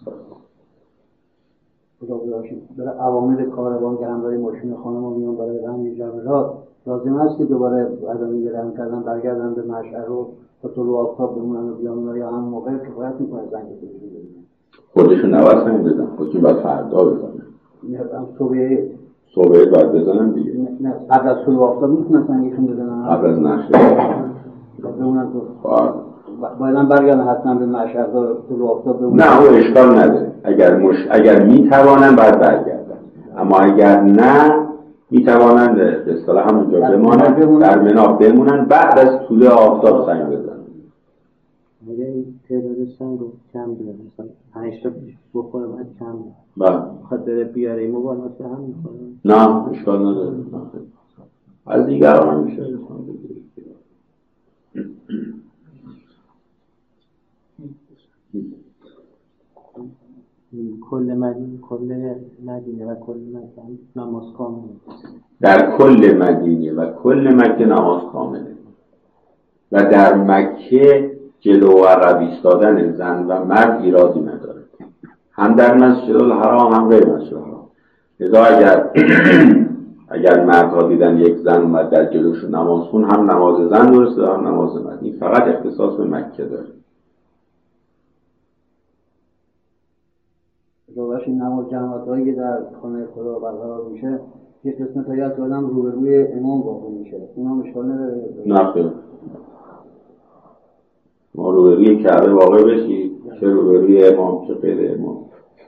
خدا باشید برای عوامل کاروان که همراه ماشین خانم و میان برای رنگ جواهرات لازم است که دوباره بعد از اینکه رنگ کردن برگردن به مشعر و تا طلوع آفتاب بمونن و بیان یا هم موقع کفایت میکنه زنگ خودشون بزنن. خودشون نوست هم بزن، خودشون باید فردا بزنن. نه صبح صبح باید بزنن دیگه. نه قبل از طلوع آفتاب میتونن زنگشون بزنن. قبل از نشته بمونن تو باید هم برگردن حتما به مشعر تا طلوع آفتاب بمونن. نه او اشکال نداره. اگر مش... اگر میتوانن باید برگردن، اما اگر نه میتوانن به اصطلاح همونجا بمانن، در منا بمونن، بعد از طلوع آفتاب سنگ بزنن. اگر این تعداد سنگ رو کم بیاره مثلا پنج تا بخوره باید کم بیاره. بله خواهد بره بیاره این مبالات به هم میخوره. نه اشکال نداره. از دیگر هم میشه کل مدینه کل مدینه و کل مکه نماز کامله. در کل مدینه و کل مکه نماز کامله و در مکه جلو و عقب ایستادن زن و مرد ایرادی نداره، هم در مسجد الحرام هم غیر مسجد الحرام. لذا اگر اگر مردها دیدن یک زن اومد در جلوشون نماز خون، هم نماز زن درسته هم نماز مرد. این فقط اختصاص به مکه داره. روش این نماز جماعت‌هایی که در خانه خدا برقرار میشه یک قسمت هایی از آدم روبروی امام واقع میشه، اونم اشکال نداره؟ نه خیر، ما روبروی کعبه واقع بشی، چه روبروی امام چه غیر امام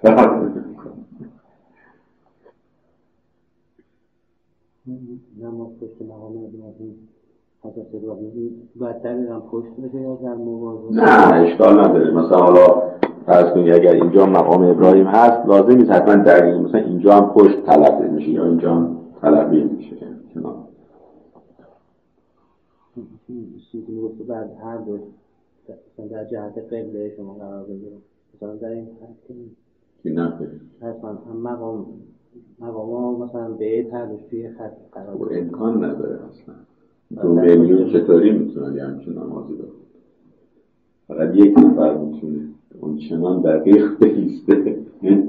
نماز پشت مقام ابراهیم حضرت ابراهیم بدتر میرم پشت بشه یا در موازه؟ نه اشکال نداره. مثلا حالا فرض کنید اگر اینجا مقام ابراهیم هست لازم نیست حتما در این مثلا اینجا هم پشت طلب میشه یا اینجا هم طلب میشه کنار. چیزی گفته بعد هر دو مثلا در جهت قبله شما قرار بگیرم مثلا در این حد که نکنید حتما هم مقام مقام مثلا به تردش توی خط قرار بگیرم امکان نداره اصلا. دو میلیون چطوری میتونن یه همچون نمازی داره؟ فقط یک نفر میتونه اون چنان دقیق بایسته.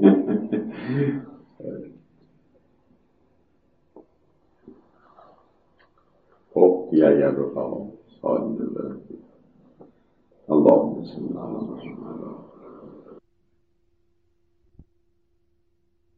خب دیگه اگر رفقا سوالی نداره اللهم صل علی محمد